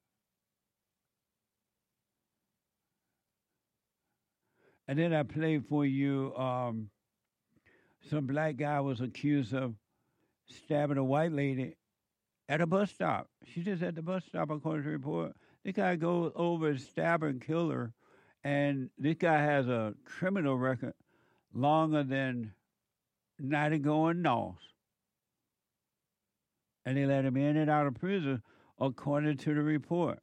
some black guy was accused of stabbing a white lady at a bus stop. She just at the bus stop, according to the report. This guy goes over and stab her and kill her. And this guy has a criminal record longer than Nighty going north. And they let him in and out of prison, according to the report.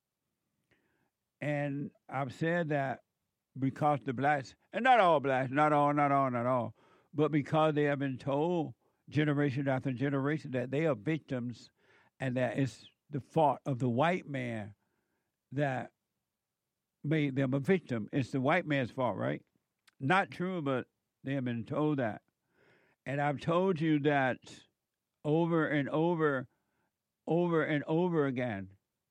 And I've said that because the blacks, and not all blacks, not all, but because they have been told generation after generation that they are victims and that it's the fault of the white man that made them a victim. It's the white man's fault, right? not true, but they have been told that. And I've told you that over and over and over again,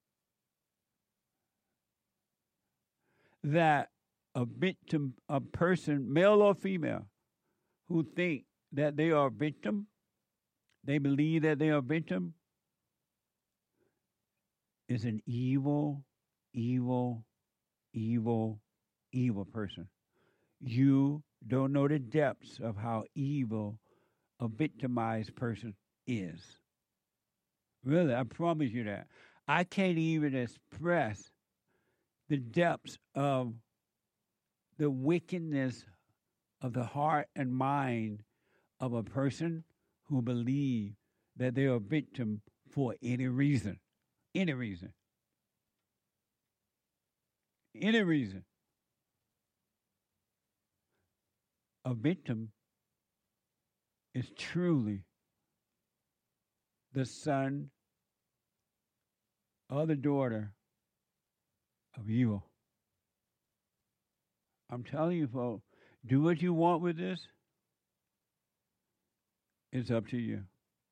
that a victim, a person, male or female, who think that they are a victim, they believe that they are a victim, is an evil, evil, evil, evil person. You don't know the depths of how evil a victimized person is. Really, I promise you that. I can't even express the depths of the wickedness of the heart and mind of a person who believes that they are a victim for any reason. Any reason. Any reason. A victim is truly the son or the daughter of evil. I'm telling you, folks, do what you want with this. It's up to you.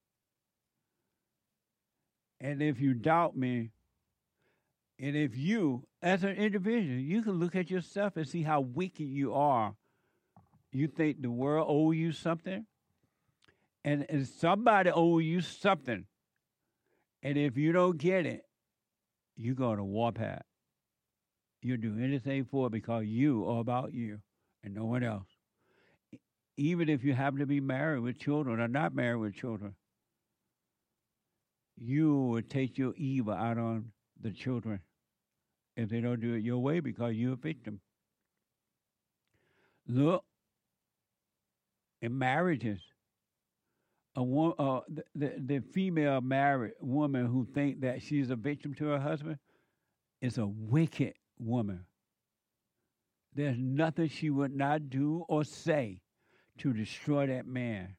And if you doubt me, and if you, as an individual, you can look at yourself and see how wicked you are. You think the world owes you something? And somebody owes you something. And if you don't get it, you go on a warpath. You'll do anything for it because you are about you and no one else. Even if you happen to be married with children or not married with children, you will take your evil out on the children if they don't do it your way because you're a victim. Look, in marriages, the female married woman who thinks that she's a victim to her husband is a wicked woman. There's nothing she would not do or say to destroy that man,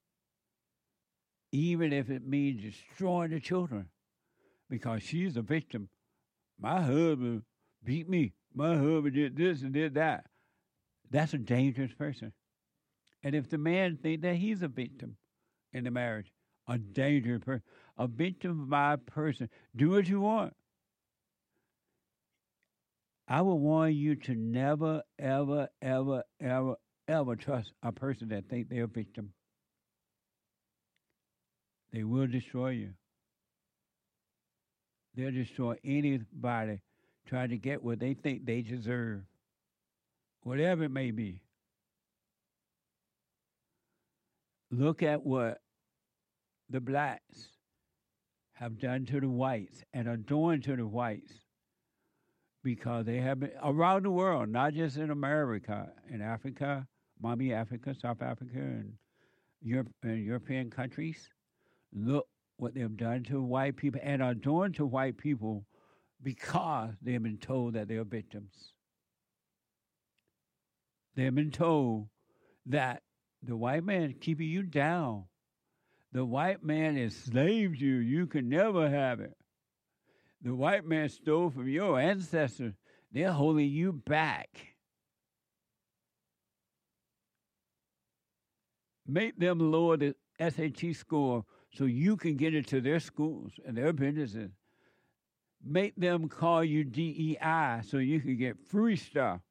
even if it means destroying the children, because she's a victim. My husband beat me. My husband did this and did that. That's a dangerous person. And if the man thinks that he's a victim in the marriage, a dangerous person, a victimized person, do what you want. I will warn you to never, ever, ever, ever, ever trust a person that thinks they're a victim. They will destroy you. They'll destroy anybody trying to get what they think they deserve, whatever it may be. Look at what the blacks have done to the whites and are doing to the whites, because they have been around the world, not just in America, in Africa, Mommy Africa, South Africa, and European countries. Look what they've done to white people and are doing to white people because they've been told that they're victims. They've been told that the white man is keeping you down. The white man enslaved you. You can never have it. The white man stole from your ancestors. They're holding you back. Make them lower the SAT score so you can get into their schools and their businesses. Make them call you DEI so you can get free stuff.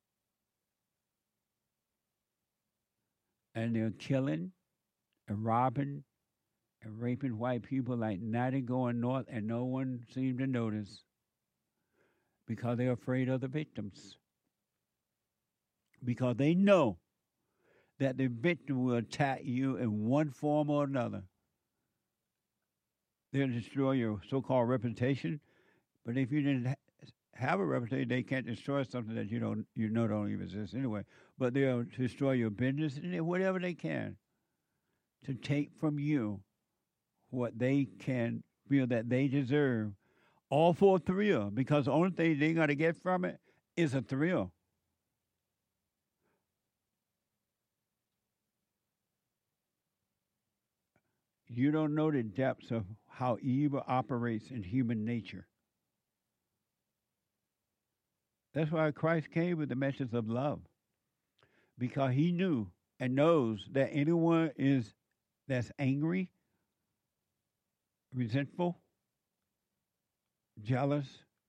And they're killing and robbing and raping white people like nothing going north, and no one seemed to notice because they're afraid of the victims. Because they know that the victim will attack you in one form or another. They'll destroy your so-called reputation, but if you didn't have a reputation, they can't destroy something that you don't even exist anyway. But they'll destroy your business and whatever they can to take from you what they can feel that they deserve, all for a thrill, because the only thing they're going to get from it is a thrill. You don't know the depths of how evil operates in human nature. That's why Christ came with the message of love. because he knew and knows that anyone that's angry, resentful, jealous,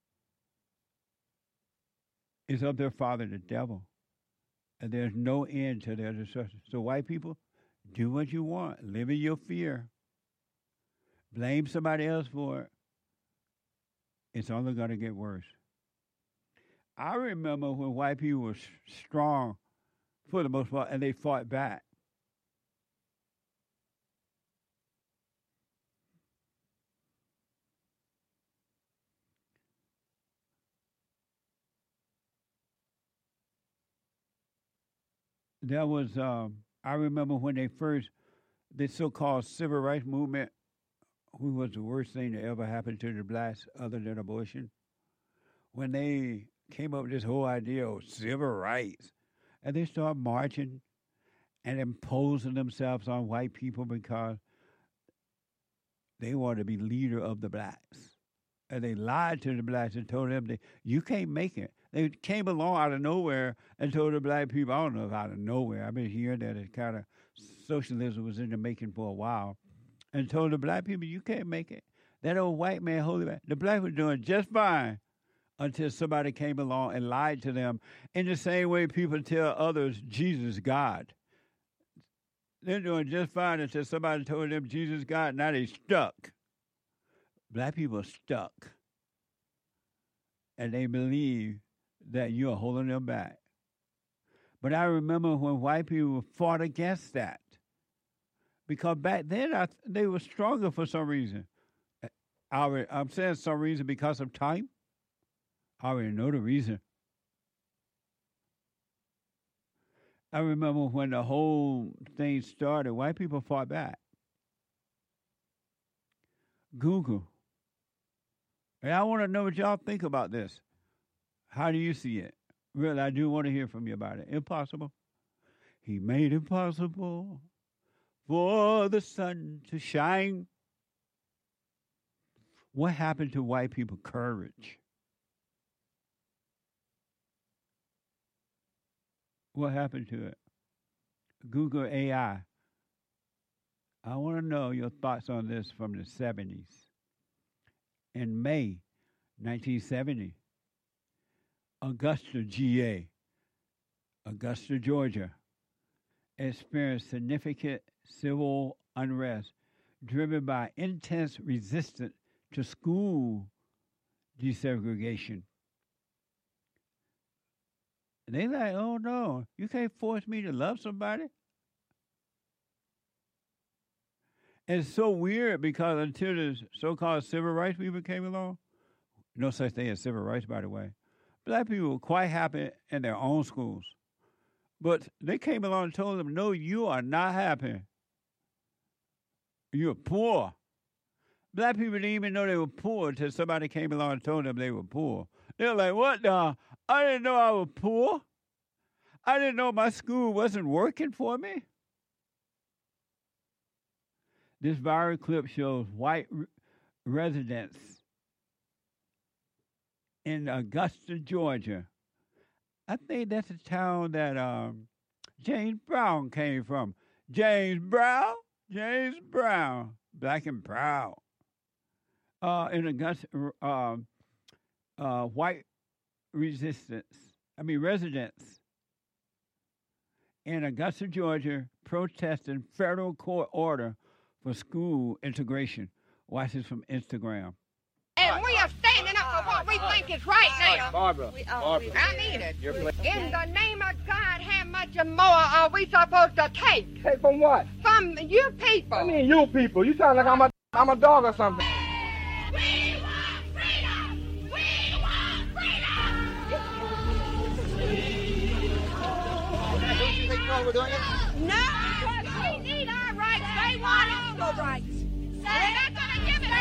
is of their father, the devil. And there's no end to their destruction. So white people, do what you want. Live in your fear. Blame somebody else for it. It's only going to get worse. I remember when white people were strong for the most part, and they fought back. There was, I remember when the so-called civil rights movement, which was the worst thing that ever happened to the blacks other than abortion, when they came up with this whole idea of civil rights, and they started marching and imposing themselves on white people because they wanted to be leader of the blacks. And they lied to the blacks and told them that you can't make it. They came along out of nowhere and told the black people, I don't know if out of nowhere, I've been hearing that it kind of socialism was in the making for a while, and told the black people, you can't make it. That old white man holding back. The black was doing just fine until somebody came along and lied to them in the same way people tell others Jesus is God. They're doing just fine until somebody told them Jesus is God. Now they stuck. Black people are stuck. And they believe that you're holding them back. But I remember when white people fought against that. Because back then they were stronger for some reason. I'm saying some reason because of time. I already know the reason. I remember when the whole thing started, white people fought back. Google. And I want to know what y'all think about this. How do you see it? Really, I do want to hear from you about it. Impossible. He made it possible for the sun to shine. What happened to white people? Courage. What happened to it? Google AI. I want to know your thoughts on this from the 70s. In May 1970, Augusta, Georgia, experienced significant civil unrest driven by intense resistance to school desegregation. They like, oh no, you can't force me to love somebody. It's so weird because until the so-called civil rights movement came along, no such thing as civil rights, by the way, black people were quite happy in their own schools. But they came along and told them, no, you are not happy. You're poor. Black people didn't even know they were poor until somebody came along and told them they were poor. They were like, what the? I didn't know I was poor. I didn't know my school wasn't working for me. This viral clip shows white residents in Augusta, Georgia. I think that's the town that James Brown came from. James Brown, black and proud. In Augusta, white residents in Augusta, Georgia, protesting federal court order for school integration. Watch this from Instagram. And we are standing up for what we think is right now. Barbara, I mean it. In the name of God, how much more are we supposed to take? Take from what? From you people. I mean you people. You sound like I'm a dog or something. We want freedom! We want freedom! Don't you think we're doing it? No, because we need our rights. They want all the rights. We're not going to give it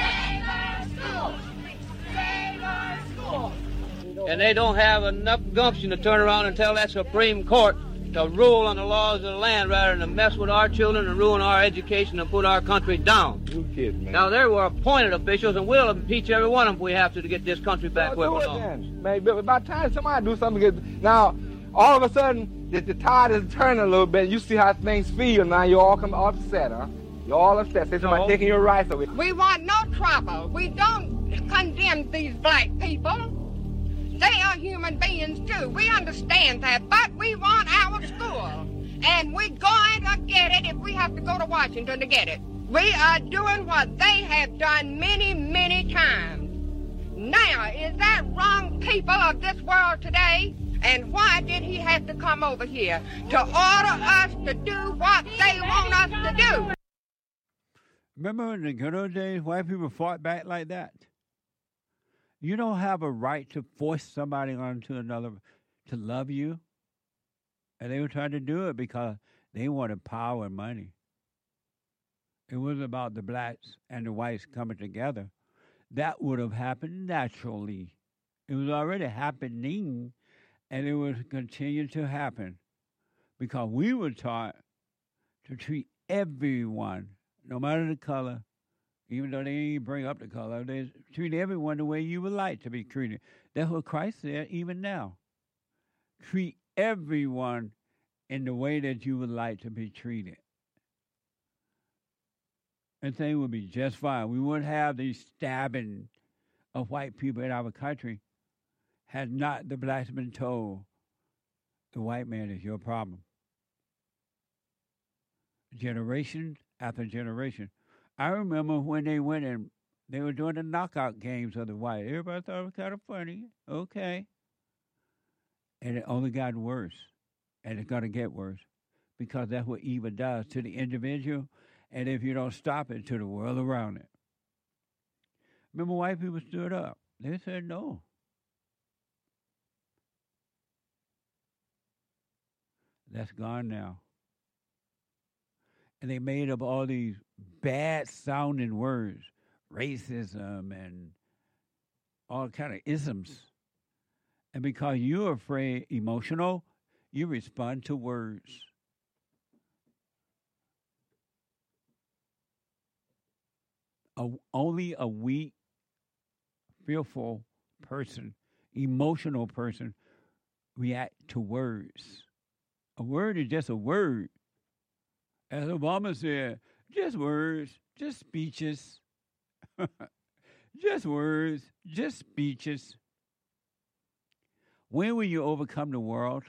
to And they don't have enough gumption to turn around and tell that Supreme Court to rule on the laws of the land rather than to mess with our children and ruin our education and put our country down. You kidding me? Now, there were appointed officials, and we'll impeach every one of them if we have to get this country back where it belongs. Maybe by the time somebody do something, now, all of a sudden, the tide is turning a little bit. You see how things feel now. You all come upset, huh? You're all upset. Say somebody taking your rights away. We want no trouble. We don't condemn these black people. They are human beings, too. We understand that, but we want our school. And we're going to get it if we have to go to Washington to get it. We are doing what they have done many, many times. Now, is that wrong, people of this world today? And why did he have to come over here? To order us to do what they want us to do. Remember in the good old days, white people fought back like that? You don't have a right to force somebody onto another to love you. And they were trying to do it because they wanted power and money. It wasn't about the blacks and the whites coming together. That would have happened naturally. It was already happening, and it would continue to happen because we were taught to treat everyone, no matter the color, even though they didn't bring up the color, they treat everyone the way you would like to be treated. That's what Christ said even now. Treat everyone in the way that you would like to be treated. And things would be just fine. We wouldn't have these stabbing of white people in our country had not the blacks been told the white man is your problem. Generation after generation. I remember when they went and they were doing the knockout games of the white. Everybody thought it was kind of funny. Okay. And it only got worse. And it's going to get worse because that's what evil does to the individual. And if you don't stop it, to the world around it. Remember, white people stood up. They said no. That's gone now. And they made up all these bad-sounding words, racism and all kind of isms. And because you're afraid, emotional, you respond to words. Only a weak, fearful person, emotional person, react to words. A word is just a word. As Obama said, just words, just speeches. Just words, just speeches. When will you overcome the world?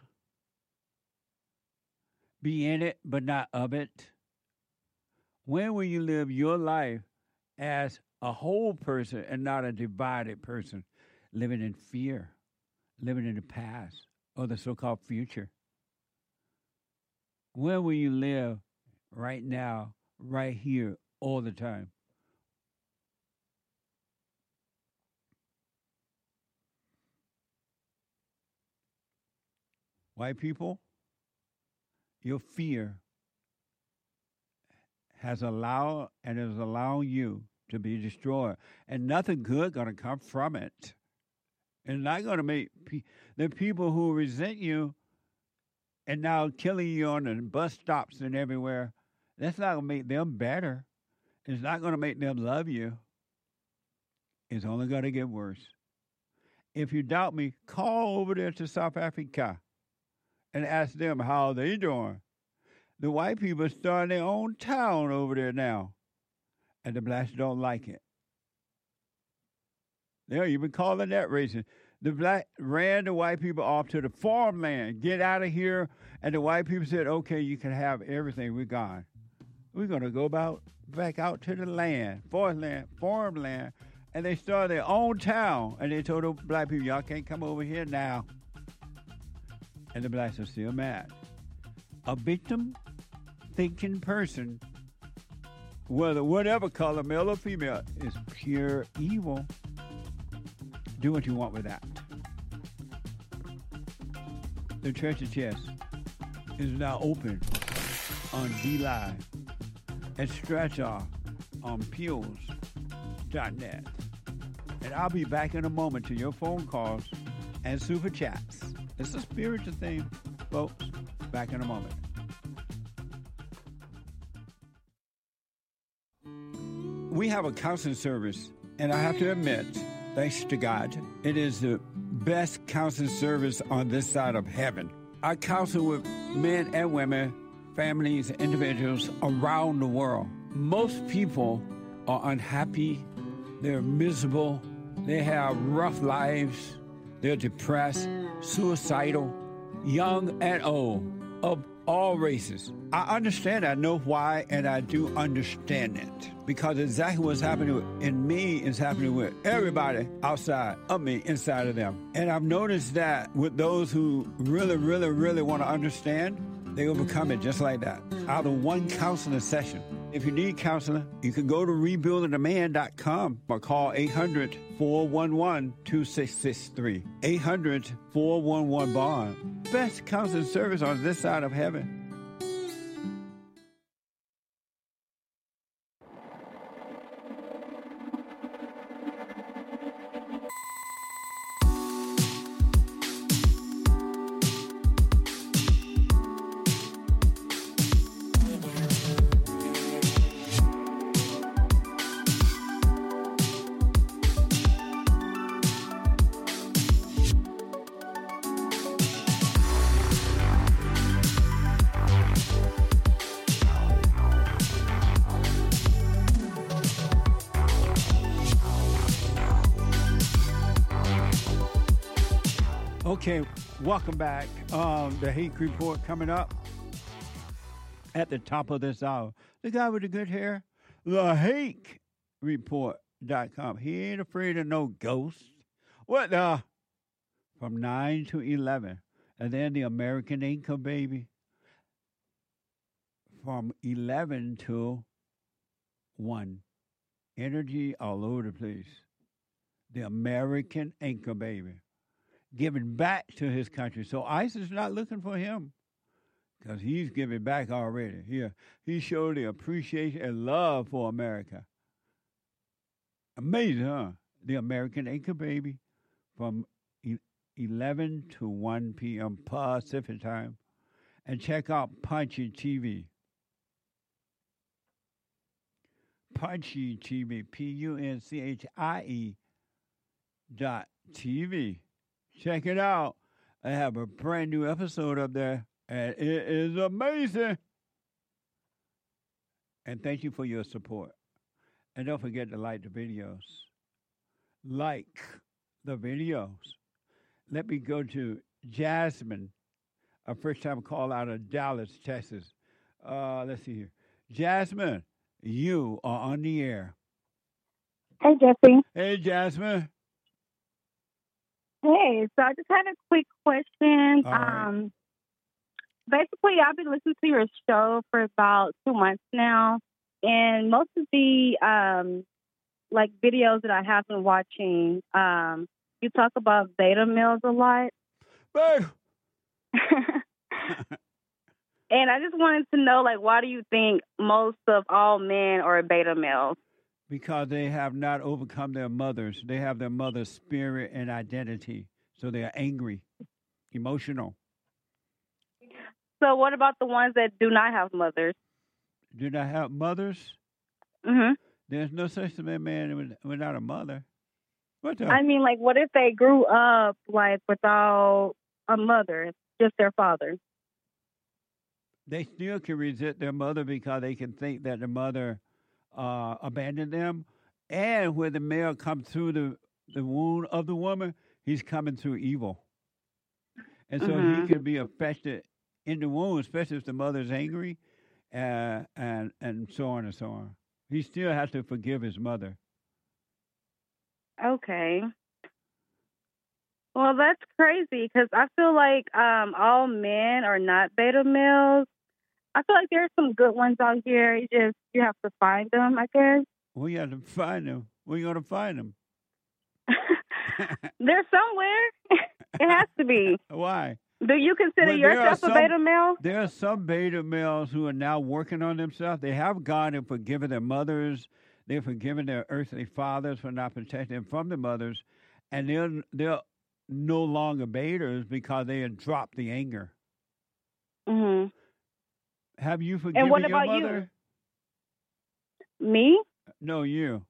Be in it, but not of it. When will you live your life as a whole person and not a divided person, living in fear, living in the past or the so-called future? When will you live right now, right here, all the time? White people, your fear has allowed and is allowing you to be destroyed. And nothing good going to come from it. It's not going to make the people who resent you and now killing you on the bus stops and everywhere, that's not going to make them better. It's not going to make them love you. It's only going to get worse. If you doubt me, call over there to South Africa and ask them how they doing. The white people are starting their own town over there now. And the blacks don't like it. They're even calling that racist. The black ran the white people off to the farmland. Get out of here. And the white people said, okay, you can have everything. We're gone. We're going to go back out to the land, farmland. And they started their own town. And they told the black people, y'all can't come over here now. And the blacks are still mad. A victim-thinking person, whatever color, male or female, is pure evil. Do what you want with that. The Church of Chess is now open on DLive and Stretch Off on Peels.net. And I'll be back in a moment to your phone calls and super chats. It's a spiritual thing, folks. Back in a moment. We have a counseling service, and I have to admit, thanks to God, it is the best counseling service on this side of heaven. I counsel with men and women, families, individuals around the world. Most people are unhappy, they're miserable, they have rough lives, they're depressed, suicidal, young and old, of all races. I understand, I know why, and I do understand it. Because exactly what's happening in me is happening with everybody outside of me, inside of them. And I've noticed that with those who really, really, really want to understand, they overcome it just like that, out of one counseling session. If you need counseling, you can go to rebuildingtheman.com or call 800-411-2663. 800-411-BOND. Best counseling service on this side of heaven. Okay, welcome back. The Hake Report coming up at the top of this hour. The guy with the good hair, thehakereport.com. He ain't afraid of no ghosts. What the? From 9 to 11. And then the American Anchor Baby from 11 to 1. Energy all over the place. The American Anchor Baby. Giving back to his country. So ICE is not looking for him because he's giving back already. He showed the appreciation and love for America. Amazing, huh? The American Anchor Baby from 11 to 1 p.m. Pacific time. And check out Punchy TV. Punchy TV, PUNCHIE.TV. Check it out. I have a brand new episode up there, and it is amazing. And thank you for your support. And don't forget to like the videos. Like the videos. Let me go to Jasmine, a first-time call out of Dallas, Texas. Let's see here. Jasmine, you are on the air. Hey, Jesse. Hey, Jasmine. Hey, so I just had a quick question. Right. Basically, I've been listening to your show for about 2 months now, and most of the videos that I have been watching, you talk about beta males a lot. Beta. And I just wanted to know, why do you think most of all men are beta males? Because they have not overcome their mothers. They have their mother's spirit and identity. So they are angry, emotional. So what about the ones that do not have mothers? Do not have mothers? Mm-hmm. There's no such thing as a man without a mother. What the? I mean, what if they grew up, without a mother, just their father? They still can resent their mother because they can think that the mother abandoned them. And when the male comes through the wound of the woman, he's coming through evil. And so he could be affected in the womb, especially if the mother's angry, and so on and so on. He still has to forgive his mother. Okay. Well, that's crazy because I feel like all men are not beta males. I feel like there's some good ones out here. You have to find them, I guess. Well, you have to find them. Where are you going to find them? They're somewhere. It has to be. Why? Do you consider yourself a beta male? There are some beta males who are now working on themselves. They have God and forgiven their mothers. They've forgiven their earthly fathers for not protecting them from the mothers. And they're no longer betas because they had dropped the anger. Mm-hmm. Have you forgiven and what your about mother? You? Me? No, you.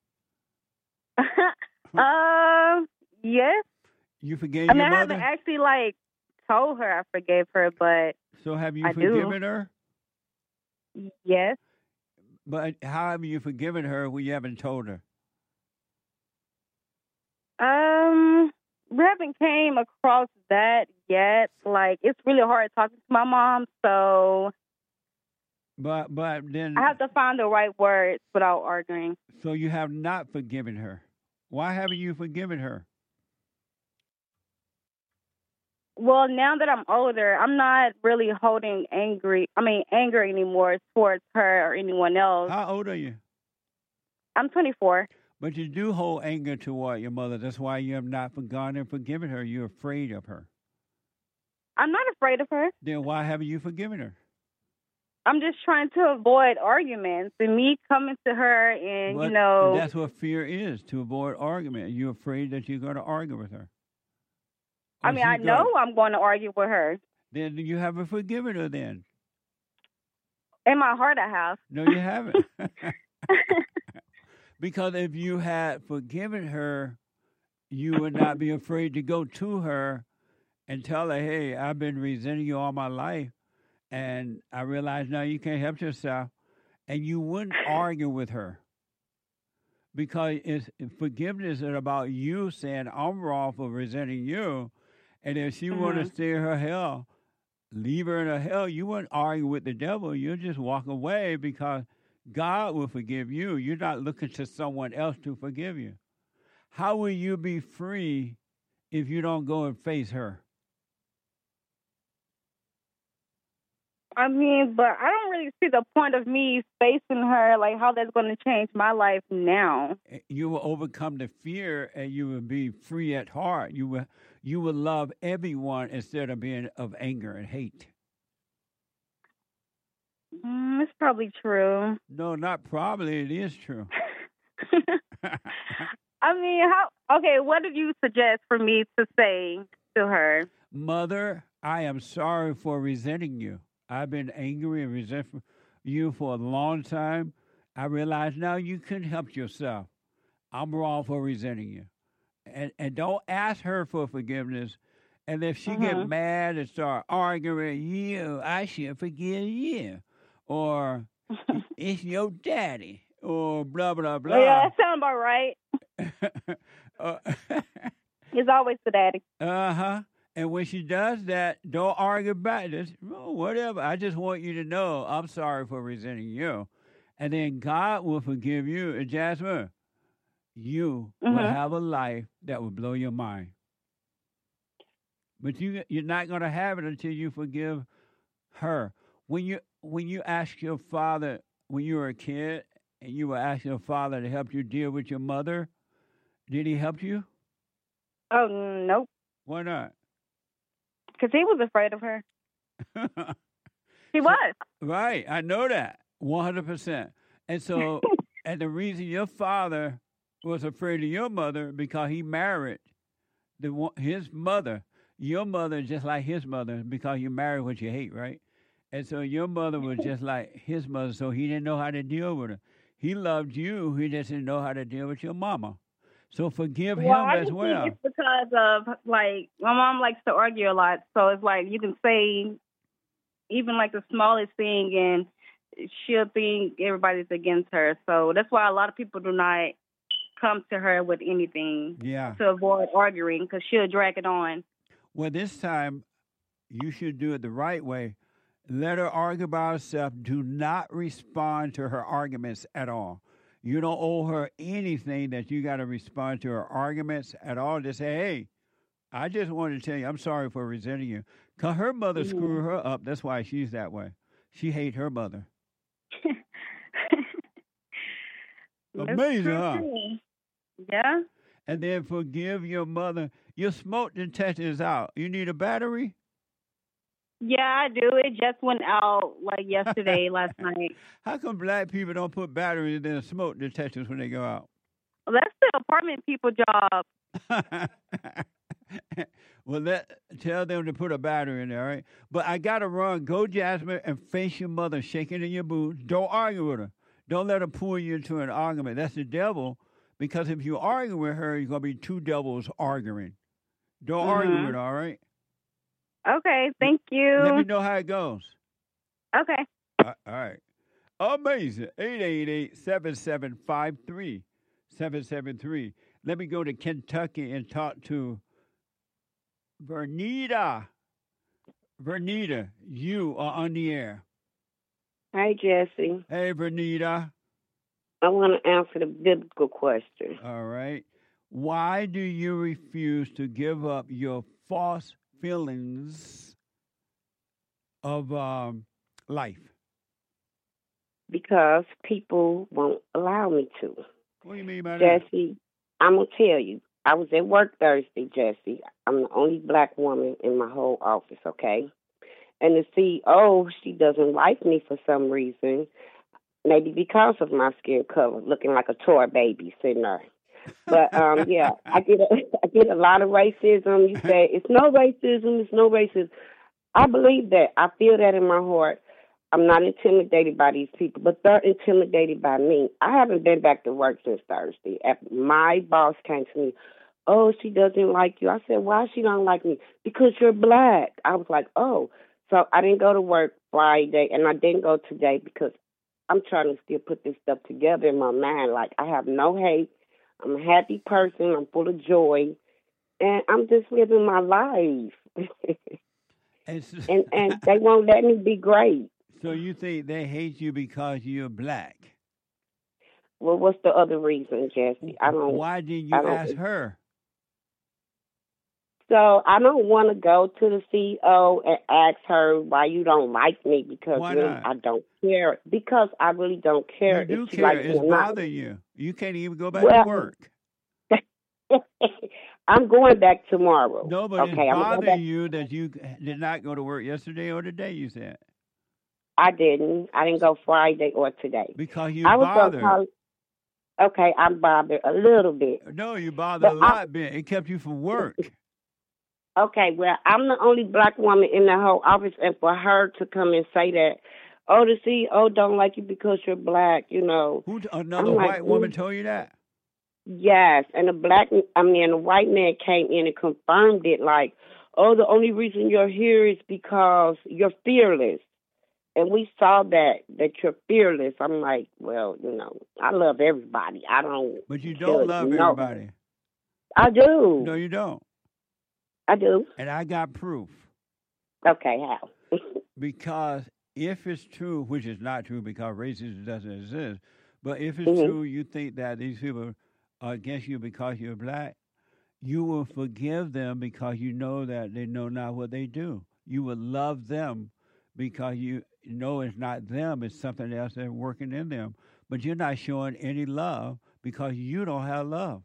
Yes. You forgave your mother? I haven't actually told her I forgave her, but So have you I forgiven do. her? Yes. But how have you forgiven her when you haven't told her? We haven't came across that yet. Like, it's really hard talking to my mom, so But then, I have to find the right words without arguing. so you have not forgiven her. Why haven't you forgiven her? Well, now that I'm older, I'm not really holding anger anymore towards her or anyone else. How old are you? I'm 24. But you do hold anger toward your mother. That's why you have not forgotten and forgiven her. You're afraid of her. I'm not afraid of her. Then why haven't you forgiven her? I'm just trying to avoid arguments and me coming to her and, But you know. that's what fear is, to avoid argument. You're afraid that you're going to argue with her. I mean, I know I'm going to argue with her. Then you haven't forgiven her then. In my heart, I have. No, you haven't. Because if you had forgiven her, you would not be afraid to go to her and tell her, hey, I've been resenting you all my life, and I realize now you can't help yourself. And you wouldn't argue with her. Because forgiveness is about you saying, I'm wrong for resenting you. And if she want to stay in her hell, leave her in her hell. You wouldn't argue with the devil. You'll just walk away because God will forgive you. You're not looking to someone else to forgive you. How will you be free if you don't go and face her? I mean, but I don't really see the point of me facing her, like how that's going to change my life now. You will overcome the fear and you will be free at heart. You will love everyone instead of being of anger and hate. It's probably true. No, not probably. It is true. I mean, what did you suggest for me to say to her? Mother, I am sorry for resenting you. I've been angry and resentful you for a long time. I realize now you couldn't help yourself. I'm wrong for resenting you. And don't ask her for forgiveness. And if she get mad and start arguing, I should forgive you. Or it's your daddy. Or blah, blah, blah. Yeah, that sounds about right. It's always the daddy. Uh-huh. And when she does that, don't argue back. Just, whatever. I just want you to know I'm sorry for resenting you. And then God will forgive you. And Jasmine, you will have a life that will blow your mind. But you're not going to have it until you forgive her. When you ask your father, when you were a kid, and you were asking your father to help you deal with your mother, did he help you? Oh, nope. Why not? Because he was afraid of her. He was. Right. I know that. 100%. And so, and the reason your father was afraid of your mother because he married his mother. Your mother is just like his mother because you married what you hate, right? And so your mother was just like his mother, so he didn't know how to deal with her. He loved you. He just didn't know how to deal with your mama. So forgive him as well. Think it's because of, like, my mom likes to argue a lot. So it's like you can say even, like, the smallest thing, and she'll think everybody's against her. So that's why a lot of people do not come to her with anything to avoid arguing, because she'll drag it on. Well, this time you should do it the right way. Let her argue by herself. Do not respond to her arguments at all. You don't owe her anything that you got to respond to her arguments at all. Just say, hey, I just wanted to tell you, I'm sorry for resenting you. Because her mother screwed her up. That's why she's that way. She hates her mother. Amazing, huh? Yeah. And then forgive your mother. Your smoke detector is out. You need a battery? Yeah, I do. It just went out like yesterday, last night. How come black people don't put batteries in their smoke detectors when they go out? Well, that's the apartment people job. Well, tell them to put a battery in there, all right? But I got to run. Go, Jasmine, and face your mother shaking in your boots. Don't argue with her. Don't let her pull you into an argument. That's the devil, because if you argue with her, you're going to be two devils arguing. Don't argue with her, all right? Okay, thank you. Let me know how it goes. Okay. All right. Amazing. 888-7753-773. Let me go to Kentucky and talk to Vernita. Vernita, you are on the air. Hi, Jesse. Hey, Vernita. I want to answer the biblical question. All right. Why do you refuse to give up your false feelings of life? Because people won't allow me to. What do you mean by Jesse, that? Jesse, I'm going to tell you. I was at work Thursday, Jesse. I'm the only black woman in my whole office, okay? And the CEO, she doesn't like me for some reason. Maybe because of my skin color, looking like a toy baby sitting there. But, yeah, I get a lot of racism. You say, it's no racism. I believe that. I feel that in my heart. I'm not intimidated by these people, but they're intimidated by me. I haven't been back to work since Thursday. My boss came to me, oh, she doesn't like you. I said, why she don't like me? Because you're black. I was like, oh. So I didn't go to work Friday, and I didn't go today because I'm trying to still put this stuff together in my mind. Like, I have no hate. I'm a happy person. I'm full of joy. And I'm just living my life. and they won't let me be great. So you think they hate you because you're black? Well, what's the other reason, Jesse? Why didn't you ask her? So I don't want to go to the CEO and ask her why you don't like me because really I don't care. Because I really don't care. You do if she care. likes me It's or not. bothering you. You can't even go back to work. I'm going back tomorrow. No, but okay, it's I'm going back. bothering you that you did not go to work yesterday or today, you said. I didn't. I didn't go Friday or today. Because you're bothered. Okay, I'm bothered a little bit. No, you bothered a lot, Ben. It kept you from work. Okay, well, I'm the only black woman in the whole office, and for her to come and say that, oh, the CEO don't like you because you're black, you know. Another white woman told you that? Yes, and a white man came in and confirmed it, like, oh, the only reason you're here is because you're fearless. And we saw that you're fearless. I'm like, well, you know, I love everybody. I don't. But you don't love everybody. I do. No, you don't. I do. And I got proof. Okay, how? Because if it's true, which is not true because racism doesn't exist, but if it's true, you think that these people are against you because you're black, you will forgive them because you know that they know not what they do. You will love them because you know it's not them, it's something else that's working in them. But you're not showing any love because you don't have love.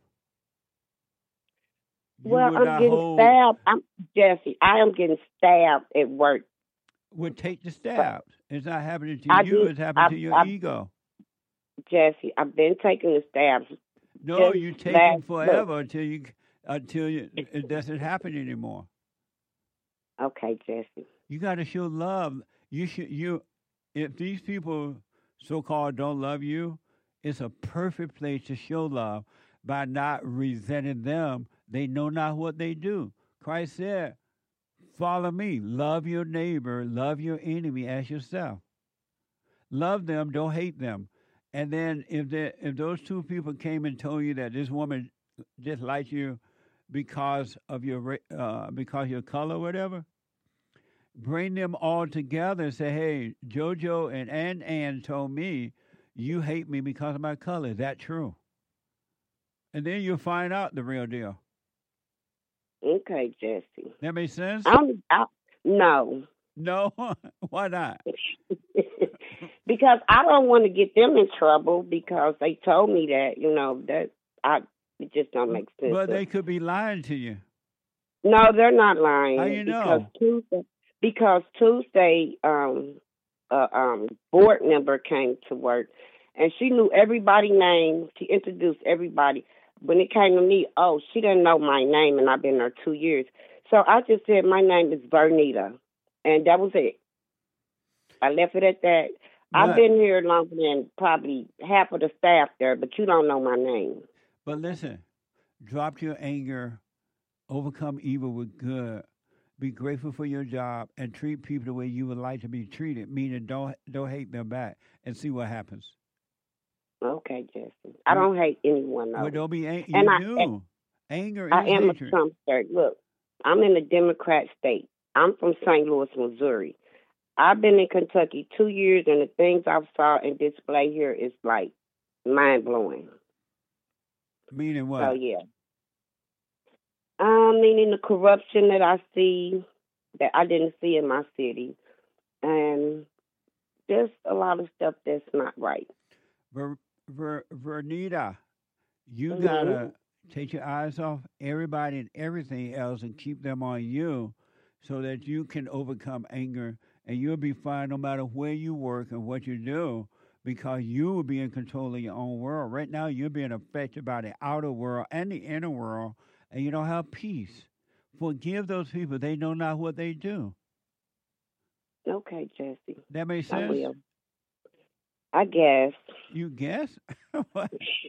Well, I'm getting stabbed. Jesse, I am getting stabbed at work. Well, take the stabs. It's not happening to you. It's happening to your ego. Jesse, I've been taking the stabs. No, you take them forever until it doesn't happen anymore. Okay, Jesse. You got to show love. If these people so-called don't love you, it's a perfect place to show love by not resenting them. They know not what they do. Christ said, follow me. Love your neighbor. Love your enemy as yourself. Love them. Don't hate them. And then if those two people came and told you that this woman disliked you because of your color or whatever, bring them all together and say, hey, JoJo and Ann told me you hate me because of my color. Is that true? And then you'll find out the real deal. Okay, Jesse. That makes sense? No. No? Why not? Because I don't want to get them in trouble because they told me that, you know, it just don't make sense. But they could be lying to you. No, they're not lying. How you know? Because Tuesday, board member came to work, and she knew everybody's name. She introduced everybody. When it came to me, she didn't know my name, and I've been there 2 years. So I just said, my name is Vernita, and that was it. I left it at that. I've been here longer than probably half of the staff there, but you don't know my name. But listen, drop your anger, overcome evil with good. be grateful for your job, and treat people the way you would like to be treated, meaning don't hate them back, and see what happens. Okay, Jesse. I don't hate anyone, though. Well, don't be angry. And You do. Anger is I am hatred. a Trumpster. Look, I'm in a Democrat state. I'm from St. Louis, Missouri. I've been in Kentucky 2 years, and the things I've saw and display here is like mind-blowing. Meaning what? So, yeah. Meaning the corruption that I see that I didn't see in my city. And there's a lot of stuff that's not right. Vernita, you gotta take your eyes off everybody and everything else and keep them on you so that you can overcome anger and you'll be fine no matter where you work and what you do because you will be in control of your own world. Right now, you're being affected by the outer world and the inner world, and you don't have peace. Forgive those people. They know not what they do. Okay, Jesse. That makes sense? I will. I guess. You guess? What?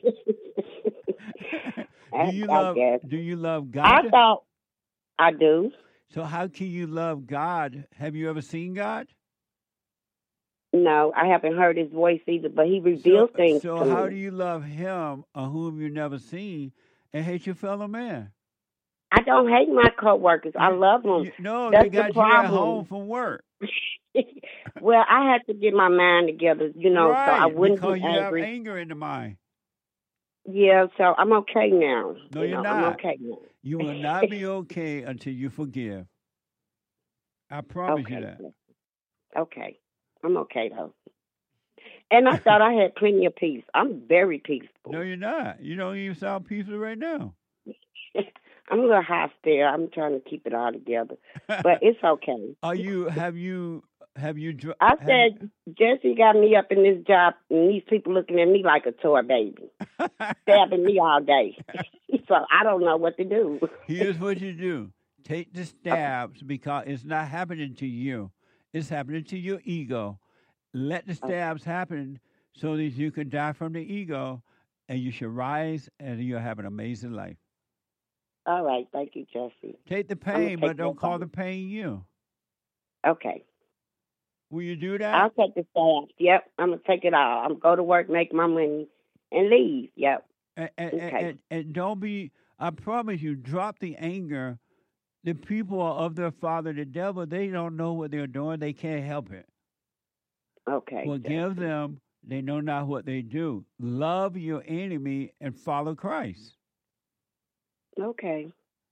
I guess. Do you love God? I thought I do. So how can you love God? Have you ever seen God? No, I haven't heard his voice either, but he reveals things to me. So how do you love him on whom you've never seen and hate your fellow man? I don't hate my coworkers. I love them. No, that's they got the you at problem. home from work. Well, I had to get my mind together, so I wouldn't because be you angry. have anger in the mind. Yeah, so I'm okay now. No, you're not. I'm okay now. You will not be okay until you forgive. I promise you that. Okay. I'm okay, though. And I thought I had plenty of peace. I'm very peaceful. No, you're not. You don't even sound peaceful right now. I'm a little high still. I'm trying to keep it all together. But it's okay. Have you I said, Jesse got me up in this job, and these people looking at me like a toy baby, stabbing me all day. So I don't know what to do. Here's what you do. Take the stabs because it's not happening to you. It's happening to your ego. Let the stabs happen so that you can die from the ego, and you should rise, and you'll have an amazing life. All right. Thank you, Jesse. Take the pain, but don't call the pain you. Okay. Will you do that? I'll take the stabs. Yep. I'm going to take it all. I'm going to go to work, make my money, and leave. Yep. And don't be, I promise you, drop the anger. The people are of their father, the devil. They don't know what they're doing. They can't help it. Okay. Forgive them. They know not what they do. Love your enemy and follow Christ. Okay.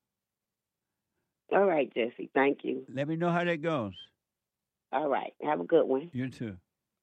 All right, Jesse. Thank you. Let me know how that goes. All right. Have a good one. You too.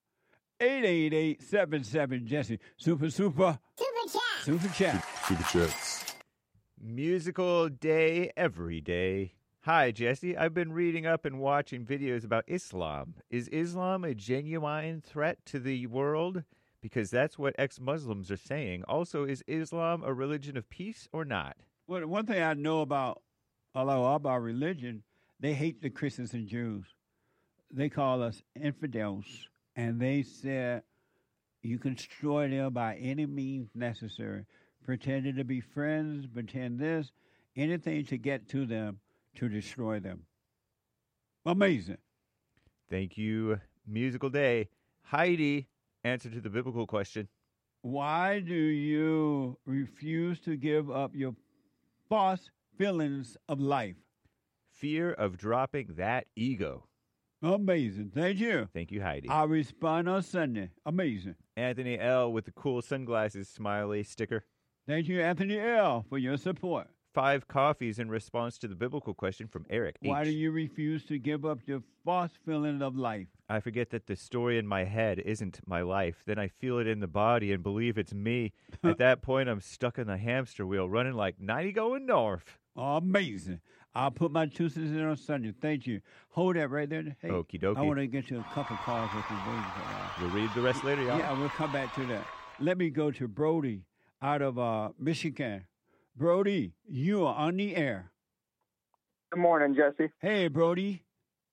888-77-JESSE. Super chat. Super chats. Musical day every day. Hi, Jesse. I've been reading up and watching videos about Islam. Is Islam a genuine threat to the world? Because that's what ex-Muslims are saying. Also, is Islam a religion of peace or not? Well, one thing I know about religion, they hate the Christians and Jews. They call us infidels. And they said you can destroy them by any means necessary. Pretending to be friends, pretend this, anything to get to them, to destroy them. Amazing. Thank you, Musical Day. Heidi, answer to the biblical question. Why do you refuse to give up your false feelings of life? Fear of dropping that ego. Amazing. Thank you. Thank you, Heidi. I'll respond on Sunday. Amazing. Anthony L. with the cool sunglasses smiley sticker. Thank you, Anthony L., for your support. 5 coffees in response to the biblical question from Eric H. Why do you refuse to give up your false feeling of life? I forget that the story in my head isn't my life. Then I feel it in the body and believe it's me. At that point, I'm stuck in the hamster wheel, running like 90 going north. Amazing. I'll put my 2 cents in on Sunday. Thank you. Hold that right there. Hey, okie dokie. I want to get you a couple calls with you. We'll read the rest later, y'all. Yeah, we'll come back to that. Let me go to Brody out of Michigan. Brody, you are on the air. Good morning, Jesse. Hey, Brody.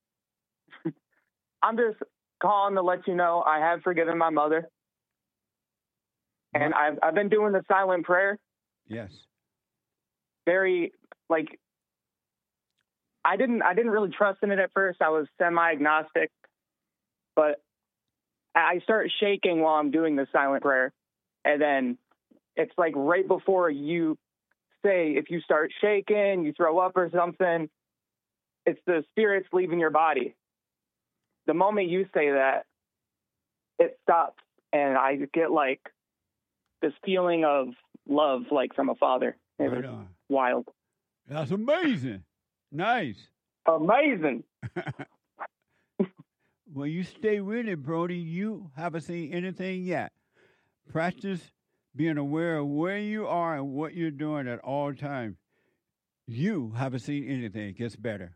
I'm just calling to let you know I have forgiven my mother. And I've been doing the silent prayer. Yes. Very, I didn't really trust in it at first. I was semi-agnostic, but I start shaking while I'm doing the silent prayer. And then it's like right before you say, if you start shaking, you throw up or something, it's the spirits leaving your body. The moment you say that, it stops. And I get like this feeling of love, like from a father. It was wild. That's amazing. Nice. Amazing. Well, you stay with it, Brody. You haven't seen anything yet. Practice being aware of where you are and what you're doing at all times. You haven't seen anything. It gets better.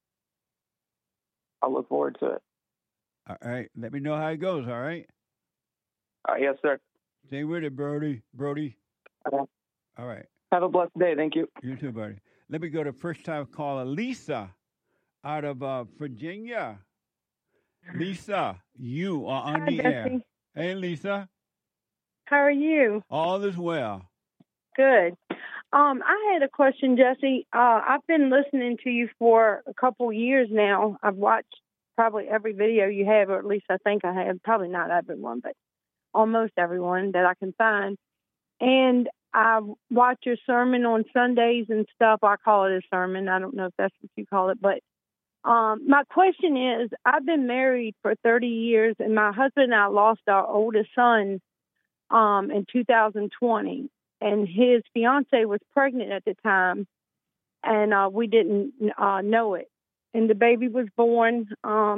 I'll look forward to it. All right. Let me know how it goes, all right? Yes, sir. Stay with it, Brody. All right. Have a blessed day. Thank you. You too, buddy. Let me go to first-time caller Lisa out of Virginia. Lisa, you are on the air. Hey, Lisa. How are you? All is well. Good. I had a question, Jesse. I've been listening to you for a couple years now. I've watched probably every video you have, or at least I think I have. Probably not everyone, but almost everyone that I can find. And I watch your sermon on Sundays and stuff. I call it a sermon. I don't know if that's what you call it, but my question is, I've been married for 30 years, and my husband and I lost our oldest son in 2020, and his fiance was pregnant at the time, and we didn't know it. And the baby was born,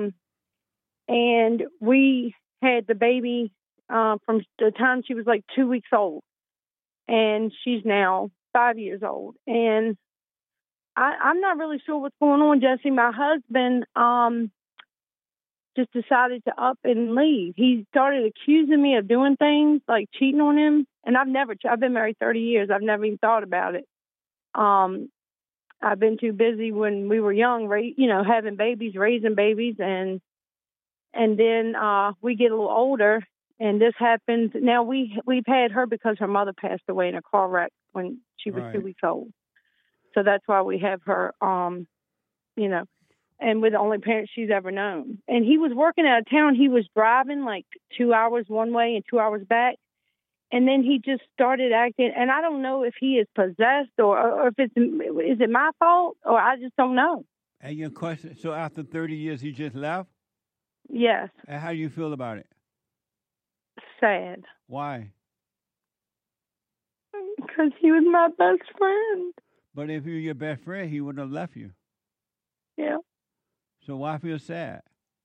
and we had the baby from the time she was like 2 weeks old, and she's now 5 years old. And I'm not really sure what's going on, Jesse. My husband just decided to up and leave. He started accusing me of doing things like cheating on him. And I've been married 30 years. I've never even thought about it. I've been too busy when we were young, having babies, raising babies. And then we get a little older and this happens. Now we've had her because her mother passed away in a car wreck when she was 2 weeks old. So that's why we have her, and we're the only parents she's ever known. And he was working out of town. He was driving like 2 hours one way and 2 hours back. And then he just started acting. And I don't know if he is possessed or if is it my fault or I just don't know. And your question, so after 30 years, he just left? Yes. And how do you feel about it? Sad. Why? Because he was my best friend. But if he was your best friend, he wouldn't have left you. Yeah. So why feel sad?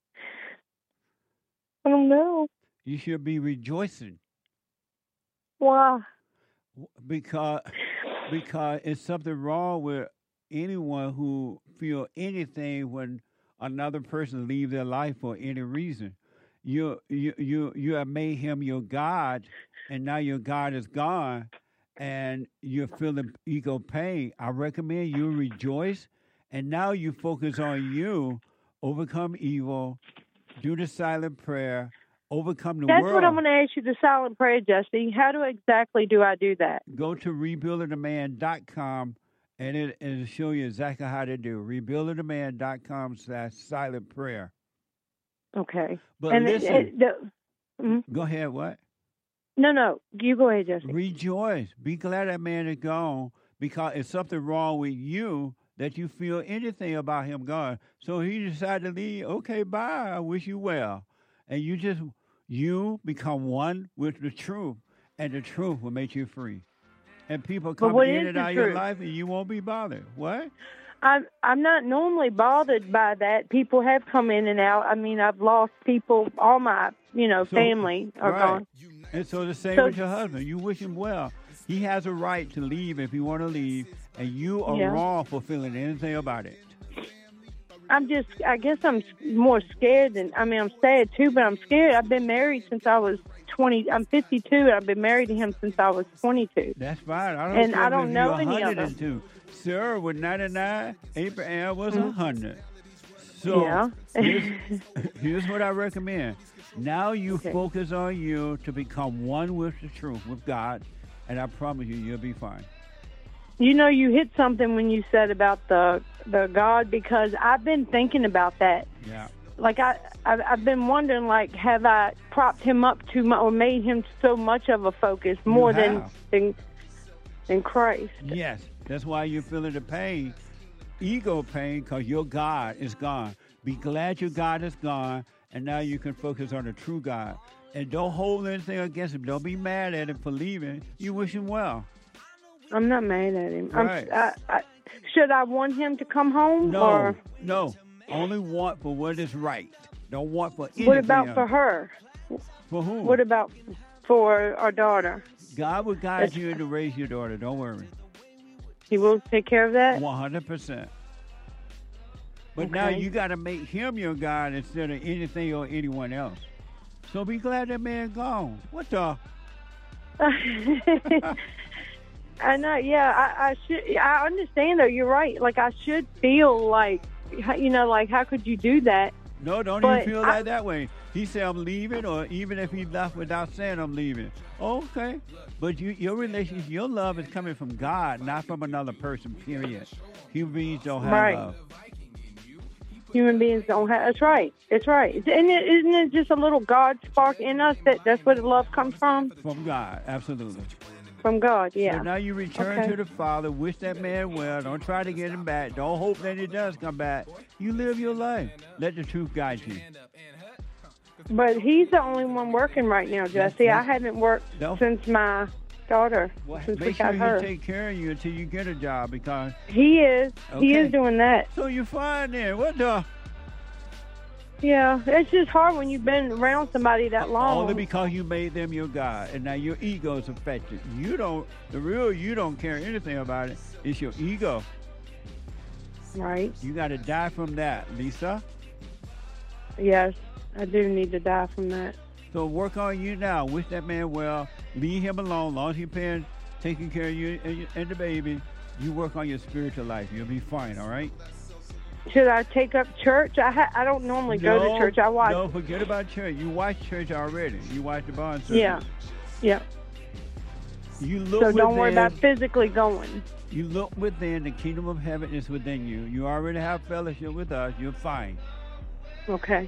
I don't know. You should be rejoicing. Why? Because it's something wrong with anyone who feel anything when another person leave their life for any reason. You have made him your God, and now your God is gone. And you're feeling ego pain. I recommend you rejoice, and now you focus on you, overcome evil, do the silent prayer, overcome the world. That's what I'm going to ask you, the silent prayer, Jesse. How exactly do I do that? Go to rebuildingtheman.com, and it'll show you exactly how to do. rebuildingtheman.com/silent prayer. Okay. But listen, go ahead, what? No, you go ahead, Jesse. Rejoice. Be glad that man is gone because it's something wrong with you that you feel anything about him gone. So he decided to leave. Okay, bye. I wish you well. And you become one with the truth, and the truth will make you free. And people come in and out of your life, and you won't be bothered. What? I'm not normally bothered by that. People have come in and out. I mean, I've lost people. All my, family are gone. And so the same with your husband. You wish him well. He has a right to leave if he want to leave, and you are wrong for feeling anything about it. I guess I'm more scared I'm sad too, but I'm scared. I've been married since I was 20. I'm 52, and I've been married to him since I was 22. That's fine. I don't know any of them. Sarah was 99. Abraham was 100. So here's what I recommend. Now you focus on you to become one with the truth, with God, and I promise you'll be fine. You hit something when you said about the the God, because I've been thinking about that. Yeah. Like I've been wondering, like, have I propped him up too much or made him so much of a focus more than Christ? Yes, that's why you're feeling the pain, ego pain, because your God is gone. Be glad your God is gone, and now you can focus on the true God. And don't hold anything against him. Don't be mad at him for leaving. You wish him well. I'm not mad at him. Right. Should I want him to come home? No, no. Only want for what is right. Don't want for anything What about else. for her? For whom? What about for our daughter? God will guide you to raise your daughter. Don't worry. He will take care of that? 100%. But Okay. now you got to make him your God instead of anything or anyone else. So be glad that man gone. What the? I know, yeah, I should. I understand, though. You're right. Like, I should feel like, you know, like, how could you do that? No, don't But even feel like that way. He said, I'm leaving, or even if he left without saying I'm leaving. Okay. But your relationship, your love is coming from God, not from another person, period. Human beings don't have Right. love. Human beings don't have. That's right. It's right. Isn't it just a little God spark in us that's where the love comes from? From God, absolutely. From God, yeah. So now you return Okay. to the Father, wish that man well, don't try to get him back, don't hope that he does come back. You live your life. Let the truth guide you. But he's the only one working right now, Jesse. I haven't worked since my daughter, since we Make sure got her. he take care of you until you get a job, because... He is. He Okay. is doing that. So you're fine then. What the... Yeah, it's just hard when you've been around somebody that long. Only because you made them your God, and now your ego is affected. You don't, the real you don't care anything about it. It's your ego. Right. You got to die from that, Lisa. Yes, I do need to die from that. So work on you now. Wish that man well. Leave him alone. As long as he's taking care of you and the baby, you work on your spiritual life. You'll be fine, all right? Should I take up church? I don't normally go to church. I watch. No, forget about church. You watch church already. You watch the bond service. Yeah. Yeah. You look So don't worry within- about physically going. You look within. The kingdom of heaven is within you. You already have fellowship with us. You're fine. Okay.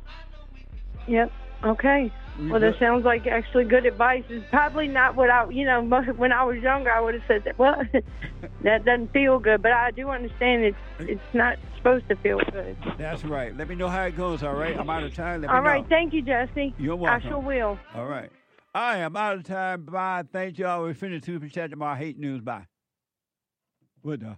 Yep. Okay. Well, that sounds like actually good advice. It's probably not what when I was younger, I would have said that. Well, that doesn't feel good, but I do understand it's not supposed to feel good. That's right. Let me know how it goes, all right? I'm out of time. Let me All right. know. Thank you, Jesse. You're welcome. I sure will. All right. I am out of time. Bye. Thank y'all. We'll finish Super Chat tomorrow. Hate news. Bye. What the?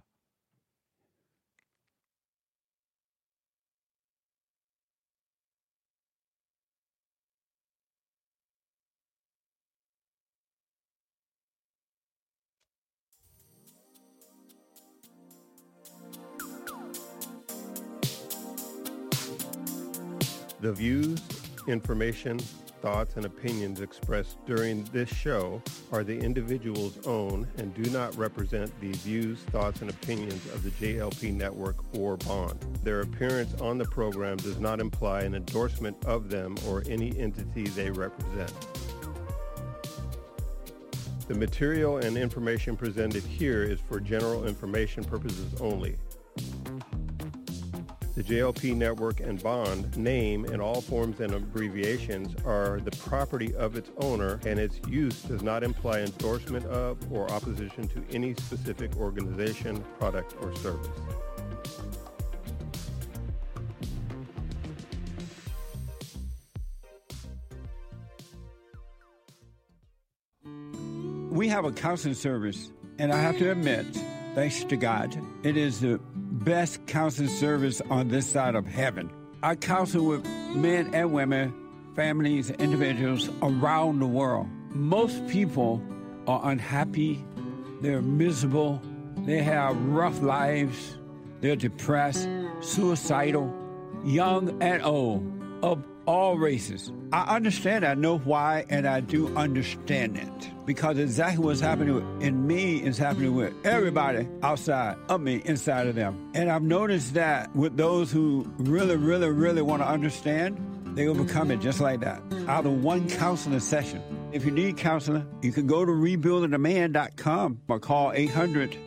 The views, information, thoughts, and opinions expressed during this show are the individual's own and do not represent the views, thoughts, and opinions of the JLP Network or Bond. Their appearance on the program does not imply an endorsement of them or any entity they represent. The material and information presented here is for general information purposes only. The JLP Network and Bond name and all forms and abbreviations are the property of its owner, and its use does not imply endorsement of or opposition to any specific organization, product, or service. We have a counseling service, and I have to admit, thanks to God, it is the best counseling service on this side of heaven. I counsel with men and women, families, individuals around the world. Most people are unhappy, they're miserable, they have rough lives, they're depressed, suicidal, young and old, of all races. I understand, I know why, and I do understand it. Because exactly what's happening in me is happening with everybody outside of me, inside of them. And I've noticed that with those who really, really, really want to understand, they overcome it just like that, out of one counseling session. If you need counseling, you can go to rebuildingaman.com or call 800